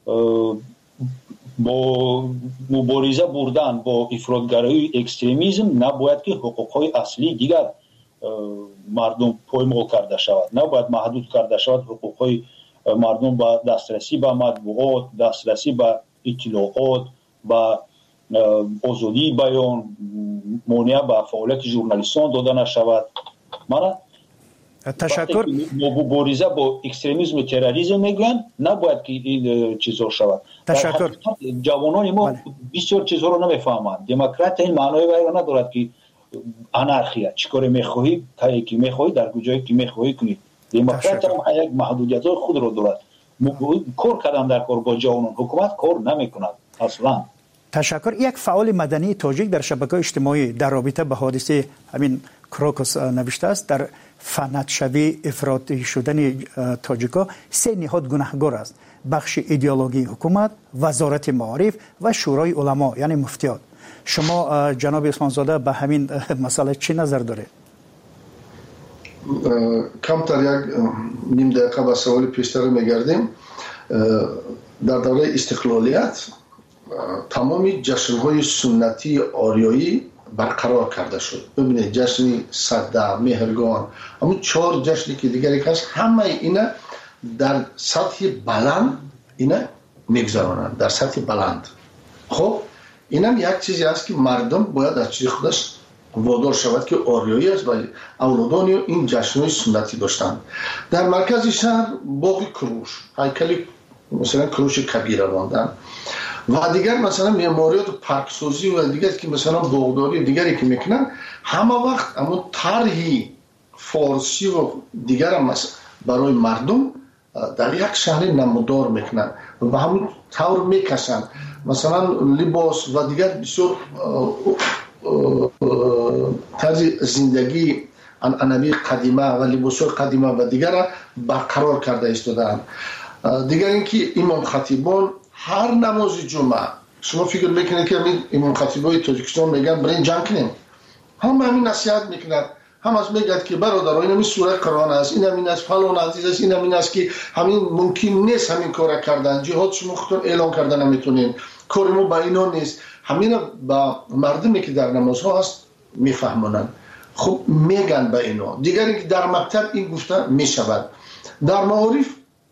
با مبارزه بردن با افراطگرایی اکستریمیسم نباید که حقوقهای اصلی دیگر مردم پایمال کرده شود، نباید محدود کرده شود حقوقهای مردم به دسترسی به مطبوعات، دسترسی به اطلاعات، به آزادی بیان، مانع به فعالیت ژورنالیستان داده نشود. من تشکر. مبارزه با اکستریمیسم و تروریسم میگن نباید که این چیزا شود. تشکر. جوانان ما بله. بسیار چیزها رو نمیفهمند. دموکرات این معنای وای ندارد که انارخیا چیکار میخواهی کاری که میخواهی در کجایی که میخواهی کنی. دموکرات هم یک محدودیت‌های خود رو دارد. کار کردن در کار با جوانان، حکومت کار نمیکند اصلا. تشکر. یک فعال مدنی تاجیک در شبکه‌های اجتماعی در رابطه با حادثه همین کروکوس نوشته است در فنت شوی افراطی شدن تاجیکا سه نهاد گناهگار است: بخش ایدئولوژی حکومت، وزارت معارف و شورای علما یعنی مفتیان. شما جناب عثمان زاده به همین مسئله چی نظر دارید؟ کمتر یک نیم دقیقه به سوال پیشتر میگردیم. در دوره استقلالیت تمامی جشن‌های سنتی آریایی برقرار کرده شد. ببینید جشن صده، مهرگان، همون چهار جشنی که دیگری هست، همه اینا در سطح بلند اینا میگذرانند، در سطح بلند. خب اینم یک چیزی است که مردم باید از چیز خودش وادار شود که آریایی است و اولادان این جشن‌های سنتی داشتند. در مرکز شهر باغ کروش، هیکل مثلا کروش کبیر راندن و دیگر مثلا معماریات و پارکسازی و دیگر که مثلا باغداری دیگری که میکنن، همه وقت اما طرحی فارسی و دیگر هم برای مردم در یک شهر نمودار میکنن و به همون طور میکشن. مثلا لباس و دیگر بسیار طرز زندگی عنعنوی قدیمه و لباس‌های قدیمه و دیگر برقرار کرده ایستادند. دیگر اینکه امام خطیبان هر نماز جمعه، شما فکر میکنید که امام خطیبای تاجیکستان میگن برین جنگ کنیم، هم همین نصیحت میکنند، هم از میگد که برادران این سوره قرآن است، این همین است، فلان عزیز است، این همین است که همین ممکن نیست همین کار کردن، جهاد شما خودتون اعلان کردن نمیتونین، کار ما با اینا نیست. همین با مردمی که در نمازها هست میفهمونن. خب میگن به اینا. دیگر اینکه در مکتب این گفته میشود. در معارف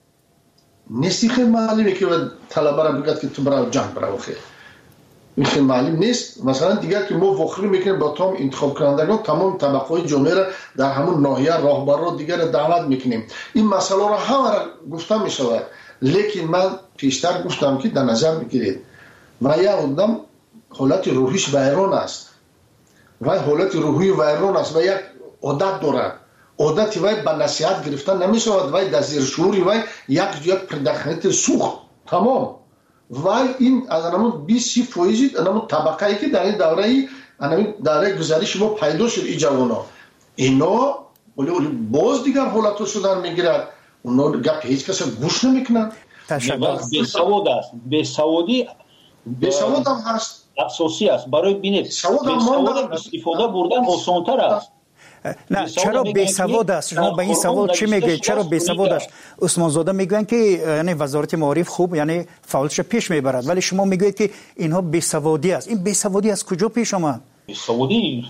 نیستی خیلی معلومه که طلبه را بگد که تو برای جنگ برای خیلی این خیلی معلوم نیست. مثلا دیگر که ما وخری میکنیم با تمام انتخاب کنندگان، تمام طبقه های جامعه را در همون ناحیه راهبر را دیگر دعوت میکنیم. این مسئله را همه را گفته میشود، لیکن من پیشتر گفتم که در نظر بگیرید و یک آدم حالت روحیش ویران است و حالت روحی ویران است و یک عادت دارد. عادت وای به نصیحت گرفتن نمیشود، وای در زیر شعوری وای یک یک پرداختنیت سوخت تمام وای این از انمون بیست فیصد انمون طبقه ای که در این دوره ای انمون دوره گذشته ما پیدا شد این جوانا اینا ولی ولی باز دیگر حالتو شدن میگیرد، اونا گپ هیچ کس گوش نمیکنن. تشکر. بیسواد است، بیسوادی بیسواد هم هست، اساسی است. برای بینید بیسواد استفاده بردن آسان‌تر است. نه چرا بیسواد است؟ شما به این سوال چی میگید؟ چرا بیسواد است؟ عثمان زاده میگن که یعنی وزارت معارف خوب یعنی فعالیتش پیش میبرد، ولی شما میگید که اینها بیسوادی است. این بیسوادی از کجا پیش آمد؟ بیسوادی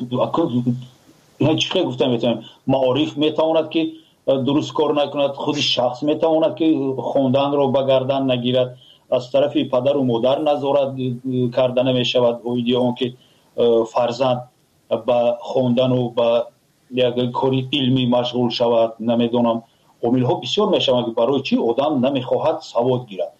اینا چیکار گفتم میتونم معارف میتواند که درست کار نکند، خود شخص میتواند که خوندن رو به گردن نگیرد، از طرف پدر و مادر نظارت کردن میشود اویدی اون که فرزند با خوندن و با یک کاری علمی مشغول شود. نمیدونم عامل ها بسیار میشوند که برای چی آدم نمیخواهد سواد گیرد.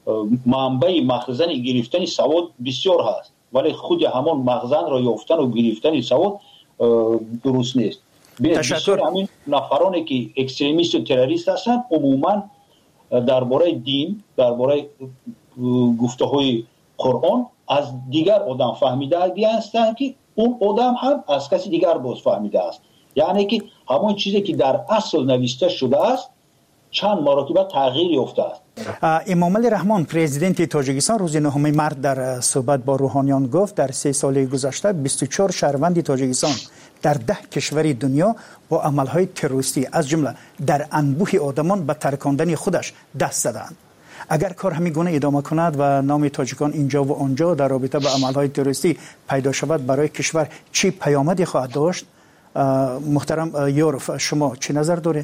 منبع مخزن گرفتن سواد بسیار هست، ولی خود همان مخزن را یافتن و گرفتن سواد درست نیست. تشکر. همین نفرانی که اکستریمیست و تروریست هستند عموما درباره دین، درباره گفته‌های قرآن از دیگر آدم فهمیده هستند که اون آدم هم از کسی دیگر باز فهمیده است. یعنی که همون چیزی که در اصل نوشته شده است چند مرتبه تغییر یافته است. امام علی رحمان پرزیدنت تاجیکستان روز نهم مارس در صحبت با روحانیان گفت در سه سال گذشته بیست و چهار شهروند تاجیکستان در ده کشور دنیا با عملهای تروریستی از جمله در انبوه آدمان به ترکاندن خودش دست زدند. اگر کار همین گونه ادامه کند و نام تاجیکان اینجا و آنجا در رابطه با عملهای تروریستی پیدا شود برای کشور چی پیامدی خواهد داشت؟ محترم یورف شما چه نظر دارید؟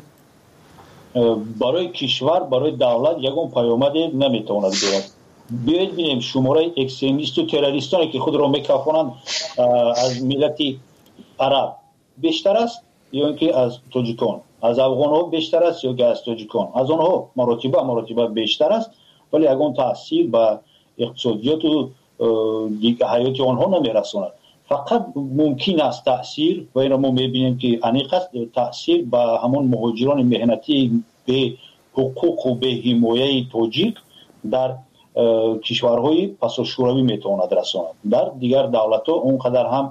برای کشور، برای دولت یگان پیامدی نمیتواند دارد. بیایید ببینیم شماره اکستریمیست و تروریستانی که خود را میکافانند از ملت عرب بیشتر است یا اینکه از تاجیکان، از افغان ها بیشتر است یا که از تاجیکان، از آنها مراتبه مراتبه بیشتر است، ولی یگان تاثیر به اقتصادیات و حیات آنها نمیرساند. فقط ممکن است تاثیر و این ما میبینیم که انیق است تاثیر به همون مهاجران مهنتی به حقوق و به حمایه تاجیک در کشورهای پساشوروی میتواند رساند. در دیگر دولت‌ها اونقدر هم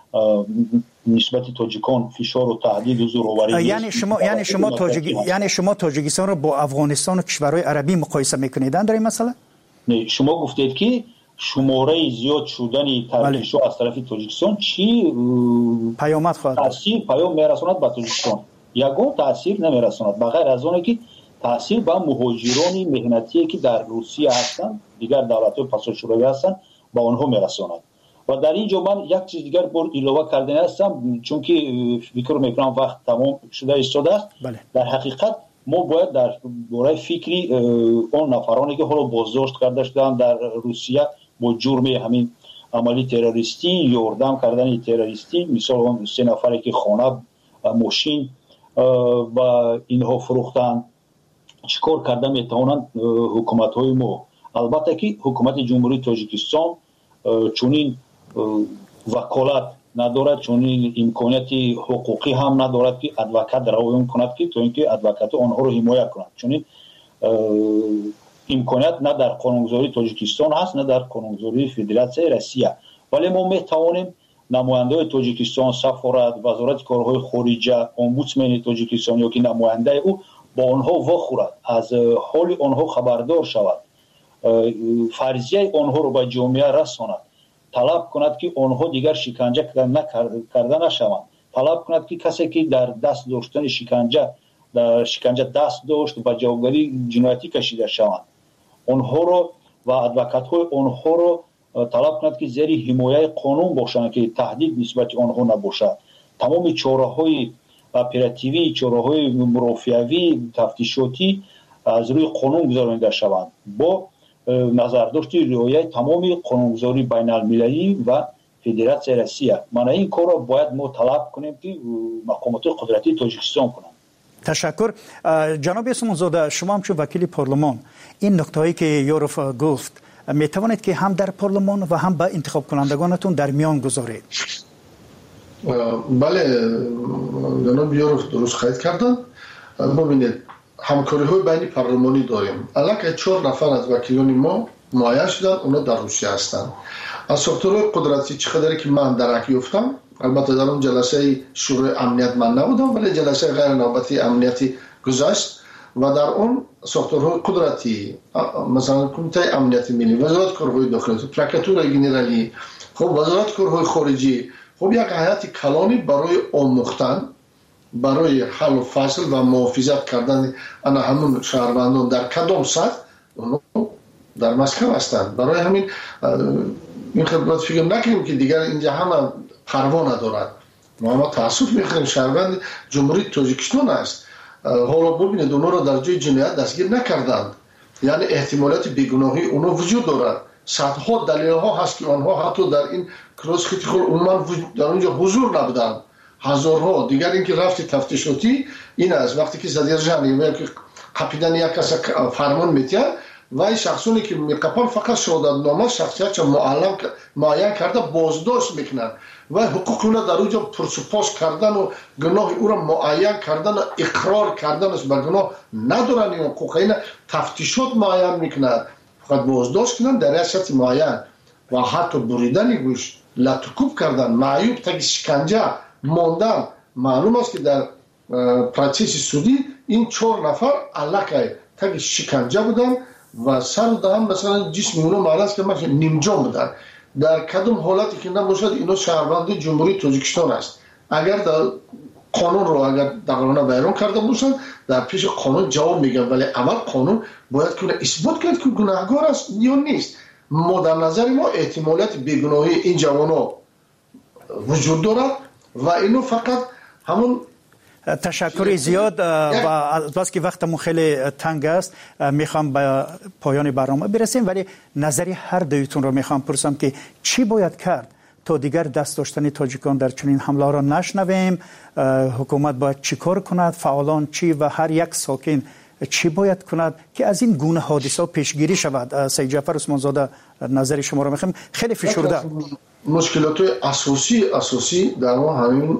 نسبت تاجیکان فشار و تهدید و زورآوری یعنی شما یعنی شما تاجیک یعنی شما تاجیکستان رو با افغانستان و کشورهای عربی مقایسه میکنید در این مسئله؟ نه، شما گفتید که شماره زیاد شدن ترکیش از طرف تاجیکستان چی پیامد خواهد تاثیر پیام میرساند به تاجیکستان؟ یگان تاثیر نمیرساند بغیر از اون که تاثیر به مهاجران مهنتی که در روسیه هستند، دیگر دولت‌های پساشوروی هستند، با آنها میرساند. و در اینجا من یک چیز دیگر بر علاوه کردن هستم، چون که فکر میکنم وقت تمام شده ایستاده است. بله. در حقیقت ما باید در باره فکری اون نفرانی که حالا بازداشت کرده شدن در روسیه با جرم همین عملی تروریستی، یاردم کردن تروریستی، مثال اون سه نفری که خانه ماشین و اینها فروختن، چیکار کرده میتوانند حکومت های ما؟ البته که حکومت جمهوری تاجیکستان چونین وکالت ندارد، چونین امکانیت حقوقی هم ندارد که ادوکات روایت کند که تو اینکه ادوکات آنها رو حمایت کند، چونین امکانیت نه در قانونگذاری تاجیکستان هست نه در قانونگذاری فدراسیون روسیه. ولی ما میتوانیم نماینده تاجیکستان، سفارت، وزارت کارهای خارجه، امبودسمن تاجیکستان یا که نماینده او با آنها وخورد، از حال آنها خبردار شود، فرضیه آنها رو به جامعه رساند، طلب کند که آنها دیگر شکنجه کرده نشوند، طلب کند که کسی که در دست داشتن شکنجه در شکنجه دست داشت به جوابگری جنایتی کشیده شوند، آنها رو و ادوکات های آنها رو طلب کند که زیر حمایه قانون باشند که تهدید نسبت آنها نباشد. تمام چاره‌های اپراتیوی، چاره‌های مرافعوی، تفتیشاتی از روی قانون گذارانده شوند با نظرداشت رعایت تمام قانونگذاری بین المللی و فدراسیون روسیه. من این کار را باید ما طلب کنیم که مقامات قدرتی تاجیکستان کنند. تشکر. جناب اسمانزاده، شما هم چون وکیل پارلمان این نکته‌ای که یوروف گفت می توانید که هم در پارلمان و هم با انتخاب کنندگانتون در میان گذارید؟ بله جناب یوروف درست خواهید کردن. ببینید همکاری های بین پارلمانی داریم. الان چهار نفر از وکیلان ما معین شدن، اونا در روسیه هستند. از ساختارهای قدرتی چقدری که من درک یافتم، البته در اون جلسه شورای امنیت من نبودم ولی جلسه غیر نوبتی امنیتی گذشت و در اون ساختارهای قدرتی مثلا کمیته امنیت ملی، وزارت کارهای داخلی، پروکراتور گنرالی، خب وزارت کارهای خارجی، خب یک هیئت کلانی برای آموختن، برای حل و فصل و محافظت کردن انا همون شهروندان در کدام سطح در مسکو هستند. برای همین این خدمت فکر نکنیم که دیگر اینجا همه پروا ندارد. ما ما تاسف میخوریم شهروند جمهوری تاجیکستان است. حالا ببینید اونا را در جای جنایت دستگیر نکردند، یعنی احتمالات بیگناهی اونا وجود دارد. صدها دلیل ها هست که آنها حتی در این کلاس خیلی خود عموما در اونجا حضور نبودند. هزارها دیگر اینکه رفتی تفتیشاتی این است وقتی که صدر جمهوری که قپیدن یک کس فرمان میتیه و این شخصونی که میقپن فقط شهادت نامه شخصیت معلم معین کرده بازداشت میکنن و حقوق اونا در اونجا پرسپاس کردن و گناه او را معین کردن و اقرار کردن است به گناه ندارن. این حقوق اینا تفتیشات معین میکنند، فقط بازداشت کنن در ریاست معین و حتی بریدن گوش، لطکوب کردن، معیوب تا شکنجه ماندن. معلوم است که در پروسس سودی این چهار نفر علاقه تا شکنجه بودن و سر دهم مثلا جسم اونا معنیست که مثلا نیمجان بودن. در کدام حالتی که نباشد اینا شهروند جمهوری تاجیکستان است. اگر در قانون رو اگر دقیقاً بیان کرده باشند در پیش قانون جواب میگن، ولی اول قانون باید که اثبات کرد که گناهکار است یا نیست. ما در نظر ما احتمالیت بیگناهی این جوانا وجود دارد و اینو فقط همون. تشکر زیاد و البته که وقتمون خیلی تنگ است میخوام به پایان برنامه برسیم، ولی نظری هر دویتون رو میخوام پرسم که چی باید کرد تا دیگر دست داشتن تاجیکان در چنین حمله را نشنویم؟ حکومت باید چی کار کند؟ فعالان چی و هر یک ساکن چی باید کند که از این گونه حادثه پیشگیری شود؟ سید جعفر عثمان زاده نظر شما رو میخوام. خیلی فشرده مشکلات اساسی اساسی در ما همین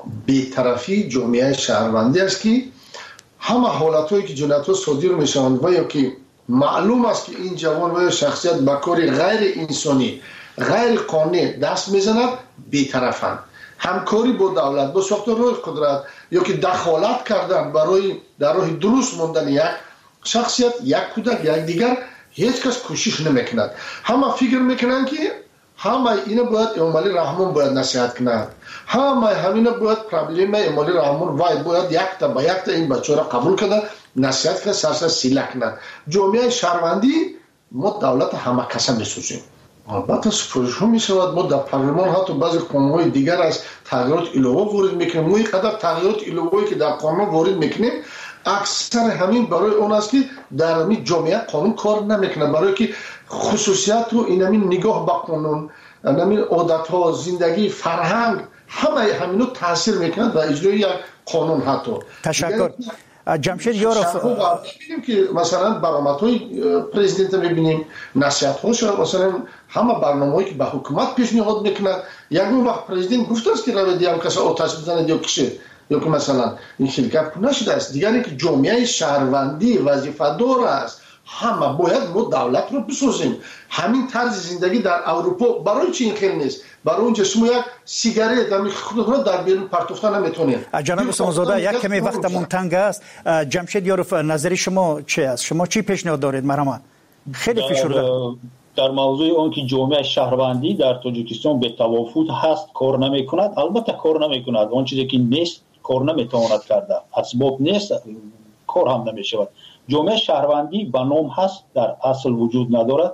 بی‌طرفی جامعه شهروندی است که همه حالتایی که جنایت‌ها صادر میشوند و یا که معلوم است که این جوان و شخصیت به کار غیر انسانی غیر قانونی دست میزند، بی‌طرفند. همکاری با دولت، با ساختارهای قدرت یا که دخالت کردن برای در راه درست ماندن یک شخصیت، یک کودک، یک دیگر، هیچ کس کوشش نمیکند. همه فکر میکنند که همه اینا باید امالی رحمان باید نصیحت کنند، همه همینا باید پرابلم امالی رحمان باید باید یک تا با یک تا این بچه را قبول کنند، نصیحت کنند، سرسر سیله کنند. جامعه شهروندی ما دولت همه کسا میسوزیم. البته سپرش ها می شود. ما در پارلمان حتی بعضی قانون‌های دیگر از تغییرات الهه وارد میکنیم. ما اینقدر تغییرات الهه‌ای که در قانون وارد میکنیم اکثر همین برای اون است که در همین جامعه قانون کار نمیکنه، برای که خصوصیت و این همین نگاه به قانون، همین عادت‌ها، زندگی، فرهنگ، همه همینو تاثیر میکنه در اجرای یک قانون. حتی تشکر. جمشید یاروف می‌بینیم که مثلا برآمدهای پرزیدنت می‌بینیم، نصیحت‌هاش، مثلا همه برنامه‌ای که به حکومت پیشنهاد میکنه. یک وقت پرزیدنت گفته است که روی هم کسی آتش بزنه یا کشه یا که مثلا این شرکت نشده است. دیگری که جامعه شهروندی وظیفه دار است، همه باید ما دولت رو بسازیم. همین طرز زندگی در اروپا برای چی این خیلی نیست؟ برای اونجا شما یک سیگارت در خودتون در بیرون پرتوفتن نمیتونید. جناب عثمان زاده یک کمی وقتمون تنگ است. جمشید یاروف نظر شما چی است؟ شما چی پیشنهاد دارید؟ مرحبا. خیلی فشرده در موضوع اون که جامعه شهروندی در تاجیکستان به توافق هست کار نمیکند. البته کار نمیکند. اون چیزی که نیست کار نمیتواند کرده. اسباب نیست کار هم نمیشود. جامعه شهروندی به نام هست، در اصل وجود ندارد.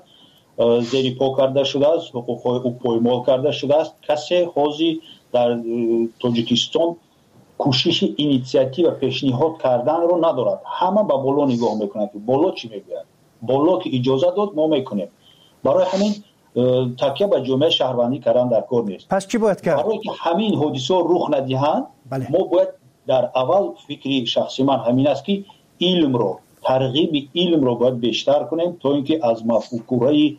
زیر پا کرده شده است، حقوق او پایمال کرده شده است. کسی حاضی در تاجیکستان کوشش اینیشیاتیو و پیشنهاد کردن رو ندارد. همه به بالا نگاه میکنند که بالا چی میگوید، بالا که اجازه داد ما میکنیم. برای همین تکیه به جامعه شهروندی کردن در کار نیست. پس چی باید کرد؟ برای که همین حادثه رخ ندهند بله. ما باید در اول فکری شخصی من همین است که علم رو، ترغیب علم رو باید بیشتر کنیم تا اینکه از مفکوره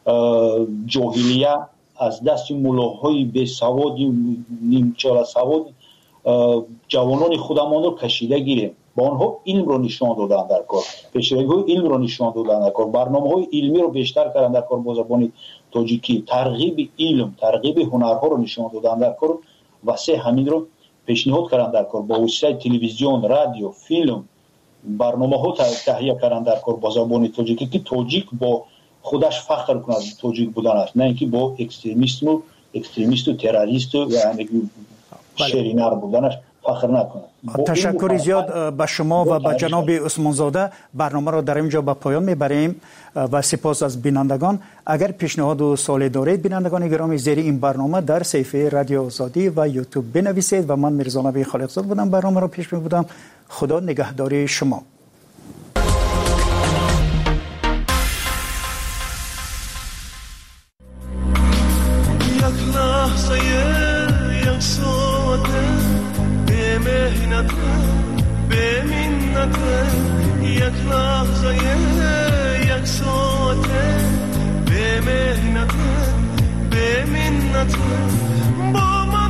جاهلیه، از دست ملاهای بی سواد، نیمچال سواد جوانان خودمان رو کشیده گیریم. با آنها علم رو نشان دادن در کار، پیشروی علم رو نشان دادن در کار، برنامه‌های علمی رو بیشتر کردن در کار با زبان تاجیکی، ترغیب علم، ترغیب هنرها رو نشان دادن در کار و سه همین رو پیشنهاد کردن در کار با وسیله تلویزیون، رادیو، فیلم، برنامه‌ها تهیه کردن در کار با زبان تاجیکی که تاجیک با خودش فخر کنه از تاجیک بودن است، نه اینکه با اکستریمیسم و اکستریمیست و تروریست و یعنی شرینر بودنش فخر نکنه. تشکر زیاد به شما و به جناب عثمان زاده. برنامه را در اینجا به پایان میبریم و سپاس از بینندگان. اگر پیشنهاد و سوالی دارید بینندگان گرامی زیر این برنامه در صفحه رادیو آزادی و یوتیوب بنویسید و من میرزا نبی خالقزاد بودم برنامه را پیش میبردم. خدا نگهداری شما. یک لحظه یک ساعته به مهنت به منت، یک لحظه یک ساعته به مهنت به منت با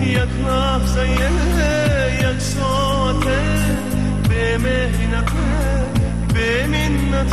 یک لحظه یک ساعته به مهنت به منت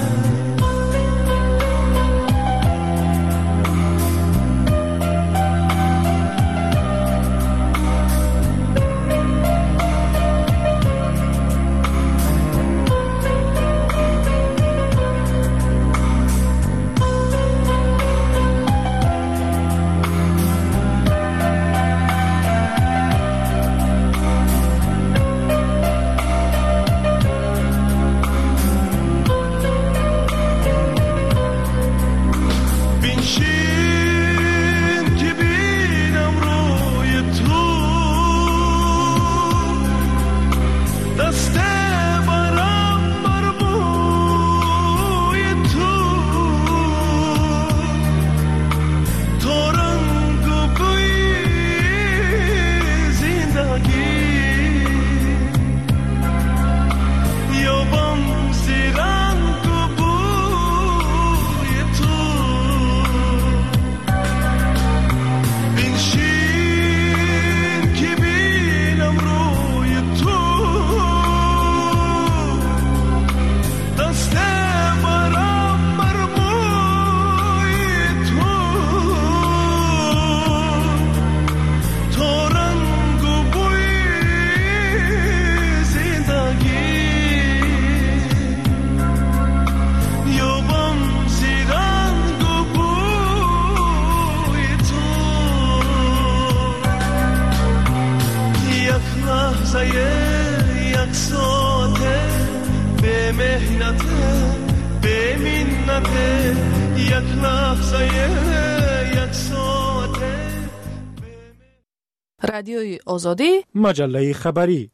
رادیوی آزادی مجله خبری.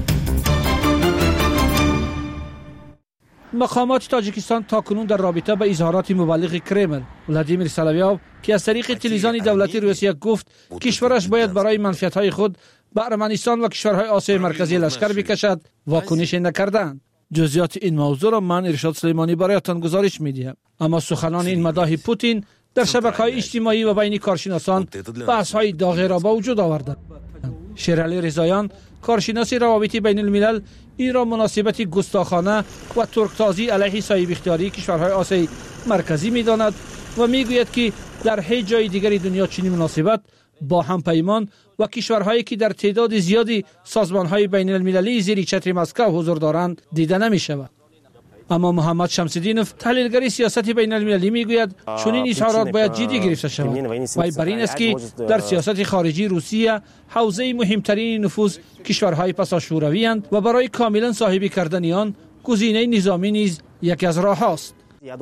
مقامات تاجیکستان تاکنون در رابطه با اظهارات مبلغ کرمل ولادیمیر سلاویوف که از طریق تلویزیون دولتی روسیه گفت کشورش باید برای منفعت‌های خود به ارمنستان و کشورهای آسیای مرکزی لشکر بکشد واکنش نکردند. جزئیات این موضوع را من ارشاد سلیمانی برایتان گزارش می‌دهم. اما سخنان این مداح پوتین در شبکه‌های اجتماعی و بین کارشناسان بحث‌های داغ را به وجود آورد. شیرعلی رضاییان کارشناس روابط بین الملل این را مناسبت گستاخانه و ترکتازی علیه صاحب اختیاری کشورهای آسیای مرکزی می‌داند و می‌گوید که در هیچ جای دیگری دنیا چنین مناسبت با هم پیمان و کشورهایی که در تعداد زیادی سازمان‌های بین المللی زیر چتر مسکو حضور دارند دیده نمی‌شود. اما محمد شمس‌الدینوف تحلیلگر سیاست بین المللی میگوید چون این اظهارات باید جدی گرفته شود و بر این است که در سیاست خارجی روسیه حوزه مهمترین نفوذ کشورهای پساشوروی اند و برای کاملا صاحبی کردن آن گزینه نظامی نیز یکی از راه‌ها است.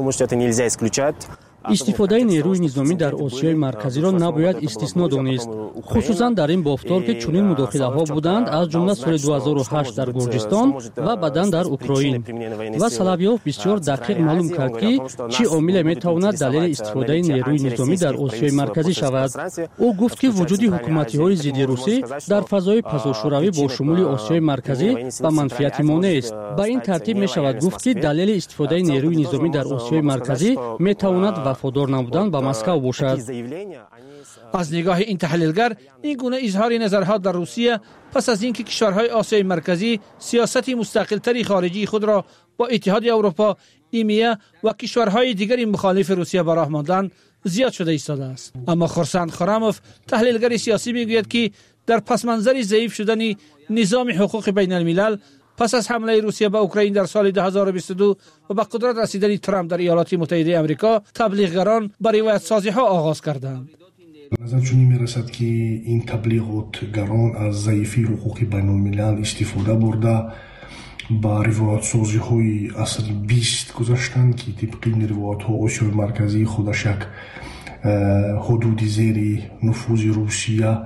استفاده نیروی نظامی در آسیای مرکزی را نباید استثنا دانست، خصوصا در این بافتار که چنین مداخله‌ها بودند از جمله سال دو هزار و هشت در گرجستان و بعداً در اوکراین. و سلاویوف بسیار دقیق معلوم کرد که چه عامل میتواند دلیل استفاده نیروی نظامی در آسیای مرکزی شود. او گفت که وجود حکومت‌های ضد روسی در فضای پساشوروی با شمول آسیای مرکزی و منفعت مانع است. به این ترتیب می‌شود گفت که دلیل استفاده نیروی نظامی در آسیای مرکزی میتواند وفادار نبودن به مسکو باشد. از نگاه این تحلیلگر این گونه اظهار نظرها در روسیه پس از اینکه کشورهای آسیای مرکزی سیاست مستقل‌تری خارجی خود را با اتحاد اروپا، ایمیه و کشورهای دیگری مخالف روسیه به راه ماندند زیاد شده ایستاده است. اما خورسند خرموف تحلیلگر سیاسی میگوید که در پس منظر ضعیف شدن نظام حقوق بین الملل پس از حمله روسیه به اوکراین در سال دو هزار و بیست و دو و به قدرت رسیدن ترامپ در ایالات متحده آمریکا تبلیغگران با روایت سازی ها آغاز کردند. نظر چنین میرسد که این تبلیغاتگران از ضعیفی حقوق بین الملل استفاده برده با روایت سازی های اصل بیست گذاشتند که طبق این روایت ها آسیای مرکزی خودش یک حدود زیر نفوذ روسیه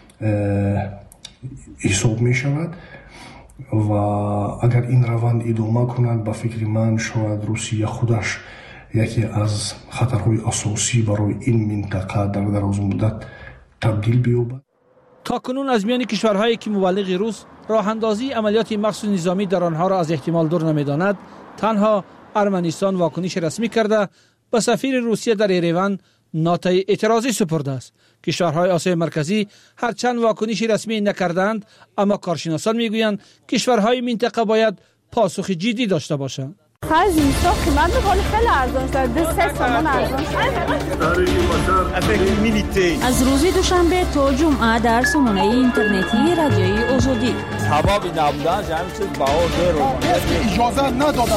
حساب می شود و اگر این روند ادامه کند به فکر من شاید روسیه خودش یکی از خطرهای اساسی برای این منطقه در دراز مدت تبدیل بیابد. تاکنون از میان کشورهایی که مبلغ روس راه اندازی عملیات مخصوص نظامی در آنها را از احتمال دور نمی‌داند، تنها ارمنستان واکنش رسمی کرده به سفیر روسیه در ایروان نوت اعتراضی سپرده است کشورهای آسیای مرکزی هرچند واکنشی رسمی نکردند، اما کارشناسان میگویند کشورهای منطقه باید پاسخ جدی داشته باشند. خرج اینستا قیمت میکنه خیلی ارزان شده، دو سه تومان ارزان شده. از روز دوشنبه تا جمعه در سامانه اینترنتی رادیوی آزادی حبابی نبودن جمعی چیز بها دیر اجازه ندادن.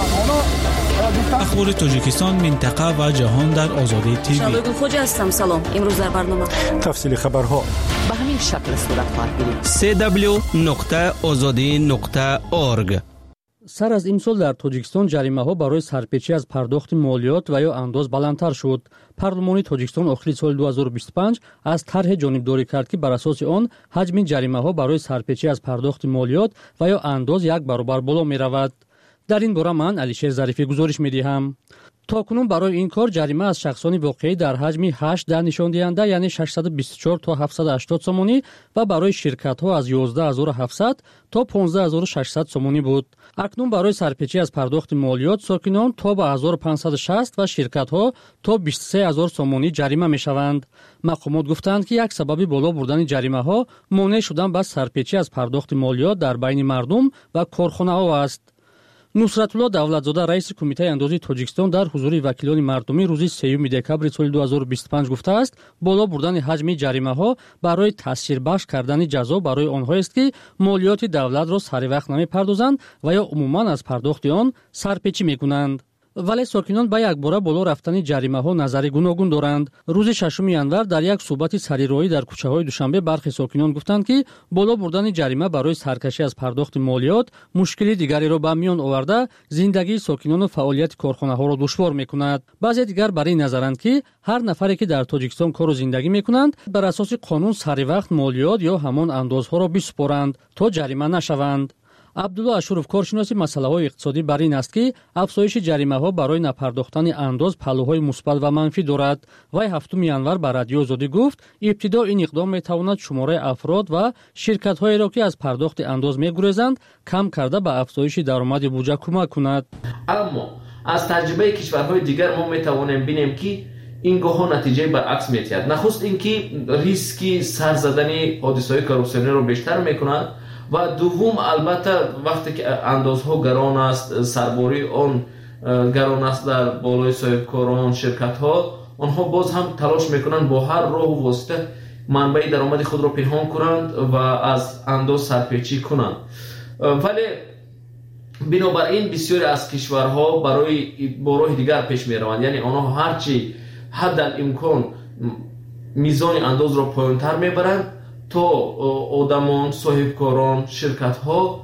اخبار تاجیکستان، منطقه و جهان در آزادی تیوی. شبگون خوجه هستم. سلام. امروز در برنامه تفصیل خبرها به همین شکل صورت خواهد گرفت. سه دبلیو نقطه آزادی نقطه اورگ. سر از امسال در تاجیکستان جریمه ها برای سرپیچی از پرداخت مالیات و یا انداز بلندتر شد. پارلمانی تاجیکستان آخر سال دو هزار و بیست و پنج از طرح جانبداری کرد که بر اساس آن حجم جریمه ها برای سرپیچی از پرداخت مالیات و یا انداز یک برابر بالا می رود. در این باره من علیشیر ظریفی گزارش می دهم. تاکنون برای این کار جریمه از شخصان واقعی در حجم هشت در نشان دهنده یعنی ششصد و بیست و چهار تا هفتصد و هشتاد سومانی و برای شرکت ها از یازده هزار و هفتصد تا پانزده هزار و ششصد سومانی بود. اکنون برای سرپیچی از پرداخت مالیات ساکنان تا به هزار و پانصد و شصت و شرکت ها تا بیست و سه هزار سومانی جریمه می شوند. مقامات گفتند که یک سبب بالا بردن جریمه ها مانع شدن به سرپیچی از پرداخت مالیات در بین مردم و کارخانه ها است. نصرتالله دولتزاده رئیس کمیته اندازی تاجیکستان در حضور وکیلان مردمی روز سوم دکبر سال دو هزار و بیست و پنج گفته است بالا بردن حجم جریمه ها برای تاثیر بخش کردن جزا برای آنها است که مالیات دولت را سر وقت نمی پردازند و یا عموما از پرداخت آن سرپیچی می کنند. ولی ساکنان به یک باره بالا رفتن جریمه ها نظری گوناگون دارند. روز ششم ینور در یک صحبت سریرایی در کوچه های دوشنبه برخی ساکنان گفتند که بالا بردن جریمه برای سرکشی از پرداخت مالیات مشکلی دیگری را به میان آورده زندگی ساکنان و فعالیت کارخانه ها را دشوار میکند. بعضی دیگر برای نظرند که هر نفری که در تاجیکستان کار و زندگی میکنند بر اساس قانون سر وقت مالیات یا همان اندازها را بسپارند تا جریمه نشوند. عبدالله اشورف کارشناس مسائل اقتصادی بر این است که افزایش جریمه ها برای نپرداختن انداز پهلوهای مثبت و منفی دارد. وی هفتم ینور بر رادیو آزادی گفت ابتدا این اقدام میتواند شماره افراد و شرکت هایی را که از پرداخت انداز میگریزند کم کرده به افزایش درآمد بودجه کمک کند. اما از تجربه کشورهای دیگر ما میتوانیم ببینیم که این گاه نتیجه برعکس میتید. نخست اینکه ریسک سر زدن حادثه‌های کروپسیونی رو بیشتر میکند و دوم البته وقتی که اندازها گران است سرباری آن گران است در بالای صاحبکاران شرکت ها آنها باز هم تلاش میکنند با هر راه و واسطه منبع درآمد خود را پنهان کنند و از انداز سرپیچی کنند. ولی بنابراین بسیاری از کشورها برای با راه دیگر پیش میروند، یعنی آنها هرچی حد الامکان میزان انداز را پایین‌تر میبرند تا آدمان صاحبکاران شرکت ها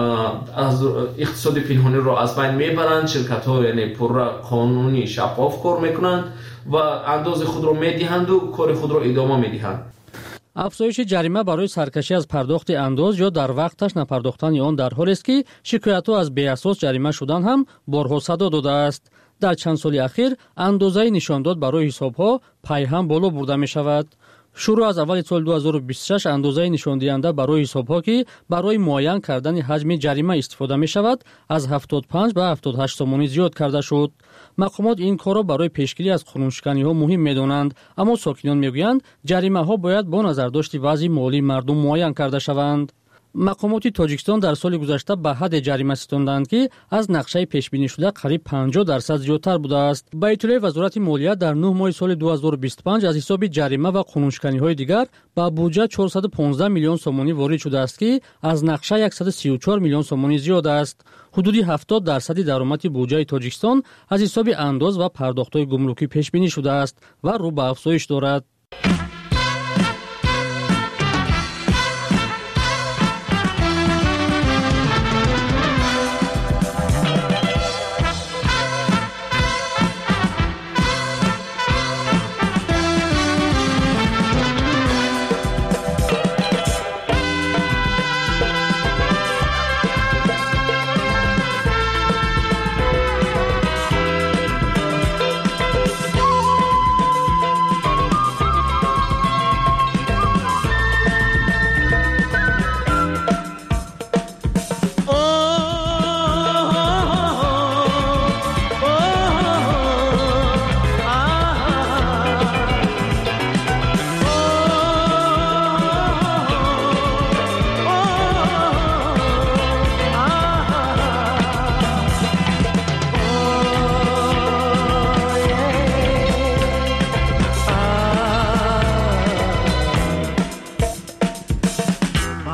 از اقتصاد پنهانی را از بین میبرند. شرکت ها یعنی پر قانونی شفاف کار میکنند و انداز خود را میدهند و کار خود را ادامه میدهند. افزایش جریمه برای سرکشی از پرداخت انداز یا در وقتش نپرداختن آن در حالی است که شکایت ها از بی اساس جریمه شدن هم بارها صدا داده است. در چند سال اخیر اندازه نشانداد برای حساب ها پای هم بالا برده می شود. شروع از اول سال دو هزار و بیست و شش اندازه نشان دهنده برای حساب ها که برای معین کردن حجم جریمه استفاده می شود از هفتاد و پنج به هفتاد و هشت سومانی زیاد کرده شد. مقامات این کار را برای پیشگیری از قانونشکنی ها مهم می دانند، اما ساکنان می گویند جریمه ها باید با نظرداشت وضع مالی مردم معین کرده شوند. مقامات تاجیکستان در سال گذشته به حد جریمه ستاندند که از نقشه پیش بینی شده قریب پنجاه درصد زیادتر بوده است. بیت المال وزارت مالیه در نه ماه سال دو هزار و بیست و پنج از حساب جریمه و قانونشکنی های دیگر به بودجه چهارصد و پانزده میلیون سومانی وارد شده است که از نقشه صد و سی و چهار میلیون سومانی زیاد است. حدود هفتاد درصد درآمد بودجه تاجیکستان از حساب انداز و پرداخت‌های گمرکی پیش بینی شده است و رو به افزایش دارد.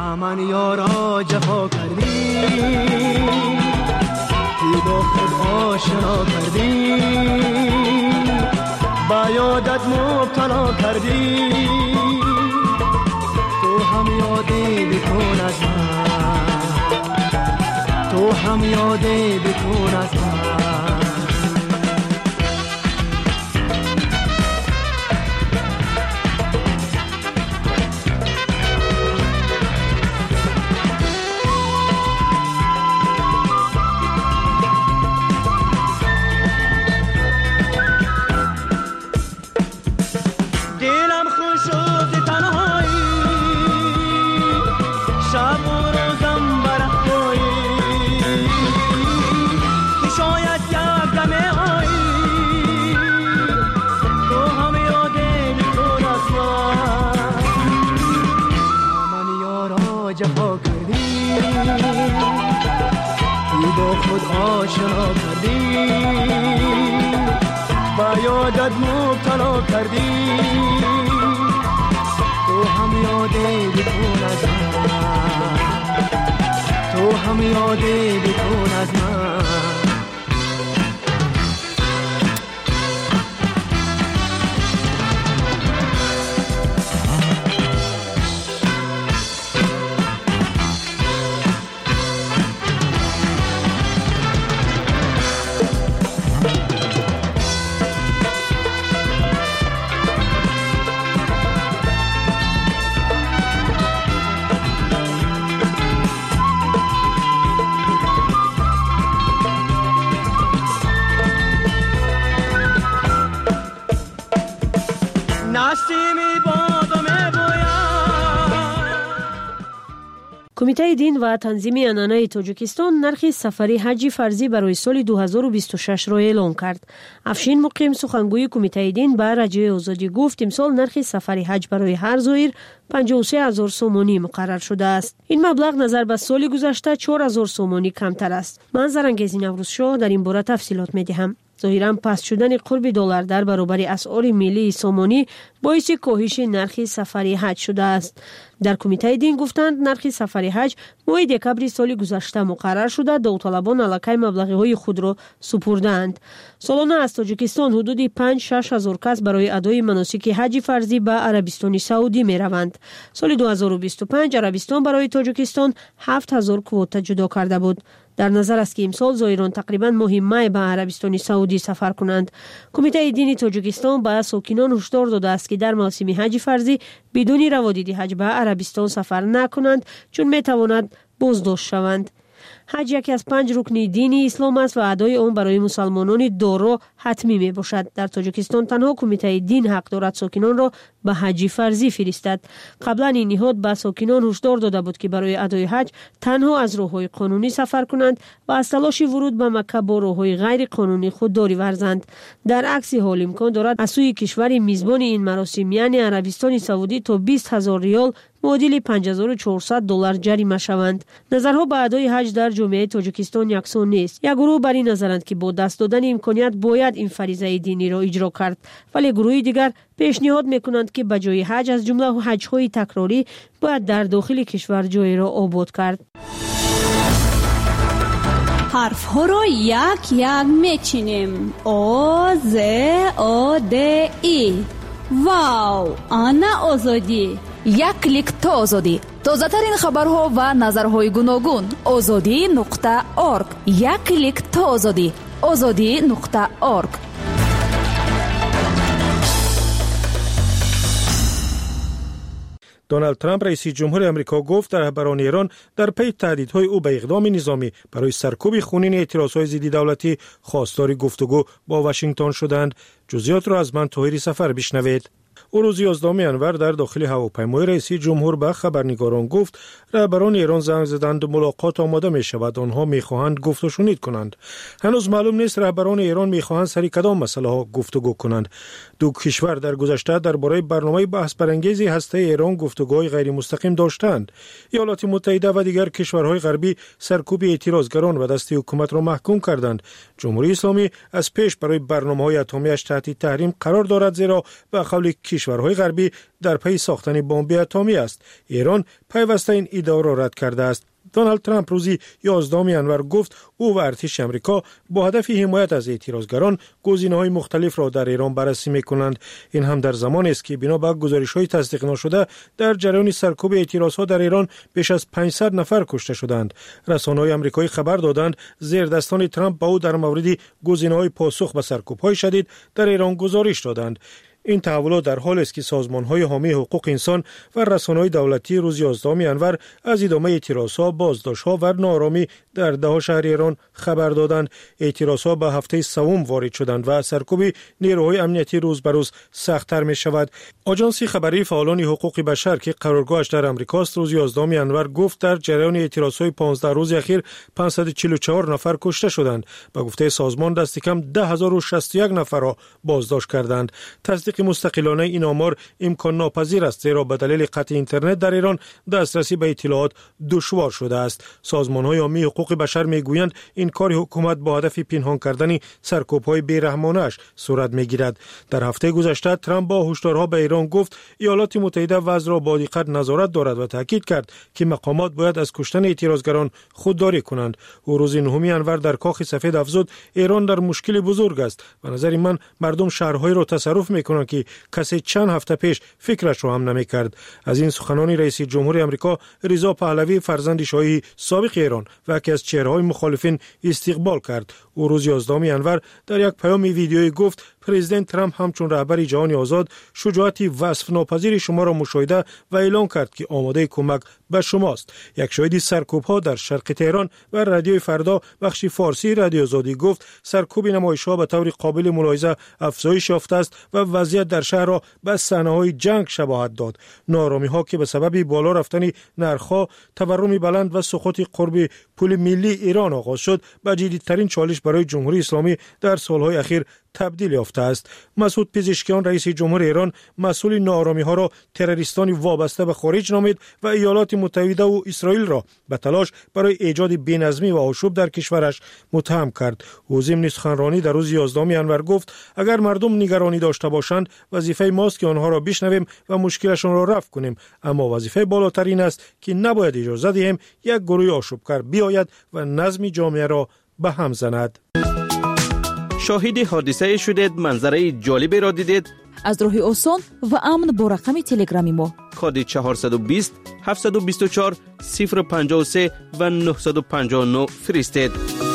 من یارا جفا کردی که با خود آشنا کردی با یادت مبتلا کردی تو هم یادی بکن از من تو هم یادی بکن از من آشنا کردی با یادت مبتلا کردی تو هم یادی بکن از من تو هم یادی بکن از من کمیته دین و تنظیم عنعنه تاجیکستان نرخ سفری حج فرضی برای سال دو هزار و بیست و شش را اعلام کرد. افشین مقیم سخنگوی کمیته دین به رادیوی آزادی گفت امسال نرخ سفری حج برای هر زائر پنجاه و سه هزار سومانی مقرر شده است. این مبلغ نظر به سال گذشته چهار هزار سومانی کمتر است. من زرنگیز نوروز شاه در این باره تفصیلات می‌دهم. ظاهراً پست شدن قرب دلار در برابر اسعار ملی سومانی باعث کاهش نرخ سفری حج شده است. در کمیته دین گفتند نرخ سفری حج ماه دکبر سال گذشته مقرر شده، داوطلبان علاقه مبلغ‌های خود را سپردند. سالانه از تاجیکستان حدود پنج شش هزار کس برای ادای مناسک حج فرضی به عربستان سعودی می روند. سال دو هزار و بیست و پنج عربستان برای تاجیکستان هفت هزار کوتا جدا کرده بود. در نظر است که امسال زائران تقریبا ماه می به عربستان سعودی سفر کنند. کمیته دینی تاجیکستان به ساکنان هشدار داده است که در موسم حج فرضی بدون روادید حج به عربستان سفر نکنند چون می تواند بازداشت شوند. حج یکی از پنج رکن دینی اسلام است و ادای آن برای مسلمانان دارا حتمی می باشد. در تاجیکستان تنها کمیته دین حق دارد ساکنان را به حج فرضی فرستد. قبلا این نهاد به ساکنان هشدار داده بود که برای ادای حج تنها از راههای قانونی سفر کنند و از تلاش ورود به مکه با راههای غیر قانونی خودداری ورزند. در عکس حال امکان دارد از سوی کشور میزبان این مراسم یعنی عربستان سعودی تا بیست هزار ریال معادل پنج هزار و چهارصد دلار جریمه شوند. نظرها به ادای حج در جامعه تاجیکستان یکسان نیست. یک گروه بر این نظرند که با دست دادن امکانیت باید این فریضه دینی را اجرا کرد، ولی گروه دیگر پیشنهاد میکنند که به جای حج از جمله حج‌های تکراری باید در داخل کشور جای را آباد کرد. حرف ها را یک یک میچینیم. آ ز آ د ای. واو، آنا آزادی. یک کلیک تا آزادی. تازه ترین خبرها و نظرهای گوناگون. آزادی نقطه اورگ. یک کلیک تا آزادی. آزادی نقطه اورگ. دونالد ترامپ رئیس جمهور آمریکا گفت رهبران ایران در پی تهدیدهای او به اقدام نظامی برای سرکوب خونین اعتراضهای ضد دولتی خواستار گفتگو با واشنگتن شدند. جزئیات را از من طاهری سفر بشنوید. او روز یازدهم ژانویه در داخل هواپیمای رئیس جمهور به خبرنگاران گفت رهبران ایران زنگ زدند و ملاقات آماده می شود. آنها می خواهند گفت و شنید کنند. هنوز معلوم نیست رهبران ایران می خواهند سر کدام مسئله ها گفتگو کنند. دو کشور در گذشته درباره برنامه بحث برانگیز هسته ایران گفتگوهای غیر مستقیم داشتند. ایالات متحده و دیگر کشورهای غربی سرکوب اعتراضگران و دستی حکومت را محکوم کردند. جمهوری اسلامی از پیش برای برنامه‌های اتمی‌اش تحت تحریم قرار دارد، زیرا به قول کشورهای غربی در پی ساختن بمب اتمی است. ایران پیوسته این ادعا را رد کرده است. دونالد ترامپ روزی یازدهم ژانویه گفت او و ارتش آمریکا با هدف حمایت از اعتراضگران گزینه‌های مختلف را در ایران بررسی می‌کنند. این هم در زمانی است که بنا به گزارش‌های تصدیق نشده در جریان سرکوب اعتراضها در ایران بیش از پانصد نفر کشته شدند. رسانه‌های آمریکایی خبر دادند زیردستان ترامپ با او در مورد گزینه‌های پاسخ به سرکوب‌های شدید در ایران گزارش دادند. این تحولات در حالی است که سازمان‌های حامی حقوق انسان و رسانه‌های دولتی روز یازدهم ژانویه از ادامه اعتراضها، بازداشت‌ها و ناآرامی در ده شهر ایران خبر دادند. اعتراضها به هفته سوم وارد شدند و سرکوب نیروهای امنیتی روز به روز سخت‌تر می‌شود. آژانس خبری فعالان حقوق بشر که قرارگاهش در آمریکا است روز یازدهم ژانویه گفت در جریان اعتراضهای پانزده روز اخیر پانصد و چهل و چهار نفر کشته شدند. به گفته سازمان دست کم ده هزار و شصت و یک نفر را بازداشت کردند. تصدیق مستقلانه این آمار امکان ناپذیر است زیرا به دلیل قطع اینترنت در ایران دسترسی به اطلاعات دشوار شده است. سازمان‌های حامی حقوق بشر میگویند این کار حکومت با هدف پنهان کردن سرکوب‌های بی‌رحمانه‌اش صورت میگیرد. در هفته گذشته ترامپ با هشدارها به ایران گفت ایالات متحده وضع را با دقت نظارت دارد و تاکید کرد که مقامات باید از کشتن اعتراضگران خودداری کنند. او روز نهم ژانویه در کاخ سفید افزود ایران در مشکل بزرگ است. به نظر من مردم شهرهای را تصرف میکنند که کسی چند هفته پیش فکرش رو هم نمیکرد. از این سخنان رئیس جمهور آمریکا رضا پهلوی فرزند شاهی سابق ایران و یکی از چهره‌های مخالفین استقبال کرد. او روز یازدهم ژانویه در یک پیام ویدیویی گفت پرزیدنت ترامپ همچون رهبر جهان آزاد شجاعت وصف ناپذیر شما را مشاهده و اعلام کرد که آماده کمک به شماست. یک شاهد سرکوب‌ها در شرق تهران و رادیوی فردا بخش فارسی رادیو آزادی گفت سرکوب نمایش‌ها به طور قابل ملاحظه افزایش یافته است و وضعیت در شهر را به صحنه‌های جنگ شباهت داد. ناآرامی‌ها که به سبب بالا رفتن نرخ‌ها، تورم بلند و سقوط قرب پول ملی ایران آغاز شد، به جدیدترین چالش برای جمهوری اسلامی در سال‌های اخیر تبدیل یافته است. مسعود پزشکیان رئیس جمهور ایران مسئول ناآرامی‌ها را تروریستانی وابسته به خارج نامید و ایالات متحده و اسرائیل را به تلاش برای ایجاد بی‌نظمی و آشوب در کشورش متهم کرد. او ضمن سخنرانی در روز یازدهم ژانویه گفت اگر مردم نگرانی داشته باشند وظیفه ماست که آنها را بشنویم و مشکلشان را رفع کنیم، اما وظیفه بالاتر این است که نباید اجازه دهیم یک گروه آشوبگر بیاید و نظم جامعه را به هم زند. شاهد حادثه شدید، منظره جالبی را دیدید؟ از راه آسان و امن با رقم تلگرامی ما کد چهارصد و بیست هفتصد و بیست و چهار صفر پنجاه و سه و نهصد و پنجاه و نه فرستید.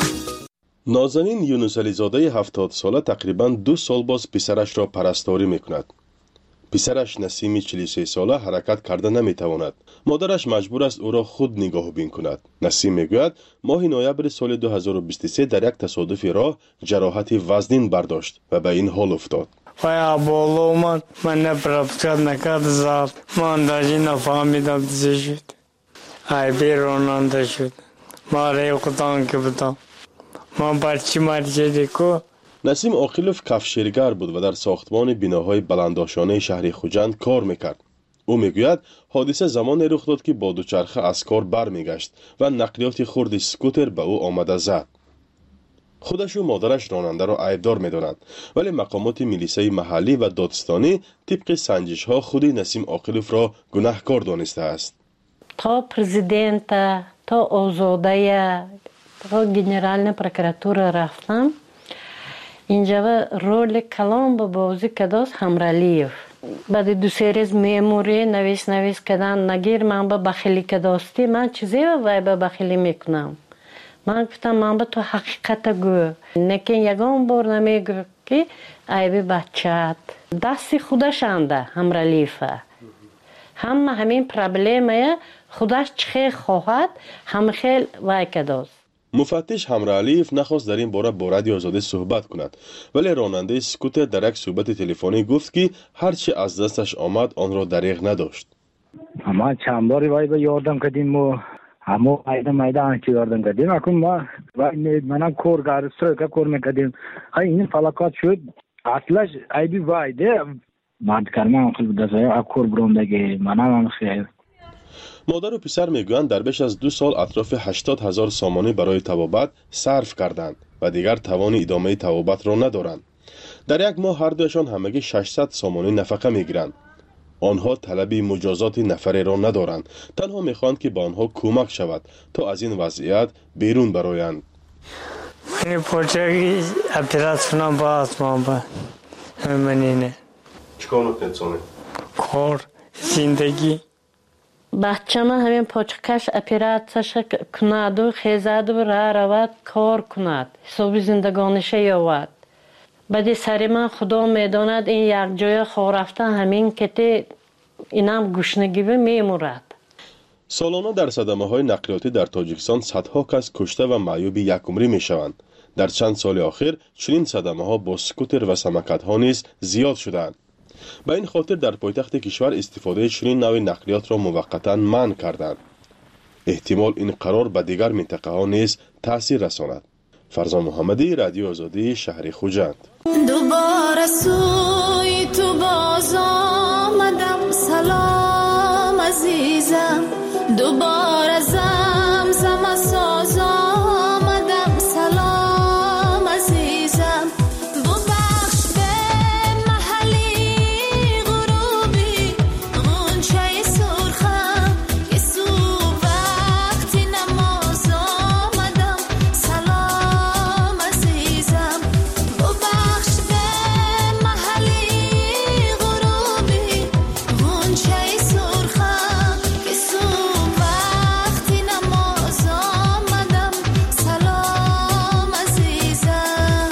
نازنین یونس علی زاده هفتاد ساله تقریباً دو سال باز پسرش را پرستاری میکند. پسرش نسیم چهل و سه ساله حرکت کرده نمیتواند. مادرش مجبور است او را خود نگاه بین کند. نسیم میگوید ماه نوامبر سال دو هزار و بیست و سه در یک تصادف راه جراحت وزنین برداشت و به این حال افتاد. پای بالا اومد، من نپرفتکت نکرد زد، من داشتی نفهمیدم چه شد. ای بیروننده شد، ما ریختان که بودم، من برچی مرچه دیکو. نسیم عاقلوف کفشیرگر بود و در ساختمان بناهای بلندآشانه شهر خوجند کار میکرد. او میگوید حادثه زمانی رخ داد که با دوچرخه از کار برمیگشت و نقلیات خرد اسکوتر به او آمده زد. خودش و مادرش راننده را عیبدار می‌دانند، ولی مقامات میلیسای محلی و دادستانی طبق سنجش‌ها خود نسیم عاقلوف را گناهکار دانسته است. تا پرزیدنت، تا آزاده، تا گنرالنا پروکراتورا رفتم. اینجا رول کلام به بازی کداست همرالیف. بعد دو سه روز میموری نویس نویس کردن نگیر من به بخیلی کداستی من چیزی و به بخیلی میکنم. من گفتم من به تو حقیقت گو نکن یگان بار نمیگو که عیبی بچت دستی خودش انده همرالیفه. هم همین پرابلمه خودش چه خواهد هم خیل وای کداست. مفتش همراه علیف نخواست در این باره با رادیو آزادی صحبت کند، ولی راننده اسکوتر در یک صحبت تلفنی گفت که هرچی از دستش آمد آن را دریغ نداشت. ما چند باری وای به یاردم کردیم و همه مایده مایده آنچه یاردم کردیم اکنون ما وای منم کور گارستروی که کور میکردیم های این فلاکات شد اصلش ایبی وایده بعد کرمان خیلی بدازه اکور برندگی منم هم خیلی. مادر و پسر میگویند در بیش از دو سال اطراف هشتاد هزار سامانه برای طبابت صرف کردند و دیگر توان ادامه طبابت را ندارند. در یک ماه هر دوشان همگی ششصد سامانه نفقه میگیرند. آنها طلبی مجازات نفره را ندارند، تنها میخواهند که به آنها کمک شود تا از این وضعیت بیرون برآیند. من پوچه اپراسیون باز ما با منینه چیکار میکنید سونه؟ کار زندگی بچه ما همین پاچکش اپراتش کند و خیزد و را رود کار کند حسابی زندگانش یاود. بعد سری من خدا میداند این یک جای خواه رفته همین کتی اینم گوشنگی میمورد. سالانه در صدمه های نقلیاتی در تاجیکستان صدها کس کشته و معیوب یک عمری می شوند. در چند سال اخیر چنین صدمه ها با سکوتر و سمکت ها نیز زیاد شدند. به این خاطر در پایتخت کشور استفاده چنین نوع نقلیات را موقتا منع کردند. احتمال این قرار به دیگر منطقه ها نیز تاثیر رساند. فرزان محمدی، رادیو آزادی، شهر خوجند. دوباره سوی تو باز آمدم، سلام عزیزم. دوباره زمزم ساز آمدم، سلام عزیزم. ببخش به محلی غروبی غنچه سرخم که صبح وقتی نماز آمدم، سلام عزیزم. ببخش به محلی غروبی غنچه سرخم که صبح وقتی نماز آمدم، سلام عزیزم.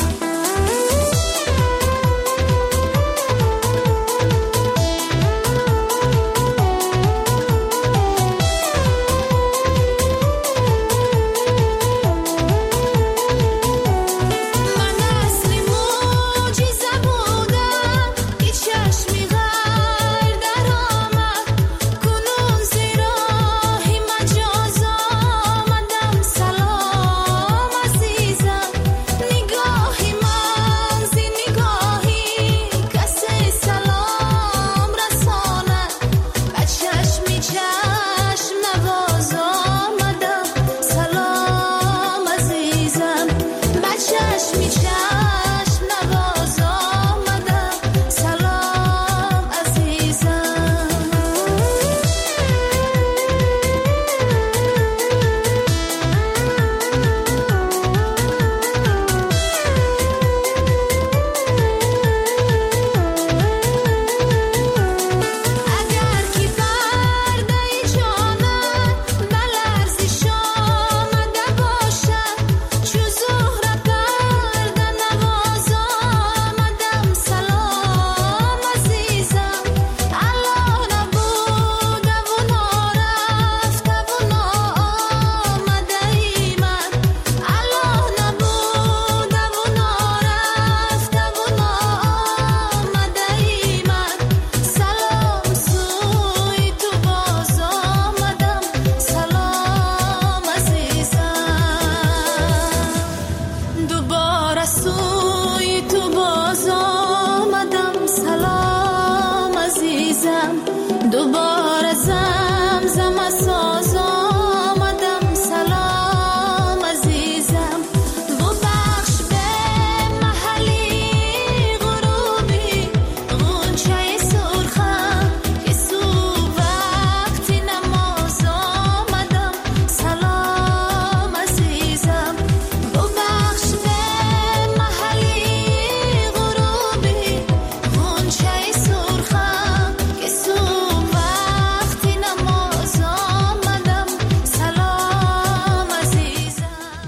من اصلی معجزه بودم که چشمی غیر در آمد، کنون زیراهی مجاز آمدم، سلام عزیزم. نگاهی من زی نگاهی کسی سلام رساند، به چشمی چشم نواز آمدم، سلام عزیزم. به چشمی چشم نواز آمدم، سلام عزیزم. اگر کی پرده جانم به لرزش آمده باشد، چو زهره پرده نواز آمدم، سلام عزیزم. الله نبوده و نارفته و ناآمده ای من، الله نبوده و نارفته و ناآمده ای من. سلام سوی تو باز آمدم، سلام عزیزم. دوباره سوی تو باز آمدم، سلام عزیزم. دوباره زمزم ساز آمدم، سلام عزیزم. ببخش به محلی غروبی غنچه سرخم که صبح وقتی نماز آمدم، سلام عزیزم. ببخش به محلی غروبی غنچه سرخم که صبح وقتی نماز آمدم، سلام عزیزم.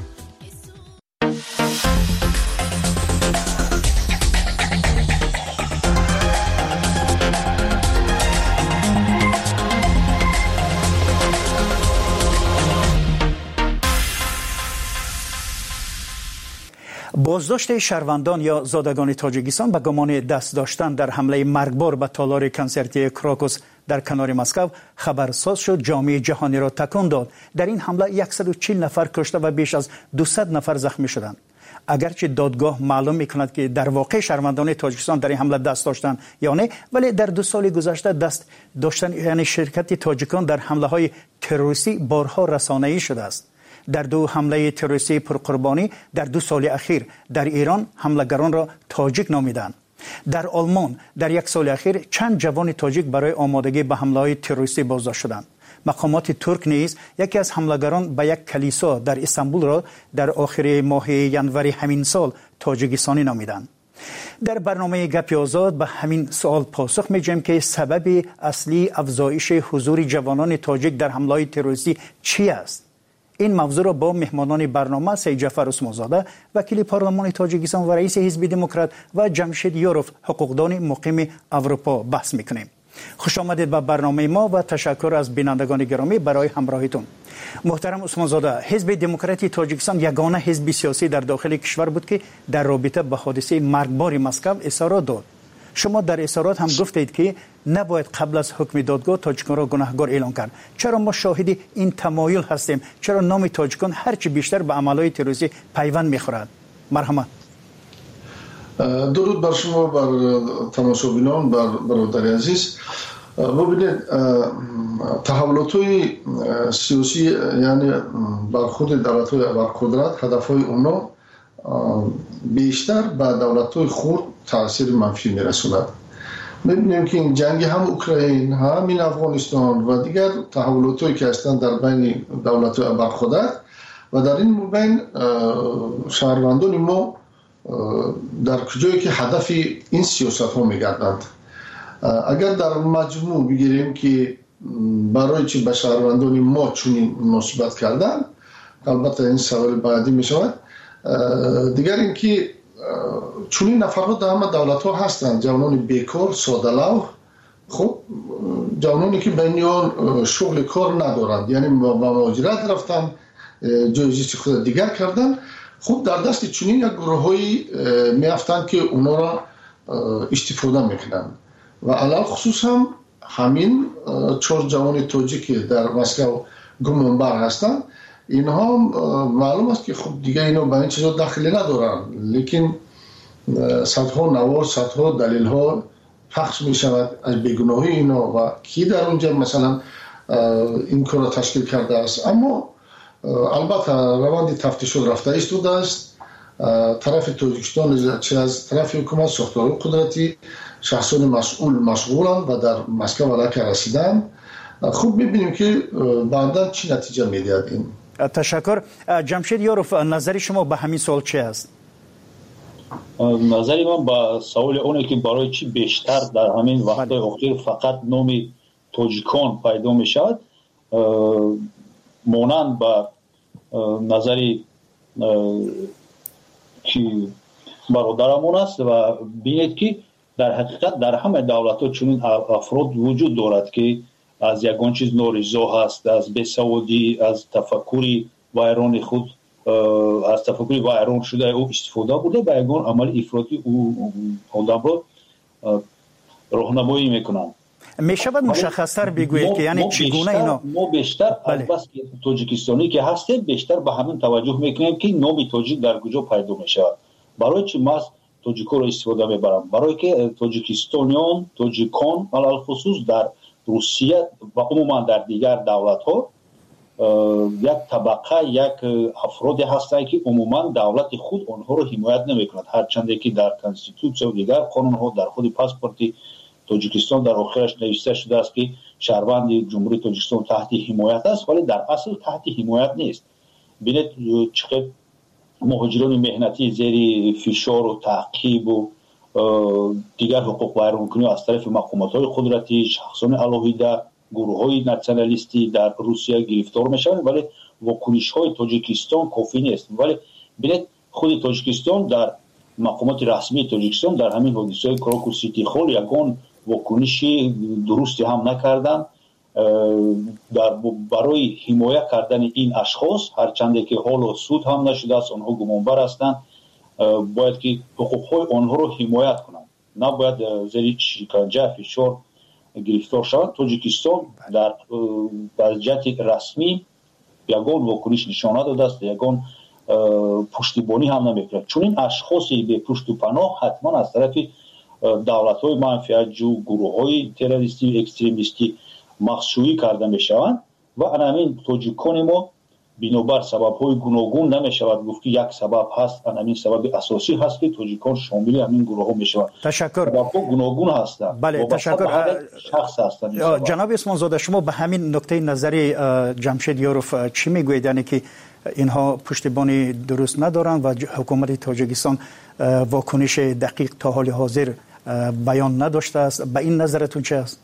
بازداشت شهروندان یا زادگان تاجیکستان به گمان دست داشتن در حمله مرگبار به تالار کنسرتی کراکوس در کنار مسکو خبرساز شد، جامعه جهانی را تکان داد. در این حمله صد و چهل نفر کشته و بیش از دویست نفر زخمی شدند. اگرچه دادگاه معلوم می‌کند که در واقع شهروندان تاجیکستان در این حمله دست داشتند یا نه، ولی در دو سال گذشته دست داشتن یعنی شرکت تاجیکان در حمله های تروریستی بارها رسانه‌ای شده است. در دو حمله تروریستی پرقربانی در دو سال اخیر در ایران حملگران را تاجیک نامیدند. در آلمان در یک سال اخیر چند جوان تاجیک برای آمادگی به حمله‌های تروریستی بازداشت شدند. مقامات ترک نیز یکی از حملگران به یک کلیسا در استانبول را در آخر ماه ینوری همین سال تاجیکستانی نامیدند. در برنامه گپ آزاد به همین سوال پاسخ می‌دهیم که سبب اصلی افزایش حضور جوانان تاجیک در حمله‌های تروریستی چی است؟ این موضوع را با مهمانان برنامه سید جعفر عثمانزاده وکیل پارلمان تاجیکستان و رئیس حزب دموکرات و جمشید یوروف حقوقدان مقیم اروپا بحث می‌کنیم. خوش آمدید به برنامه ما و تشکر از بینندگان گرامی برای همراهیتون. محترم عثمانزاده، حزب دموکراتی تاجیکستان یگانه حزب سیاسی در داخل کشور بود که در رابطه با حادثه مرگبار مسکو اظهارات داد. شما در اظهارات هم گفتید که نباید قبل از حکم دادگاه تاجیکان را گناهکار اعلام کرد. چرا ما شاهد این تمایل هستیم؟ چرا نام تاجیکان هرچی بیشتر به عملهای تروریستی پیوند می‌خورد؟ مرحمت. درود بر شما، بر تماشاگران، بر برادر عزیز. ببینید تحولات‌های سیاسی یعنی بر خود دولت‌های بر قدرت هدف‌های اونا بیشتر به دولت‌های خود تاثیر منفی می‌رساند. می‌بینیم که این جنگ هم اوکراین، هم این افغانستان و دیگر تحولات‌هایی که هستند در بین دولت‌های بر قدرت و در این بین شهروندان ما در کجایی که هدف این سیاست ها میگردند. اگر در مجموع بگیریم که برای چی به شهروندان ما چنین مناسبت کردن، البته این سوال بعدی می شود. دیگر اینکه چنین نفرات در همه دولت ها هستند، جوانان بیکار، ساده‌لو، خب جوانانی که بینیان شغل کار ندارند، یعنی با مهاجرت رفتن، جایزی خود دیگر کردن. خوب در دست چنین یک گروه‌هایی میافتند که اونا را استفاده میکنن و علل خصوص هم همین چهار جوان تاجیک در مسکو گمانبر هستند. اینها معلوم است که خب دیگه اینا به این چیزا دخلی ندارن، لیکن صدها نوار، صدها دلیل ها پخش می شود از بیگناهی اینا و کی در اونجا مثلا این کار را تشکیل کرده است. اما البته روند تفتیش رفته ایستاده است. طرف تاجیکستان چه از طرف حکومت ساختار قدرتی شخصان مسئول مشغولند و در مسکو علاقه رسیدن. خوب میبینیم که بعدا چی نتیجه میدهد این. تشکر. جمشید یوروف، نظر شما به همین سوال چه است؟ نظری من با سوال اونه که برای چی بیشتر در همین وقتای اخیر فقط نام تاجیکان پیدا میشد، مانند با نظری که برادرمون است و بینید که در حقیقت در همه دولت ها چنین افراد وجود دارد که از یگان چیز نارضا هست، از بیسوادی، از تفکری ویران خود، از تفکری ویران شده او استفاده بوده به یگان عمل افراطی او آدم را راهنمایی میکنند. می شود مشخص‌تر بگویید که یعنی چگونه اینا ما بیشتر از بس تاجیکستانی که هستیم بیشتر به همین توجه میکنیم که نام تاجیک در کجا پیدا میشه. برای چی ما تاجیک‌ها را استفاده میبرم؟ برای که تاجیکستانیان، تاجیکان علل خصوص در روسیه و عموما در دیگر دولت‌ها یک طبقه، یک افرادی هستند که عموما دولت خود آنها را حمایت نمیکند، هرچند که در کانستیتوسیون و دیگر قانون‌ها در خود پاسپورت تاجیکستان در آخرش نوشته شده است که شهروند جمهوری تاجیکستان تحت حمایت است، ولی در اصل تحت حمایت نیست. ببینید چقدر مهاجران مهنتی زیر فشار و تعقیب و دیگر حقوق ویرانکنی از طرف مقامات قدرتی، شخصان علاهیده، گروه‌های ناسیونالیستی در روسیه گرفتار میشوند، ولی واکنش‌های تاجیکستان کافی نیست. ولی ببینید خود تاجیکستان در مقامات رسمی تاجیکستان در همین حادثه کراکوس سیتی خول یگان واکنشی درستی هم نکردند در برای حمایت کردن این اشخاص، هرچند که حالا سود هم نشده است، آنها گمانبر هستند، باید که حقوق‌های آنها رو حمایت کنند، نباید زیر شکنجه فشار گرفتار شوند. تاجیکستان در وضعیت رسمی یگان واکنش نشان داده است، یگان پشتیبانی هم نمی‌کند. چون این اشخاصی به پشت و پناه حتما از طرف دولت‌های منفعت‌جو، گروه‌های تروریستی و اکستریمیستی مخشویی کرده می‌شوند و همین تاجیکان ما бинобар сабабҳои гуногун намешавад гуфт ки як сабаб ҳаст, ҳамин сабаби асосӣ ҳаст ки тоҷикон шомили ҳамин гурӯҳҳо мешаванд. Ташаккур. Сабабҳо гуногун ҳастанд. Бале, ташаккур. шахс ҳастанд. ҷаноби усмонзода, шумо ба ҳамин нуктаи назари ҷамшед Ёров чӣ мегӯед, яъне ки инҳо пуштибони дуруст надоранд ва ҳукумати тоҷикистон вокуниши дақиқ то ҳоли ҳозир баён надоштааст? Ба ин назаратун чӣ аст?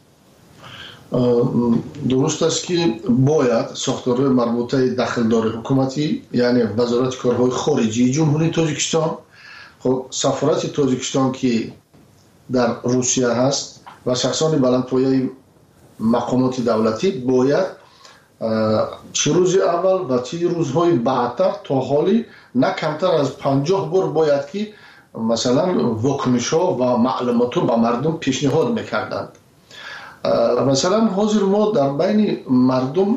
дуруст аст ки бояд сохторҳои марбутаи дахлдори ҳукуматӣ, яъне вазорати корҳои хориҷии ҷумҳурии Тоҷикистон, хоб сафорати Тоҷикистон ки дар Русия ҳаст ва шахсони баландпояи мақомоти давлатӣ бояд чӣ рӯзи аввал ва чӣ рӯзҳои баъдтар то ҳолӣ на камтар аз панҷоҳ бор бояд ки масалан вокунишҳо ва маълумотро ба мардум пешниҳод мекарданд. масалан ҳозир мо дар байни мардум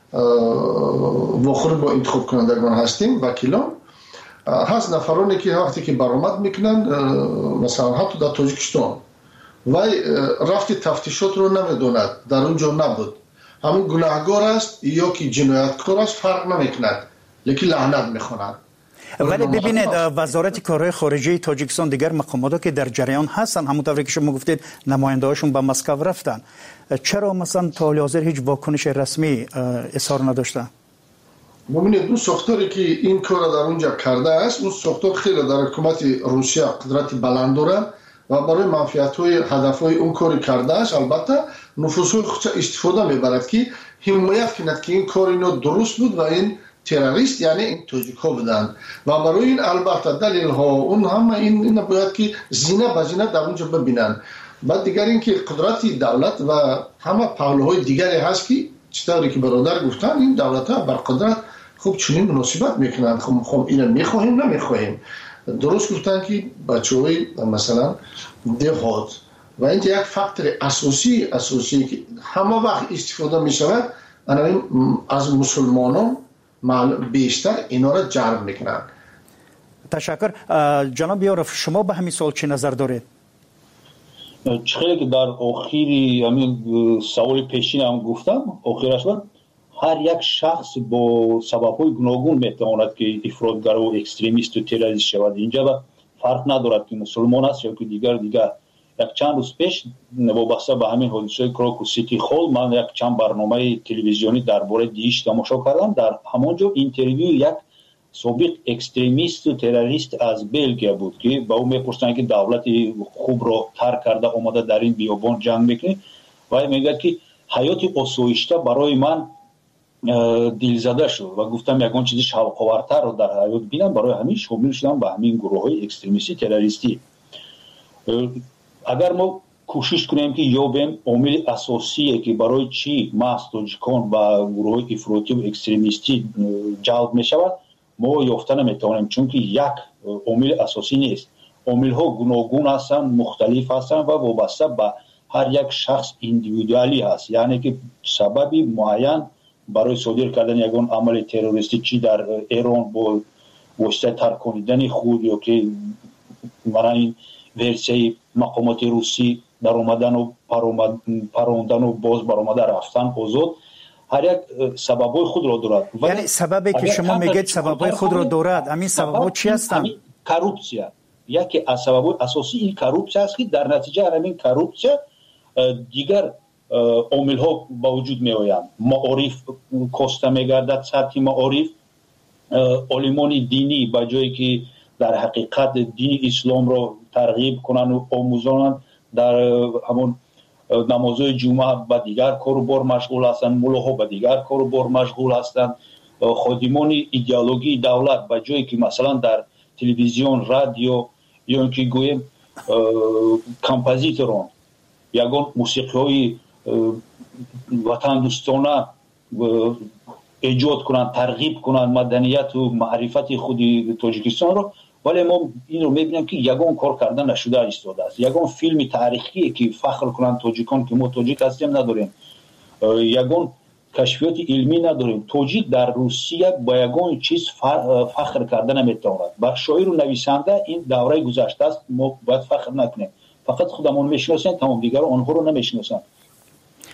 вохӯр бо интихобкунандагон ҳастем, вакилон ҳаст нафароне ки вақте ки баромад мекунанд, масалан ҳатто дар Тоҷикистон вай рафти тафтишотро намедонад, дар он ҷо набуд, ҳамун гунаҳгор аст ё ки ҷинояткор аст, фарқ намекунад, лекин лаънат мехонад. ولی ببینید وزارت کارهای خارجه تاجیکستان دیگر مقاماتی که در جریان هستن، همونطوری که شما گفتید نماینده‌هاشون به مسکو رفتن، چرا مثلا تا حال حاضر هیچ واکنش رسمی اظهار نداشتن؟ ببینید اون ساختاری که این کار در اونجا کرده است، اون ساختار خیلی در حکومت روسیه قدرت بلند داره و برای منفعت‌های هدف‌های اون کاری کرده است. البته نفوذهای خودش استفاده می‌برد که حمایت کند که این کار اینو درست بود و این تروریست یعنی این توجیک ها بودند و برای این البته دلیل ها اون همه این این باید که زینه به زینه در اونجا ببینند. بعد دیگر این که قدرت دولت و همه پهلوهای دیگری هست که چطوری که برادر گفتن این دولت ها بر قدرت خوب چنین مناسبت میکنند. خب خب اینو میخواهیم نمیخواهیم. درست گفتن که بچه‌های مثلا دهات و این یک فاکتور اساسی اساسی که همه وقت استفاده میشود از مسلمانان بیشتر اینا را جلب میکنن. تشکر. جناب یارف، شما به همین سوال چه نظر دارید؟ چخیلی که در آخری همین سوال پیشین هم گفتم، آخرش بود هر یک شخص با سبب‌های گوناگون میتواند که افراطگر و اکستریمیست و تروریست شود. اینجا فرق ندارد که مسلمان است یا که دیگر دیگر. یک چند روز پیش وابسته به همین حادثه کراکوس سیتی هال من یک چند برنامه تلویزیونی درباره دیش تماشا کردم. در همونجا اینترویو یک سابق اکستریمیست و تروریست از بلژیم بود که با او میپرسند که دولت خوب را ترک کرده اومده در این بیابان جنگ میکنه و میگه که حیات آسایشته برای من دلزده شد و گفتم یگان چیزی شوق‌آورتر رو در حیات بینم، برای همین شامل شدم به همین گروه‌های اکستریمیستی تروریستی. اگر ما کوشش کنیم که یابیم عامل اساسی که برای چی محض تاجیکان و گروه افراطی و اکستریمیستی جلب می شود ما یافته نمیتوانیم، چون که یک عامل اساسی نیست. عامل ها گوناگون هستند، مختلف هستند و وابسته به هر یک شخص ایندیویدوالی هست، یعنی که سببی معین برای صادر کردن یگان عمل تروریستی چی در ایران با واسطه ترکاندن خود یا که من این ورسیه مقامات روسی در اومدن و پروندن و باز برآمدن رفتن آزاد، هر یک سببای خود را دارد. یعنی سببی که شما میگید سببای خود را دارد، همین سبب‌ها چی هستند؟ کروپسیا. یکی از سببای اساسی این کروپسیا است که در نتیجه همین کروپسیا دیگر عامل ها با وجود می آیند. معارف کاسته میگردد، سطح معارف عالمان دینی با جایی که در حقیقت دین اسلام را ترغیب کنند و آموزانند، در همون نمازهای جمعه با دیگر کار و بار مشغول هستند، ملاها با دیگر کار و بار مشغول هستند. خادمان ایدئولوژی دولت با جایی که مثلا در تلویزیون، رادیو یا اینکه گویم کمپوزیتوران یگان موسیقی های وطن دوستانه ایجاد کنند، ترغیب کنند مدنیت و معرفت خود تاجیکستان را، ولی ما این رو میبینیم که یگان کار کردن نشده ایستاده است. یگان فیلم تاریخی که فخر کنند تاجیکان که ما تاجیک هستیم نداریم، یگان کشفیات علمی نداریم. تاجیک در روسیه با یگان چیز فخر کردن نمیتواند. بر شاعر و نویسنده این دوره گذشته است، ما باید فخر نکنیم، فقط خودمون میشناسیم، تمام دیگر آنها رو نمیشناسند.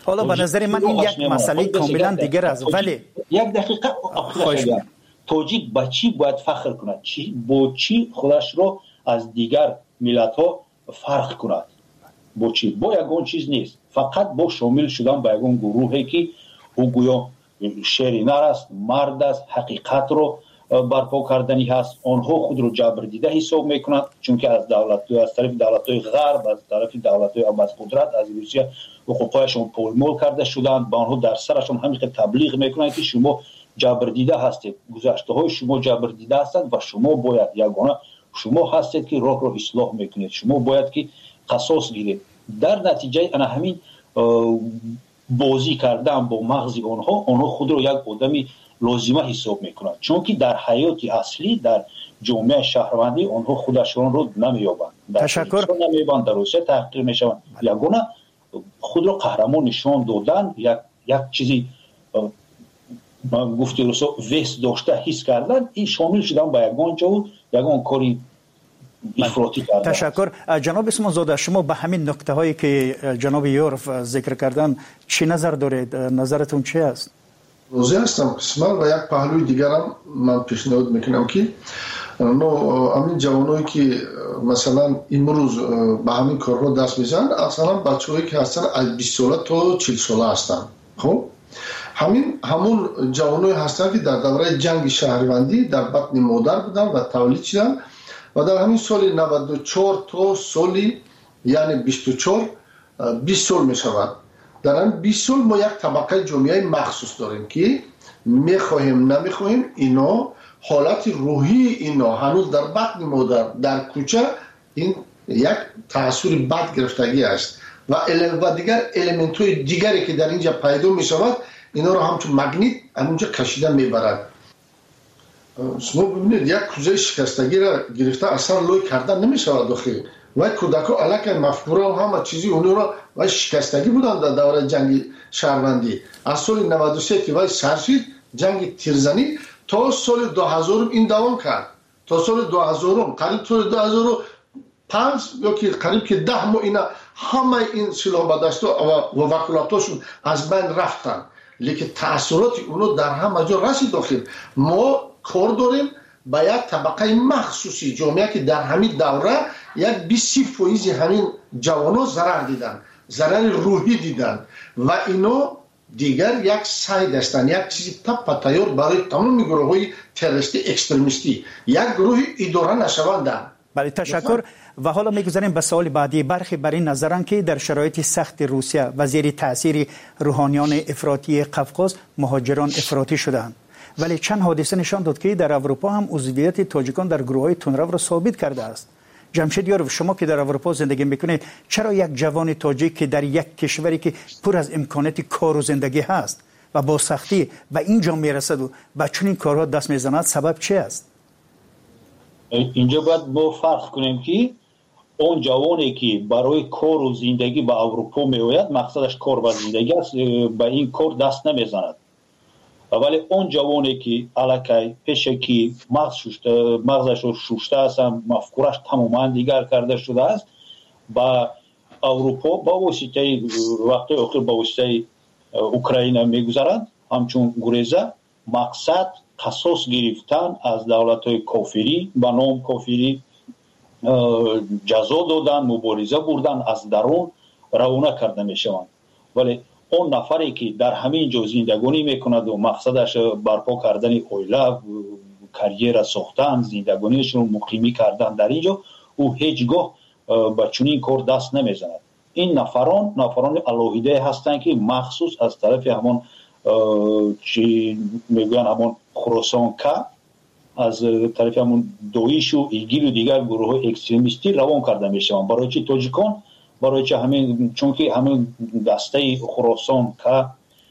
حالا به نظر من این یک مسئله کاملا دیگر است. ولی یک دقیقه خواهش می‌کنم تاجیک با چی باید فخر کند؟ چی با چی خودش رو از دیگر ملت‌ها فرق کند؟ با چی؟ با یگان چیز نیست، فقط با شامل شدن به یگان گروهی که او گویا شیر نر است، مرد است، حقیقت رو برپا کردنی هست. آنها خود رو جبر دیده حساب میکنند، چون که از دولت از طرف دولت‌های غرب، از طرف دولت‌های از قدرت، از روسیه حقوقایشون پولمول کرده شدند. با آنها در سرشون همین تبلیغ میکنند که شما جبر دیده هستید، گذشته های شما جبر دیده هستند و شما باید یگانه شما هستید که راه رو اصلاح میکنید، شما باید که قصاص گیرید. در نتیجه انا همین بازی کردن با مغز آنها، آنها خود رو یک آدمی لازمه حساب میکنند، چون که در حیات اصلی در جامعه شهروندی آنها خودشون رو نمییابند. تشکر. نمییابند، در روسیه تحقیر میشوند. یگانه خود رو قهرمان نشان دادن، یک یک چیزی من گفتی روسا وست داشته حس کردن، این شامل شدن به یگان جو یگان کاری افراطی کردن. تشکر. جناب اسمان زاده، شما به همین نکته هایی که جناب یورف ذکر کردن چی نظر دارید؟ نظرتون چی است؟ روزی هستم قسمت و یک پهلوی دیگرم من پیشنهاد میکنم که نو همین جوانایی که مثلا امروز به همین کارها دست میزنن، اصلا بچه‌هایی که هستن از بیست ساله تا چهل ساله هستن. خب همین همون جوانایی هستن که در دوره جنگ شهروندی در بطن مادر بودن و تولید شدن و در همین سال نود و چهار تا سالی یعنی بیست و چهار بیست سال می شود. در این بیست سال ما یک طبقه جامعه مخصوص داریم که میخواهیم نمیخواهیم اینا حالت روحی اینا هنوز در بطن مادر در کوچه این یک تأثیر بد گرفتگی است و و دیگر الیمنت های دیگری که در اینجا پیدا می شود اینا رو همچون مگنیت همونجا کشیده میبرد. شما ببینید یک کوزه شکستگی را گرفته اصلا لوی کردن نمی شود داخل و کودکا علاقه مفکوره و همه چیزی اونو را و شکستگی بودن در دوره جنگ شهروندی. از سال نود و سه که وای سرشید جنگ تیرزنی تا سال دو هزار این دوام کرد، تا سال دو هزار قریب سال دو هزار و پنج یا که قریب که ده ماه اینا همه این سلاح بدست و وکالتاشون از بین رفتن، لیکن تأثیرات اونو در همه جا رسید داخل. ما کار داریم با یک طبقه مخصوصی جامعه که در همین دوره یک بیست فیصد همین جوانا ضرر دیدن، ضرر روحی دیدن و اینا دیگر یک ساید هستند، یک چیزی تپ تیار برای تمام گروه های تروریستی اکستریمیستی، یک گروه اداره نشوندن. بله تشکر. و حالا میگذاریم به سوال بعدی. برخی بر این نظرن که در شرایط سخت روسیه و زیر تاثیر روحانیان افراطی قفقاز مهاجران افراطی شدند، ولی چند حادثه نشان داد که در اروپا هم عضویت تاجیکان در گروه‌های تندرو را ثابت کرده است. جمشید یاروف، شما که در اروپا زندگی میکنید، چرا یک جوان تاجیک که در یک کشوری که پر از امکانات کار و زندگی هست و با سختی و اینجا میرسد و به چنین کارها دست میزند، سبب چی است؟ اینجا باید ما فرق کنیم که اون جوانی که برای کار و زندگی به اروپا میآید مقصدش کار و زندگی است، به این کار دست نمیزند. ولی اون جوانی که علاقه پیشکی مغز شوشته مغزش رو شوشته است، مفکورش تماما دیگر کرده شده است، با اروپا با واسطه وقتی آخر با واسطه اوکراین میگذرند، همچون گریزه مقصد قصاص گرفتن از دولت‌های کافری با نام کافری، جزا دادن، مبارزه بردن، از درون روانه کرده میشوند. ولی اون نفری که در همین جا زندگانی میکند و مقصدش برپا کردن اویله، کریر ساختن، زندگانیش رو مقیمی کردن در اینجا، او هیچگاه به چنین کار دست نمیزند. این نفران نفران الوهیده هستند که مخصوص از طرف همون چی میگن همون خراسان که از طرف همون دویش و ایگیل و دیگر گروه اکستریمیستی روان کرده میشوند. برای چی تاجیکان؟ برای چه همین، چون که همین دسته خراسان که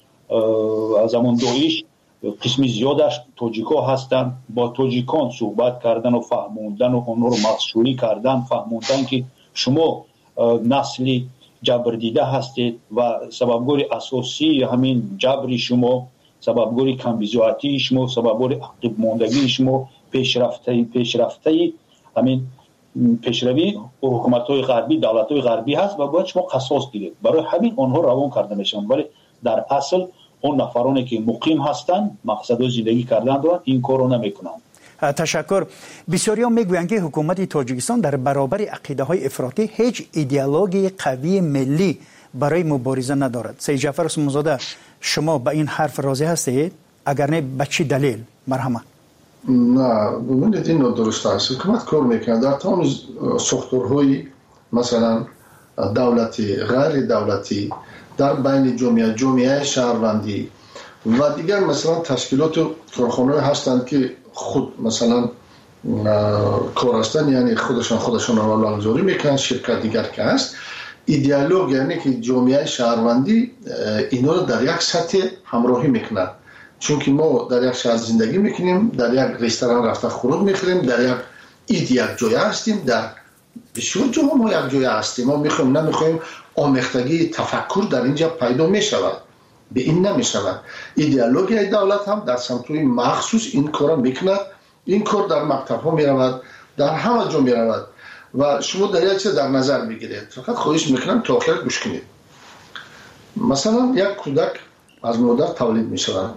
از همون دویش قسمی زیادش تاجیکا هستند، با تاجیکان صحبت کردن و فهموندن و اونها رو مخشوری کردن، فهموندن که شما نسلی جبر دیده هستید و سببگوری اساسی همین جبری شما، سببگوری کمبیزواتی شما، سببگوری عقب ماندگی شما، پیشرفته پیشرفته همین پیشروی حکومت‌های غربی، دولت‌های غربی هست و باید شما قصاص گیرید. برای همین آنها روان کرده میشن، ولی در اصل اون نفرانی که مقیم هستند، مقصد زندگی کردن دارن، این کارو نمیکنن. تشکر. بسیاری هم میگویند که حکومت تاجیکستان در برابر عقیده های افراطی هیچ ایدئولوژی قوی ملی برای مبارزه ندارد. سید جعفر اسمانزاده، شما به این حرف راضی هستید؟ اگر نه به چی دلیل؟ مرحمت. نه، ببینید این درست است. حکومت کار میکنه در تمام ساختارهای مثلا دولتی، غیر دولتی، در بین جامعه، جامعه شهروندی و دیگر مثلا تشکیلات و کارخانه‌ای هستند که خود مثلا کار هستند، یعنی خودشان خودشان را لازوری میکنن. شرکت دیگر که هست، ایدئولوژی یعنی که جامعه شهروندی اینا رو در یک سطح همراهی میکنن. چون که ما در یک شهر زندگی میکنیم، در یک رستوران رفته خوراک میخوریم، در یک اید یک جای هستیم، در بسیار جاها ما یک جای هستیم. ما میخوایم نمیخوایم آمیختگی تفکر در اینجا پیدا میشود، به این نمیشود. ایدئولوژی دولت هم در سمت‌های مخصوص این کارا میکنه. این کار در مکتب ها میرود، در همه جا میرود و شما در یک چیز در نظر بگیرید. فقط خواهش میکنم تا آخر گوش کنید. مثلا یک کودک از مادر تولید میشود،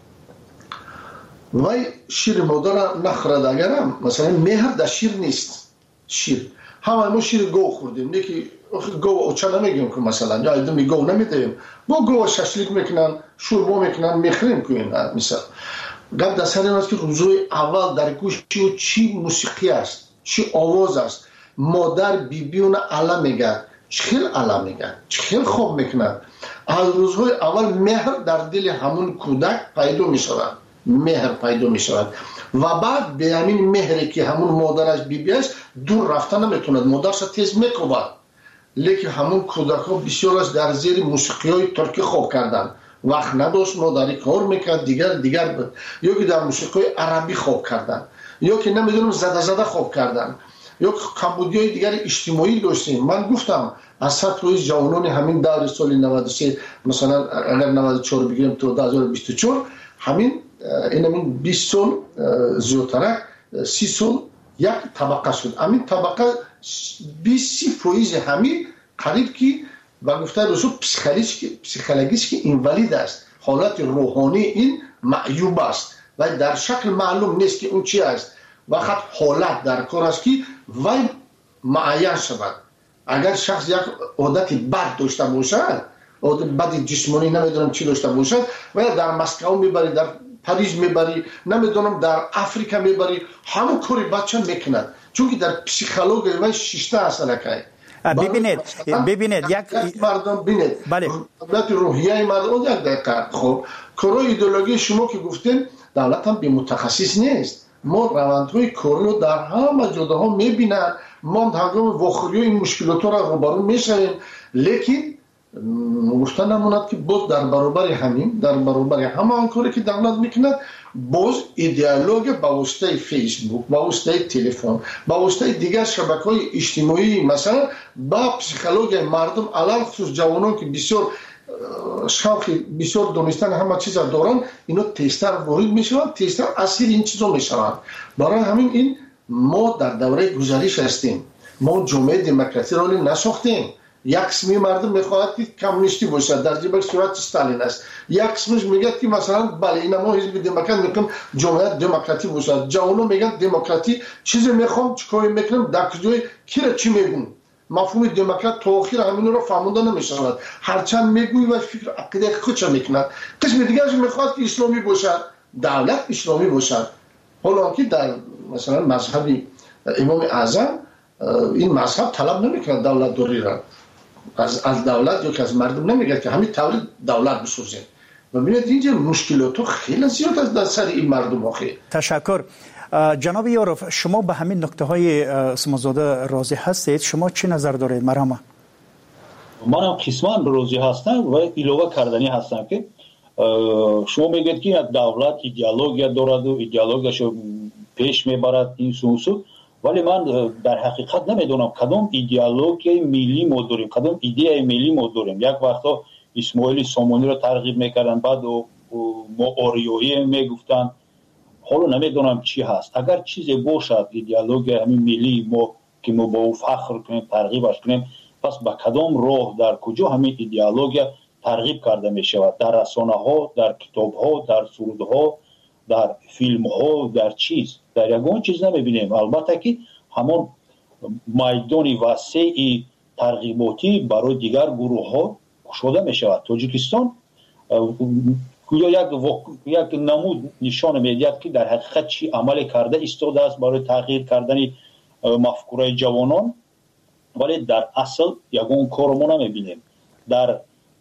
وای شیر مادر نخورد، اگرم مثلا مهر در شیر نیست. شیر همه ما شیر گو خوردیم، نه که گو اوچا نمیگیم که مثلا یا ایدمی گو نمیدیم، با گو ششلیک میکنن، شوربا میکنن، میخریم که این مثلا قبل در سر این است که روزوی اول در گوش چی, چی موسیقی است، چی آواز است. مادر بیبیون علا میگه، چخیل علا میگه، چخیل خوب میکنن. از روزهای اول مهر در دل همون کودک پیدا میشود، مهر پیدا میشود و بعد به همین مهری که همون مادرش بیبی است دور رفتن نمیتوند، مادرش تیز میکوبد. لیکن همون کودک ها بسیارش در زیر موسیقی های ترکی خوب کردن، وقت نداشت مادری کار میکرد، دیگر دیگر بود. یا که در موسیقی های عربی خوب کردن، یا که نمیدونم زده زده خوب کردن، یا کمبودی های دیگر اجتماعی داشتیم. من گفتم از سطح جوانان همین دور سال نود و سه مثلا اگر نود و چهار بگیریم تا دو هزار و بیست و چهار، همین این همین بیست سال زیادتر، سی سال یک طبقه شد. همین طبقه بیست سی فویز همین قریب که و گفته رسول پسیکولوژیش که اینوالید است، حالت روحانی این معیوب است و در شکل معلوم نیست که اون چی است. وقت حالت در کار است که وای معین شود. اگر شخص یک عادت بد داشته باشد، عادت بد جسمانی نمیدونم چی داشته باشد، و در مسکو میبری، در پاریس میبری، نمیدونم در افریقا میبری، همون کاری بچه میکند، چون که در پسیکولوژی و شیشته اصلا که ببینید ببینید یک مردم ببینید بله دولت روحیه مردم یک دقیقه. خب کارای ایدئولوژی شما که گفتین دولت هم به متخصص نیست. ما روندهای کاری رو در همه جاها میبینن، ما هنگام واخوری این مشکلات را روبرو میشویم، لیکن گفتن نموند که باز در برابر همین در برابر همه آن کاری که دولت میکند، باز ایدئولوژی با واسطه فیسبوک، با واسطه تلفن، با واسطه دیگر شبکه‌های اجتماعی مثلا با پسیکولوژی مردم علل خصوص جوانان که بسیار شوق بسیار دونستن همه چیز دارن، اینا تیستر وارد میشوند، تیستر اسیر این چیزا میشوند. برای همین این ما در دوره گذشته هستیم، ما جامعه دموکراسی را نساختیم. یک قسمی مردم میخواهد که کمونیستی باشد، در جبهه صورت استالین است. یک قسمش میگه که مثلا بله این ما حزب دموکرات میگم جامعه دموکراتی باشد. جوانان میگن دموکراتی چیزی میخوام چیکار میکنم، در کجای کی را چی میگن. مفهوم دموکرات تا آخر همین رو فهمونده نمیشود، هرچند میگوی و فکر عقیده خودش میکند. قسم دیگرش میخواد که اسلامی باشد، دولت اسلامی باشد. حالا که در مثلا مذهب امام اعظم این مذهب طلب نمیکنه دولت دوری را از از دولت یا که از مردم نمیگه که همین طور دولت بسازیم. و ببینید اینجا مشکلات خیلی زیاد از در سر این مردم آخه. تشکر. جناب یاروف، شما به همین نکته های اسمانزاده راضی هستید؟ شما چی نظر دارید؟ مرحمت. من هم قسمان راضی هستم و ایلوه کردنی هستم که شما میگید که دولت ایدئولوژی دارد و ایدئولوژیشو پیش میبرد این سوسو، ولی من در حقیقت نمیدونم کدام ایدئولوژی ملی ما داریم، کدام ایده ملی ما داریم. یک وقتا اسماعیل سامانی رو ترغیب میکردن، بعد ما آریایی میگفتن، حالا نمیدونم چی هست. اگر چیزی باشد ایدئولوژی همین ملی ما که ما با او فخر کنیم، ترغیبش کنیم. پس با کدام راه در کجا همین ایدئولوژی ترغیب کرده می شود؟ در رسانه ها، در کتاب ها، در سرود ها، در فیلم ها، در چیز در یگان چیز نمی بینیم. البته که همون میدان وسیع ترغیباتی برای دیگر گروه ها گشوده می شود. تاجیکستان یا یک وق... یک نمود نشان میدهد که در حقیقت چی عمل کرده ایستاده است برای تغییر کردن مفکوره جوانان، ولی در اصل یگان کار ما نمیبینیم. در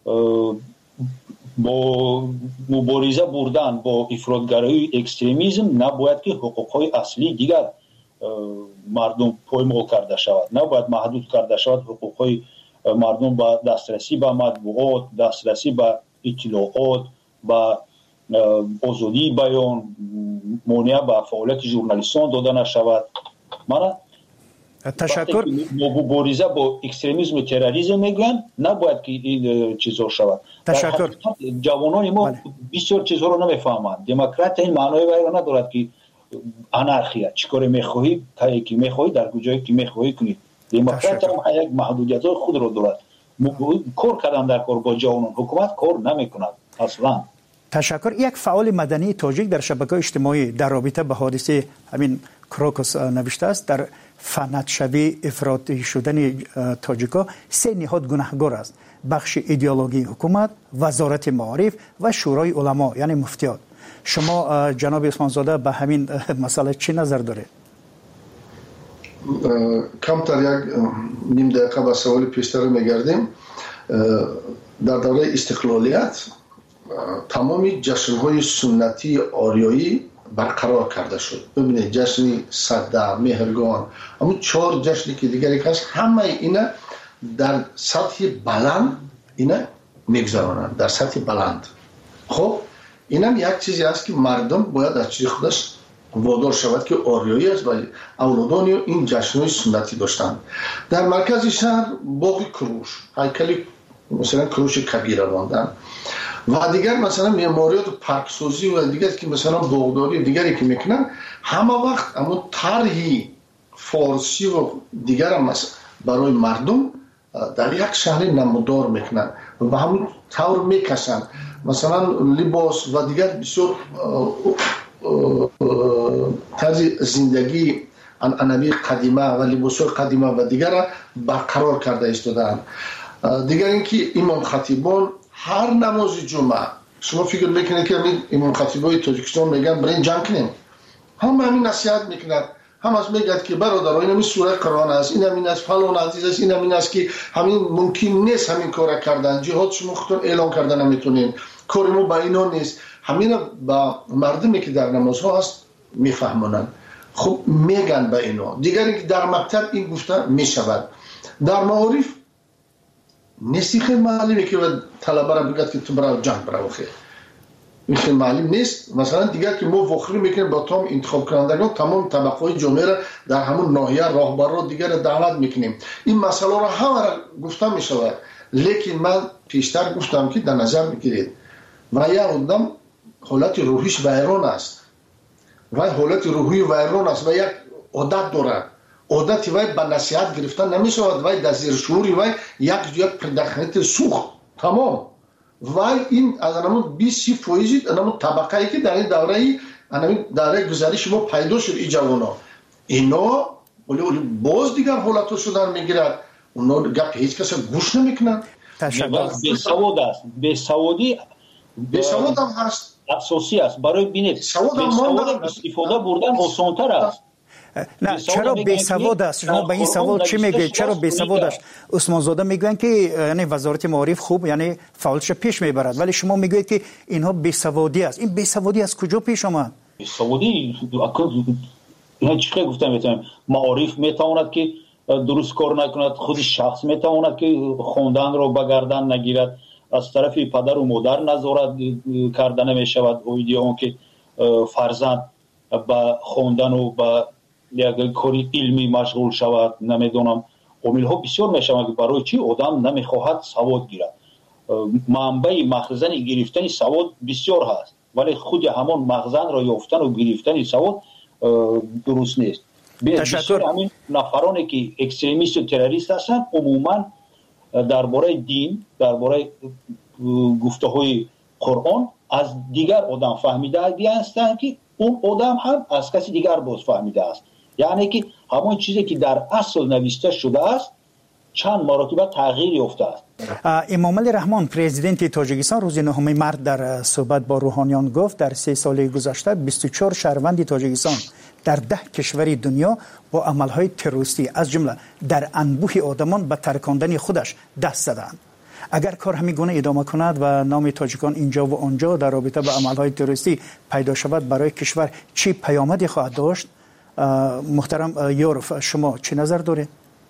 با مبارزه بردن با افراطگرایی اکستریمیسم نباید که حقوقهای اصلی دیگر مردم پایمال کرده شود، نباید محدود کرده شود حقوقهای مردم با دسترسی به مطبوعات، دسترسی به اطلاعات، با آزادی بیان، مانع به فعالیت ژورنالیستان داده نشود. من تشکر. مبارزه با اکستریمیسم و تروریسم میگن نباید که این چیزا شود. تشکر. جوانان ما بله. بسیار چیزها رو نمیفهمند. دموکرات این معنای وای ندارد که انارخیا چیکار میخواهی تا کی میخواهی در کجایی که میخواهی کنی. دموکرات هم یک محدودیت خود رو دارد. کار کردن در کار با جوانان، حکومت کار نمیکند اصلا. تشکر. یک فعال مدنی تاجیک در شبکه‌های اجتماعی در رابطه با حادثه همین کروکوس نوشته است در فنت شوی افراطی شدن تاجیکا سه نهاد گناهگار است: بخش ایدئولوژی حکومت، وزارت معارف و شورای علما یعنی مفتیان. شما جناب عثمان زاده به همین مسئله چی نظر دارید؟ کمتر یک نیم دقیقه به سوال پیشتر میگردیم. در دوره استقلالیت تمامی جشن‌های سنتی آریایی برقرار کرده شد. ببینید جشن صده، مهرگان، اما چهار جشنی که دیگری هست، همه اینا در سطح بلند اینا میگذرانند، در سطح بلند. خب این هم یک چیزی است که مردم باید از چیز خودش وادار شود که آریایی است و اولادان این جشن‌های سنتی داشتند. در مرکز شهر باغ کروش، هیکل مثلا کروش کبیر راندن و دیگر مثلا معماریات و پارکسازی و دیگر که مثلا باغداری دیگری که میکنن، همه وقت اما طرحی فارسی و دیگر هم برای مردم در یک شهر نمودار میکنن و به همون طور میکشن. مثلا لباس و دیگر بسیار طرز زندگی عنعنوی قدیمه و لباس‌های قدیمه و دیگر برقرار کرده ایستادند. دیگر اینکه امام خطیبان هر نماز جمعه، شما فکر میکنید که امام خطیبای تاجیکستان میگن برین جنگ کنیم، هم همین نصیحت میکنند، هم از میگد که برادر این همین سوره قرآن است، این همین است، فلان عزیز است، این همین است که همین ممکن نیست همین کار کردن، جهاد شما خودتون اعلان کردن نمیتونین، کار ما با اینا نیست. همین با مردمی که در نمازها هست میفهمونن. خب میگن به اینا. دیگر اینکه در مکتب این گفته میشود. در معارف نیستی خیلی معلومه که طلبه را بگید که تو برای جنگ برای خیلی این خیلی معلوم نیست. مثلا دیگر که ما وخری میکنیم با تمام انتخاب کنندگان، تمام طبقه های جامعه را در همون ناحیه راهبر را دیگر را دعوت میکنیم. این مسئله را همه را گفتم میشود، لیکن من پیشتر گفتم که در نظر بگیرید و یک آدم حالت روحیش ویران است و حالت روحی ویران است و یک عادت دارد. عادت وای به نصیحت گرفتن نمیشود، وای در زیر شعوری وای یک یک پرداختنیت سوخت تمام وای این از همون بیست فیصد همون طبقه ای که در این دوره ای همین دوره گذشته ما پیدا شد این جوانا اینا ولی باز دیگر حالت شدن میگیرد، اونا گپ هیچ کس گوش نمیکنن. تشکر. به سواد است، به سوادی به سواد هم هست، اساسی است برای بینید. به سواد استفاده بردن آسان‌تر است. نه چرا بی سواد است؟ شما به این سوال چی میگید؟ چرا بی سواد است؟ عثمان زاده میگن که یعنی وزارت معارف خوب یعنی فعالش پیش میبرد، ولی شما میگید که اینها بی سوادی است. این بی سوادی از کجا پیش آمد؟ بی سوادی نه چیزی گفتم میتونم معارف میتواند که درست کار نکند، خود شخص میتواند که خواندن رو به گردن نگیرد، از طرف پدر و مادر نظارت کردن نمیشود، اون که فرزند با خواندن و با یک کاری علمی مشغول شود. نمیدونم عامل ها بسیار میشوند که برای چی آدم نمیخواهد سواد گیرد. منبع مخزن گرفتن سواد بسیار هست، ولی خود همان مخزن را یافتن و گرفتن سواد درست نیست. تشکر. همین نفرانی که اکستریمیست و تروریست هستن عموما درباره دین، درباره گفته‌های قرآن از دیگر آدم فهمیده هستند که اون آدم هم از کسی دیگر باز فهمیده است. یعنی که همون چیزی که در اصل نوشته شده است چند مرتبه تغییر یافته است. امام علی رحمان پرزیدنت تاجیکستان روز نهم مارس در صحبت با روحانیان گفت در سه سال گذشته بیست و چهار شهروند تاجیکستان در ده کشور دنیا با عملهای تروریستی از جمله در انبوه آدمان به ترکاندن خودش دست زدند. اگر کار همین گونه ادامه کند و نام تاجیکان اینجا و آنجا در رابطه با عملهای تروریستی پیدا شود، برای کشور چی پیامدی خواهد داشت؟ محترم یورف، شما چه نظر دارید؟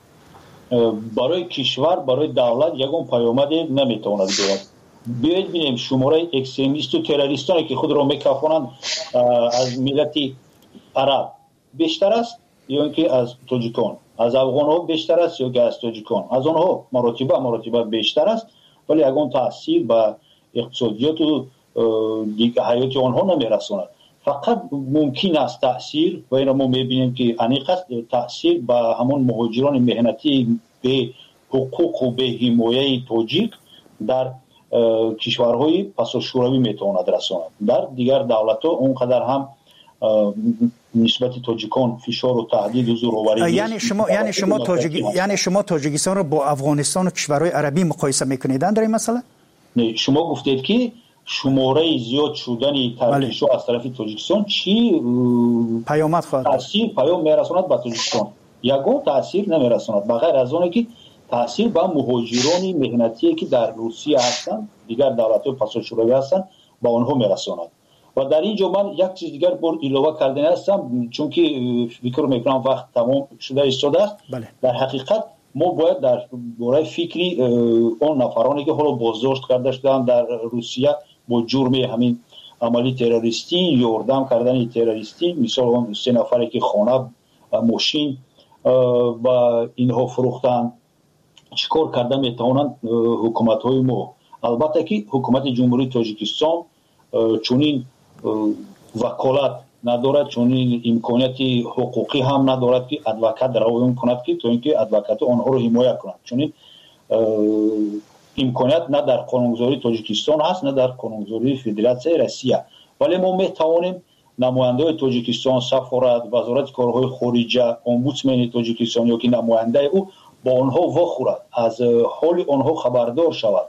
برای کشور، برای دولت یگان پیامدی نمیتواند دارد. بیایید ببینیم شماره اکستریمیست و تروریستانی که خود را میکافانند از ملت عرب بیشتر است یا اینکه از تاجیکان، از افغان ها بیشتر است یا که از تاجیکان، از آنها مراتبه مراتبه بیشتر است، ولی یگان تاثیر به اقتصادیات و حیات آنها نمیرساند. فقط ممکن است تاثیر و این ما میبینیم که انیق است تاثیر به همون مهاجران مهنتی به حقوق و به حمایه تاجیک در کشورهای پساشوروی میتواند رساند. در دیگر دولت‌ها اونقدر هم نسبت تاجیکان فشار و تهدید و زورآوری یعنی شما یعنی شما تاجیک یعنی شما تاجیکستان رو با افغانستان و کشورهای عربی مقایسه میکنید در این مسئله؟ نه، شما گفتید که شماره زیاد شدن ترکیش از طرف تاجیکستان چی پیامد خواهد تاثیر پیام میرساند به تاجیکستان؟ یگان تاثیر نمیرساند بغیر از اون که تاثیر به مهاجران مهنتی که در روسیه هستند، دیگر دولت‌های پساشوروی هستند، با آنها میرساند. و در اینجا من یک چیز دیگر بر علاوه کردن هستم، چون که فکر میکنم وقت تمام شده ایستاده است. بله. در حقیقت ما باید در باره فکری اون نفرانی که حالا بازداشت کرده شدن در روسیه با جرم همین عملی تروریستی، یاردم کردن تروریستی، مثال اون سه نفری که خانه ماشین با اینها فروختن، چیکار کرده میتوانند حکومت های ما؟ البته که حکومت جمهوری تاجیکستان چونین وکالت ندارد، چونین امکانیت حقوقی هم ندارد که ادوکات روایت کند که تو اینکه ادوکات آنها رو حمایت کند. چونین امکانیت نه در قانونگذاری تاجیکستان هست نه در قانونگذاری فدراسیون روسیه. ولی ما میتوانیم نماینده تاجیکستان، سفارت، وزارت کارهای خارجه، امبودسمن تاجیکستان یا که نماینده او با آنها وخورد، از حال آنها خبردار شود،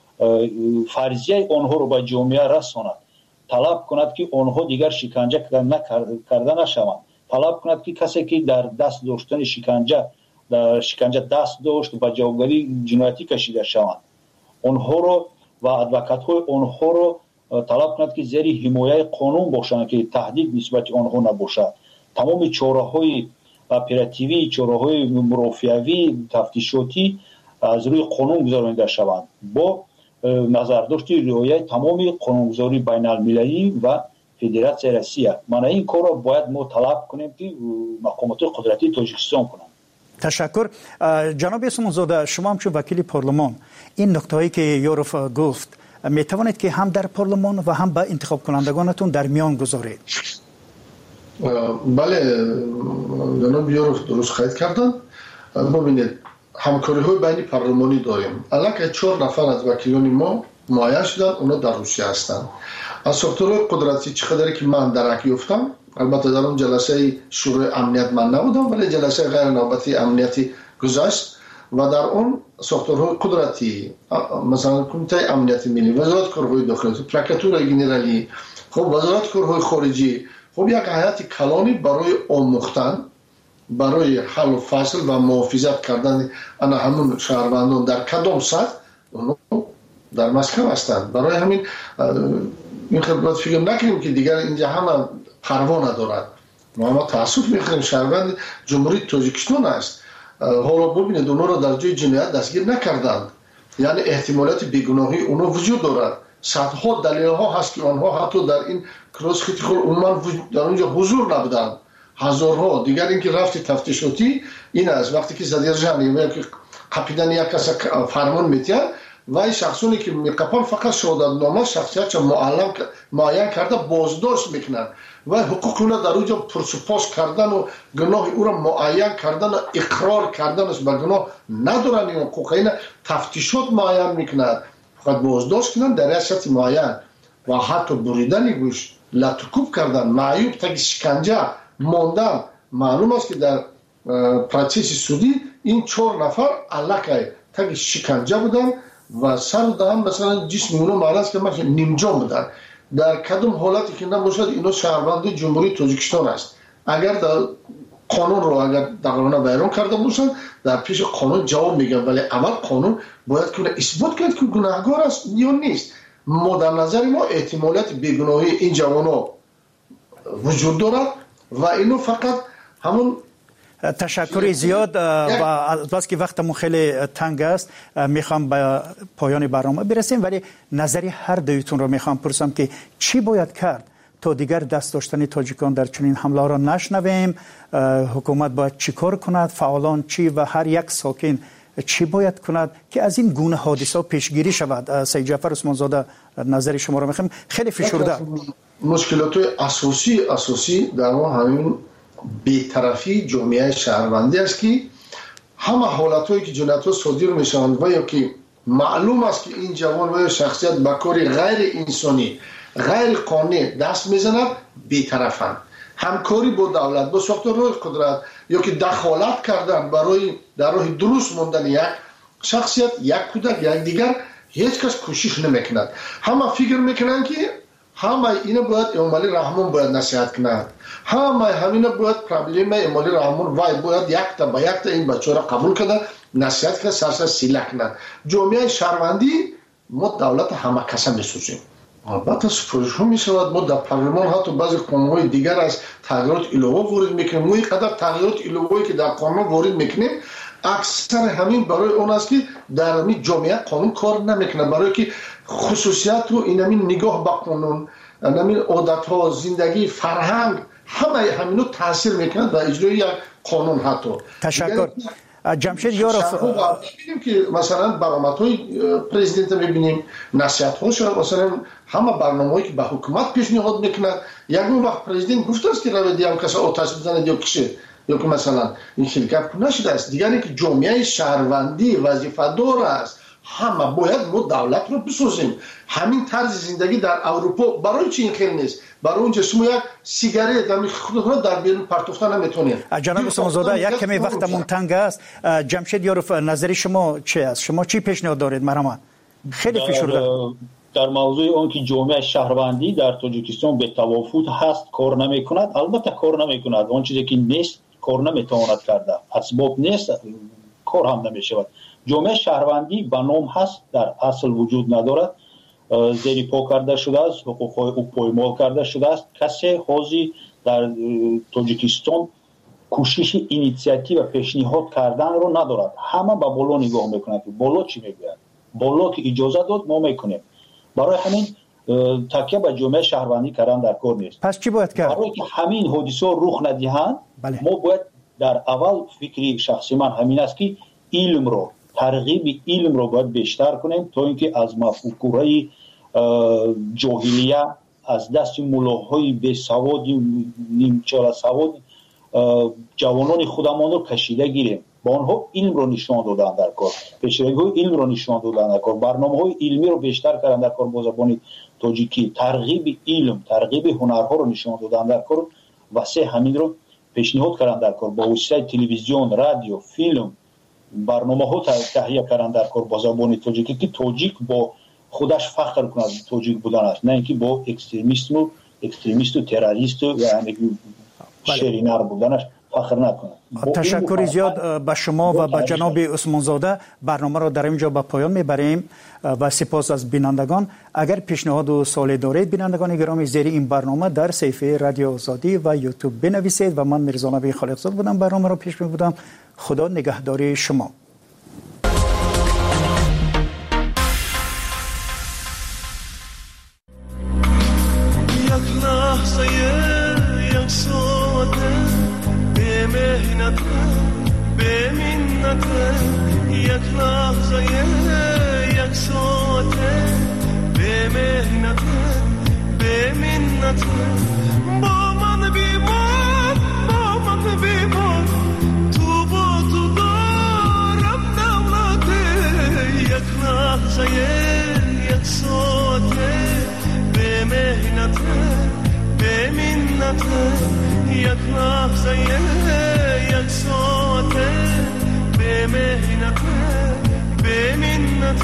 فرضیه آنها رو به جامعه رساند، طلب کند که آنها دیگر شکنجه کرده نشوند، طلب کند که کسی که در دست داشتن شکنجه در شکنجه دست داشت به جوابگری جنایتی کشیده شوند، آنها رو و ادوکات های آنها رو طلب کند که زیر حمایه قانون باشند که تهدید نسبت آنها نباشد. تمام چاره‌های اپراتیوی، چاره‌های مرافعوی، تفتیشاتی از روی قانون گذرانده شوند با نظرداشت رعایت تمام قانونگذاری بین المللی و فدراسیون روسیه. من این کار را باید ما طلب کنیم که مقامات قدرتی تاجیکستان کنند. تشکر. جناب اسمانزاده، شما هم چون وکیل پارلمان این نکته‌ای که یوروف گفت می توانید که هم در پارلمان و هم با انتخاب کنندگانتون در میان گذارید؟ بله جناب یوروف درست خواهید کردن. ببینید همکاری های بین پارلمانی داریم. الان چهار نفر از وکیلان ما معین شدن، اونا در روسیه هستند. از ساختارهای قدرتی چقدر که من درک یافتم، البته در اون جلسه شورای امنیت من نبودم ولی جلسه غیر نوبتی امنیتی گذشت و در اون ساختارهای قدرتی مثلا کمیته امنیت ملی، وزارت کارهای داخلی، پروکراتور گنرالی، خب وزارت کارهای خارجی، خب یک هیئت کلانی برای آموختن، برای حل و فصل و محافظت کردن انا همون شهروندان در کدام سطح در مسکو هستند. برای همین این خدمت فکر نکنیم که دیگر اینجا همه پروا ندارد. ما ما تاسف میخوریم شهروند جمهوری تاجیکستان است. حالا ببینید اونا را در جای جنایت دستگیر نکردند، یعنی احتمالات بیگناهی اونا وجود دارد. صدها دلیل ها هست که آنها حتی در این کلاس خیلی خود عموما در اونجا حضور نبودند. هزارها دیگر اینکه رفتی تفتیشاتی این است وقتی که زدیر جانی یا که قپیدن یک کس فرمان میتیان و این شخصونی که میقپن فقط شهادت نامه شخصیت معلم معین کرده بازداشت میکنن و حقوق اونا در اونجا پرسپاس کردن و گناه او را معین کردن و اقرار کردن است به گناه ندارن. این حقوق اینا تفتیشات معین میکنند، فقط بازداشت کنن در ریاست معین و حتی بریدن گوش، لطکوب کردن، معیوب تا شکنجه ماندن. معلوم است که در پروسس سودی این چهار نفر علاقه تا شکنجه بودن و سر دادن، مثلا جسم اونو معنیست که مثلا نیمجان بودن. در کدوم حالتی که نباشد اینا شهروند جمهوری تاجیکستان است. اگر در قانون رو اگر دقیقاً بیان کرده باشند در پیش قانون جواب میگن، ولی اول قانون باید که اثبات کرد که گناهکار است یا نیست. ما در نظر ما احتمالیت بیگناهی این جوانا وجود دارد و اینو فقط همون. تشکر زیاد و البته که وقتمون خیلی تنگ است، میخوام به پایان برنامه برسیم، ولی نظری هر دویتون رو میخوام پرسم که چی باید کرد تا دیگر دست داشتن تاجیکان در چنین حمله را نشنویم؟ حکومت باید چی کار کند؟ فعالان چی و هر یک ساکن چی باید کند که از این گونه حادثه پیشگیری شود؟ سید جعفر عثمان زاده نظر شما رو میخوام. خیلی فشرده مشکلات اساسی اساسی در ما همین بی‌طرفی جامعه شهروندی است که همه حالتایی که جنایت‌ها صادر میشوند و یا که معلوم است که این جوان و شخصیت به کار غیر انسانی غیر قانونی دست میزند، بی‌طرفند. همکاری با دولت، با ساختارهای قدرت یا که دخالت کردن برای در راه درست ماندن یک شخصیت، یک کودک، یک دیگر، هیچ کس کوشش نمیکند. همه فکر میکنند که همه اینا باید امالی رحمان باید نصیحت کنند، همه همینا باید پرابلم امالی رحمان وای باید یک تا با یک تا این بچه را قبول کنند، نصیحت کنند، سرسر سیله کنند. جامعه شهروندی ما دولت همه کسا میسوزیم. البته سفارش ها می شود، ما در پارلمان حتی بعضی قانون‌های دیگر از تغییرات علاوه وارد میکنیم. ما اینقدر تغییرات علاوه‌ای که در قانون وارد میکنیم اکثر همین برای اون است که در همین جامعه قانون کار نمیکنه، برای که خصوصیت و این همین نگاه به قانون، همین عادت‌ها، زندگی، فرهنگ، همه همینو تاثیر میکنه در اجرای یک قانون. حتی تشکر. جمشید یاروف می‌بینیم که مثلا برآمدهای پرزیدنت می‌بینیم، نصیحت‌هاش، مثلا همه برنامه‌ای که به حکومت پیشنهاد میکنه. یک وقت پرزیدنت گفته است که روی دیام کسا آتش بزنه یا کشه یا که مثلا این شرکت نشده است. دیگه که جامعه شهروندی وظیفه دار است، همه باید ما دولت رو بسازیم. همین طرز زندگی در اروپا برای چی این خیلی نیست؟ برای اونجا شما یک سیگارت هم خودتون در بیرون پرتوفتن نمیتونید. جناب عثمانزاده یک کمی وقتمون تنگ است. جمشید یاروف نظر شما چی است؟ شما چی پیشنهاد دارید مرحبا؟ خیلی فشرده در موضوع اون که جامعه شهروندی در تاجیکستان به توافق هست کار نمیکند. البته کار نمیکند، اون چیزی که نیست کار نمیتواند کرده، اسباب نیست کار هم نمیشود. جامعه شهروندی به نام هست، در اصل وجود ندارد، زیر پا کرده شده است، حقوقهای او پایمال کرده شده است. کسی حاضی در تاجیکستان کوشش اینیشیاتیو و پیشنهاد کردن رو ندارد. همه به بالا نگاه میکنند. بالا چی میگوید؟ بالا که اجازه داد ما میکنیم. برای همین تکیه به جامعه شهروندی کردن در کار نیست. پس چی باید کرد؟ برای که همین حادثه رخ ندهند ما باید در اول فکری شخصی من همین است که علم رو، ترغیب علم رو باید بیشتر کنیم تا اینکه از مفکوره جاهلیه، از دست ملاهای بی سواد، نیمچه سواد جوانان خودمان رو کشیده گیریم. با آنها علم رو نشان دادن در کار، پیشروی علم رو نشان دادن در کار، برنامه‌های علمی رو بیشتر کردن در کار با زبان تاجیکی، ترغیب علم، ترغیب هنرها رو نشان دادن در کار. واسه همین رو پیشنهاد کردن در کار با وسیله تلویزیون، رادیو، فیلم، برنامه‌ها تهیه کردن در کار با زبان تاجیکی که تاجیک با خودش فخر کند تاجیک بودن است، نه اینکه با اکستریمیسم و اکستریمیست و تروریست و یعنی شرینر بودنش فخر نکنه. تشکر زیاد به شما و به جناب عثمانزاده. برنامه را در اینجا به پایان میبریم و سپاس از بینندگان. اگر پیشنهاد و سوالی دارید بینندگان گرامی زیر این برنامه در صفحه رادیو آزادی و یوتیوب بنویسید و من میرزا نبی خالقزاد بودم برنامه را پیش میبردم. خدا نگهداری شما. یک لحظه یک ساعته به مهنت به منت، یک لحظه یک ساعته به مهنت به منت با یک لحظه یک ساعته به مهنت به منت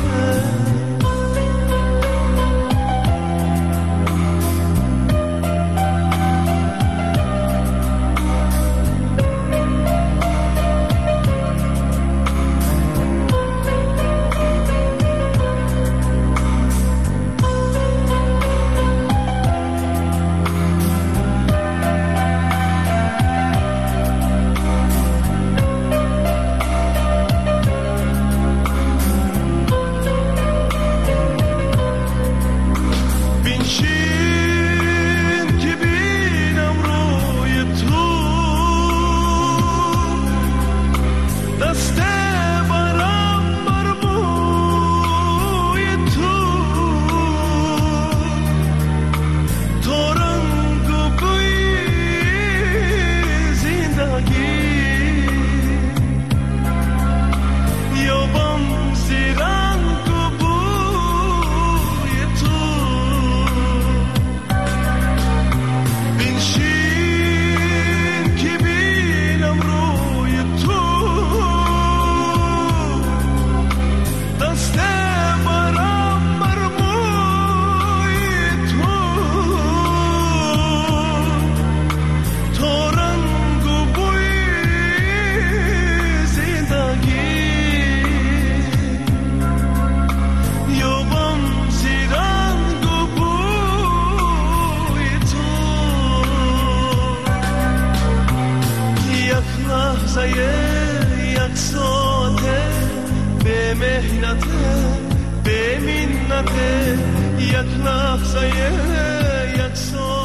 یک ساعته به مهنت به منت یک لحظه یک ساعته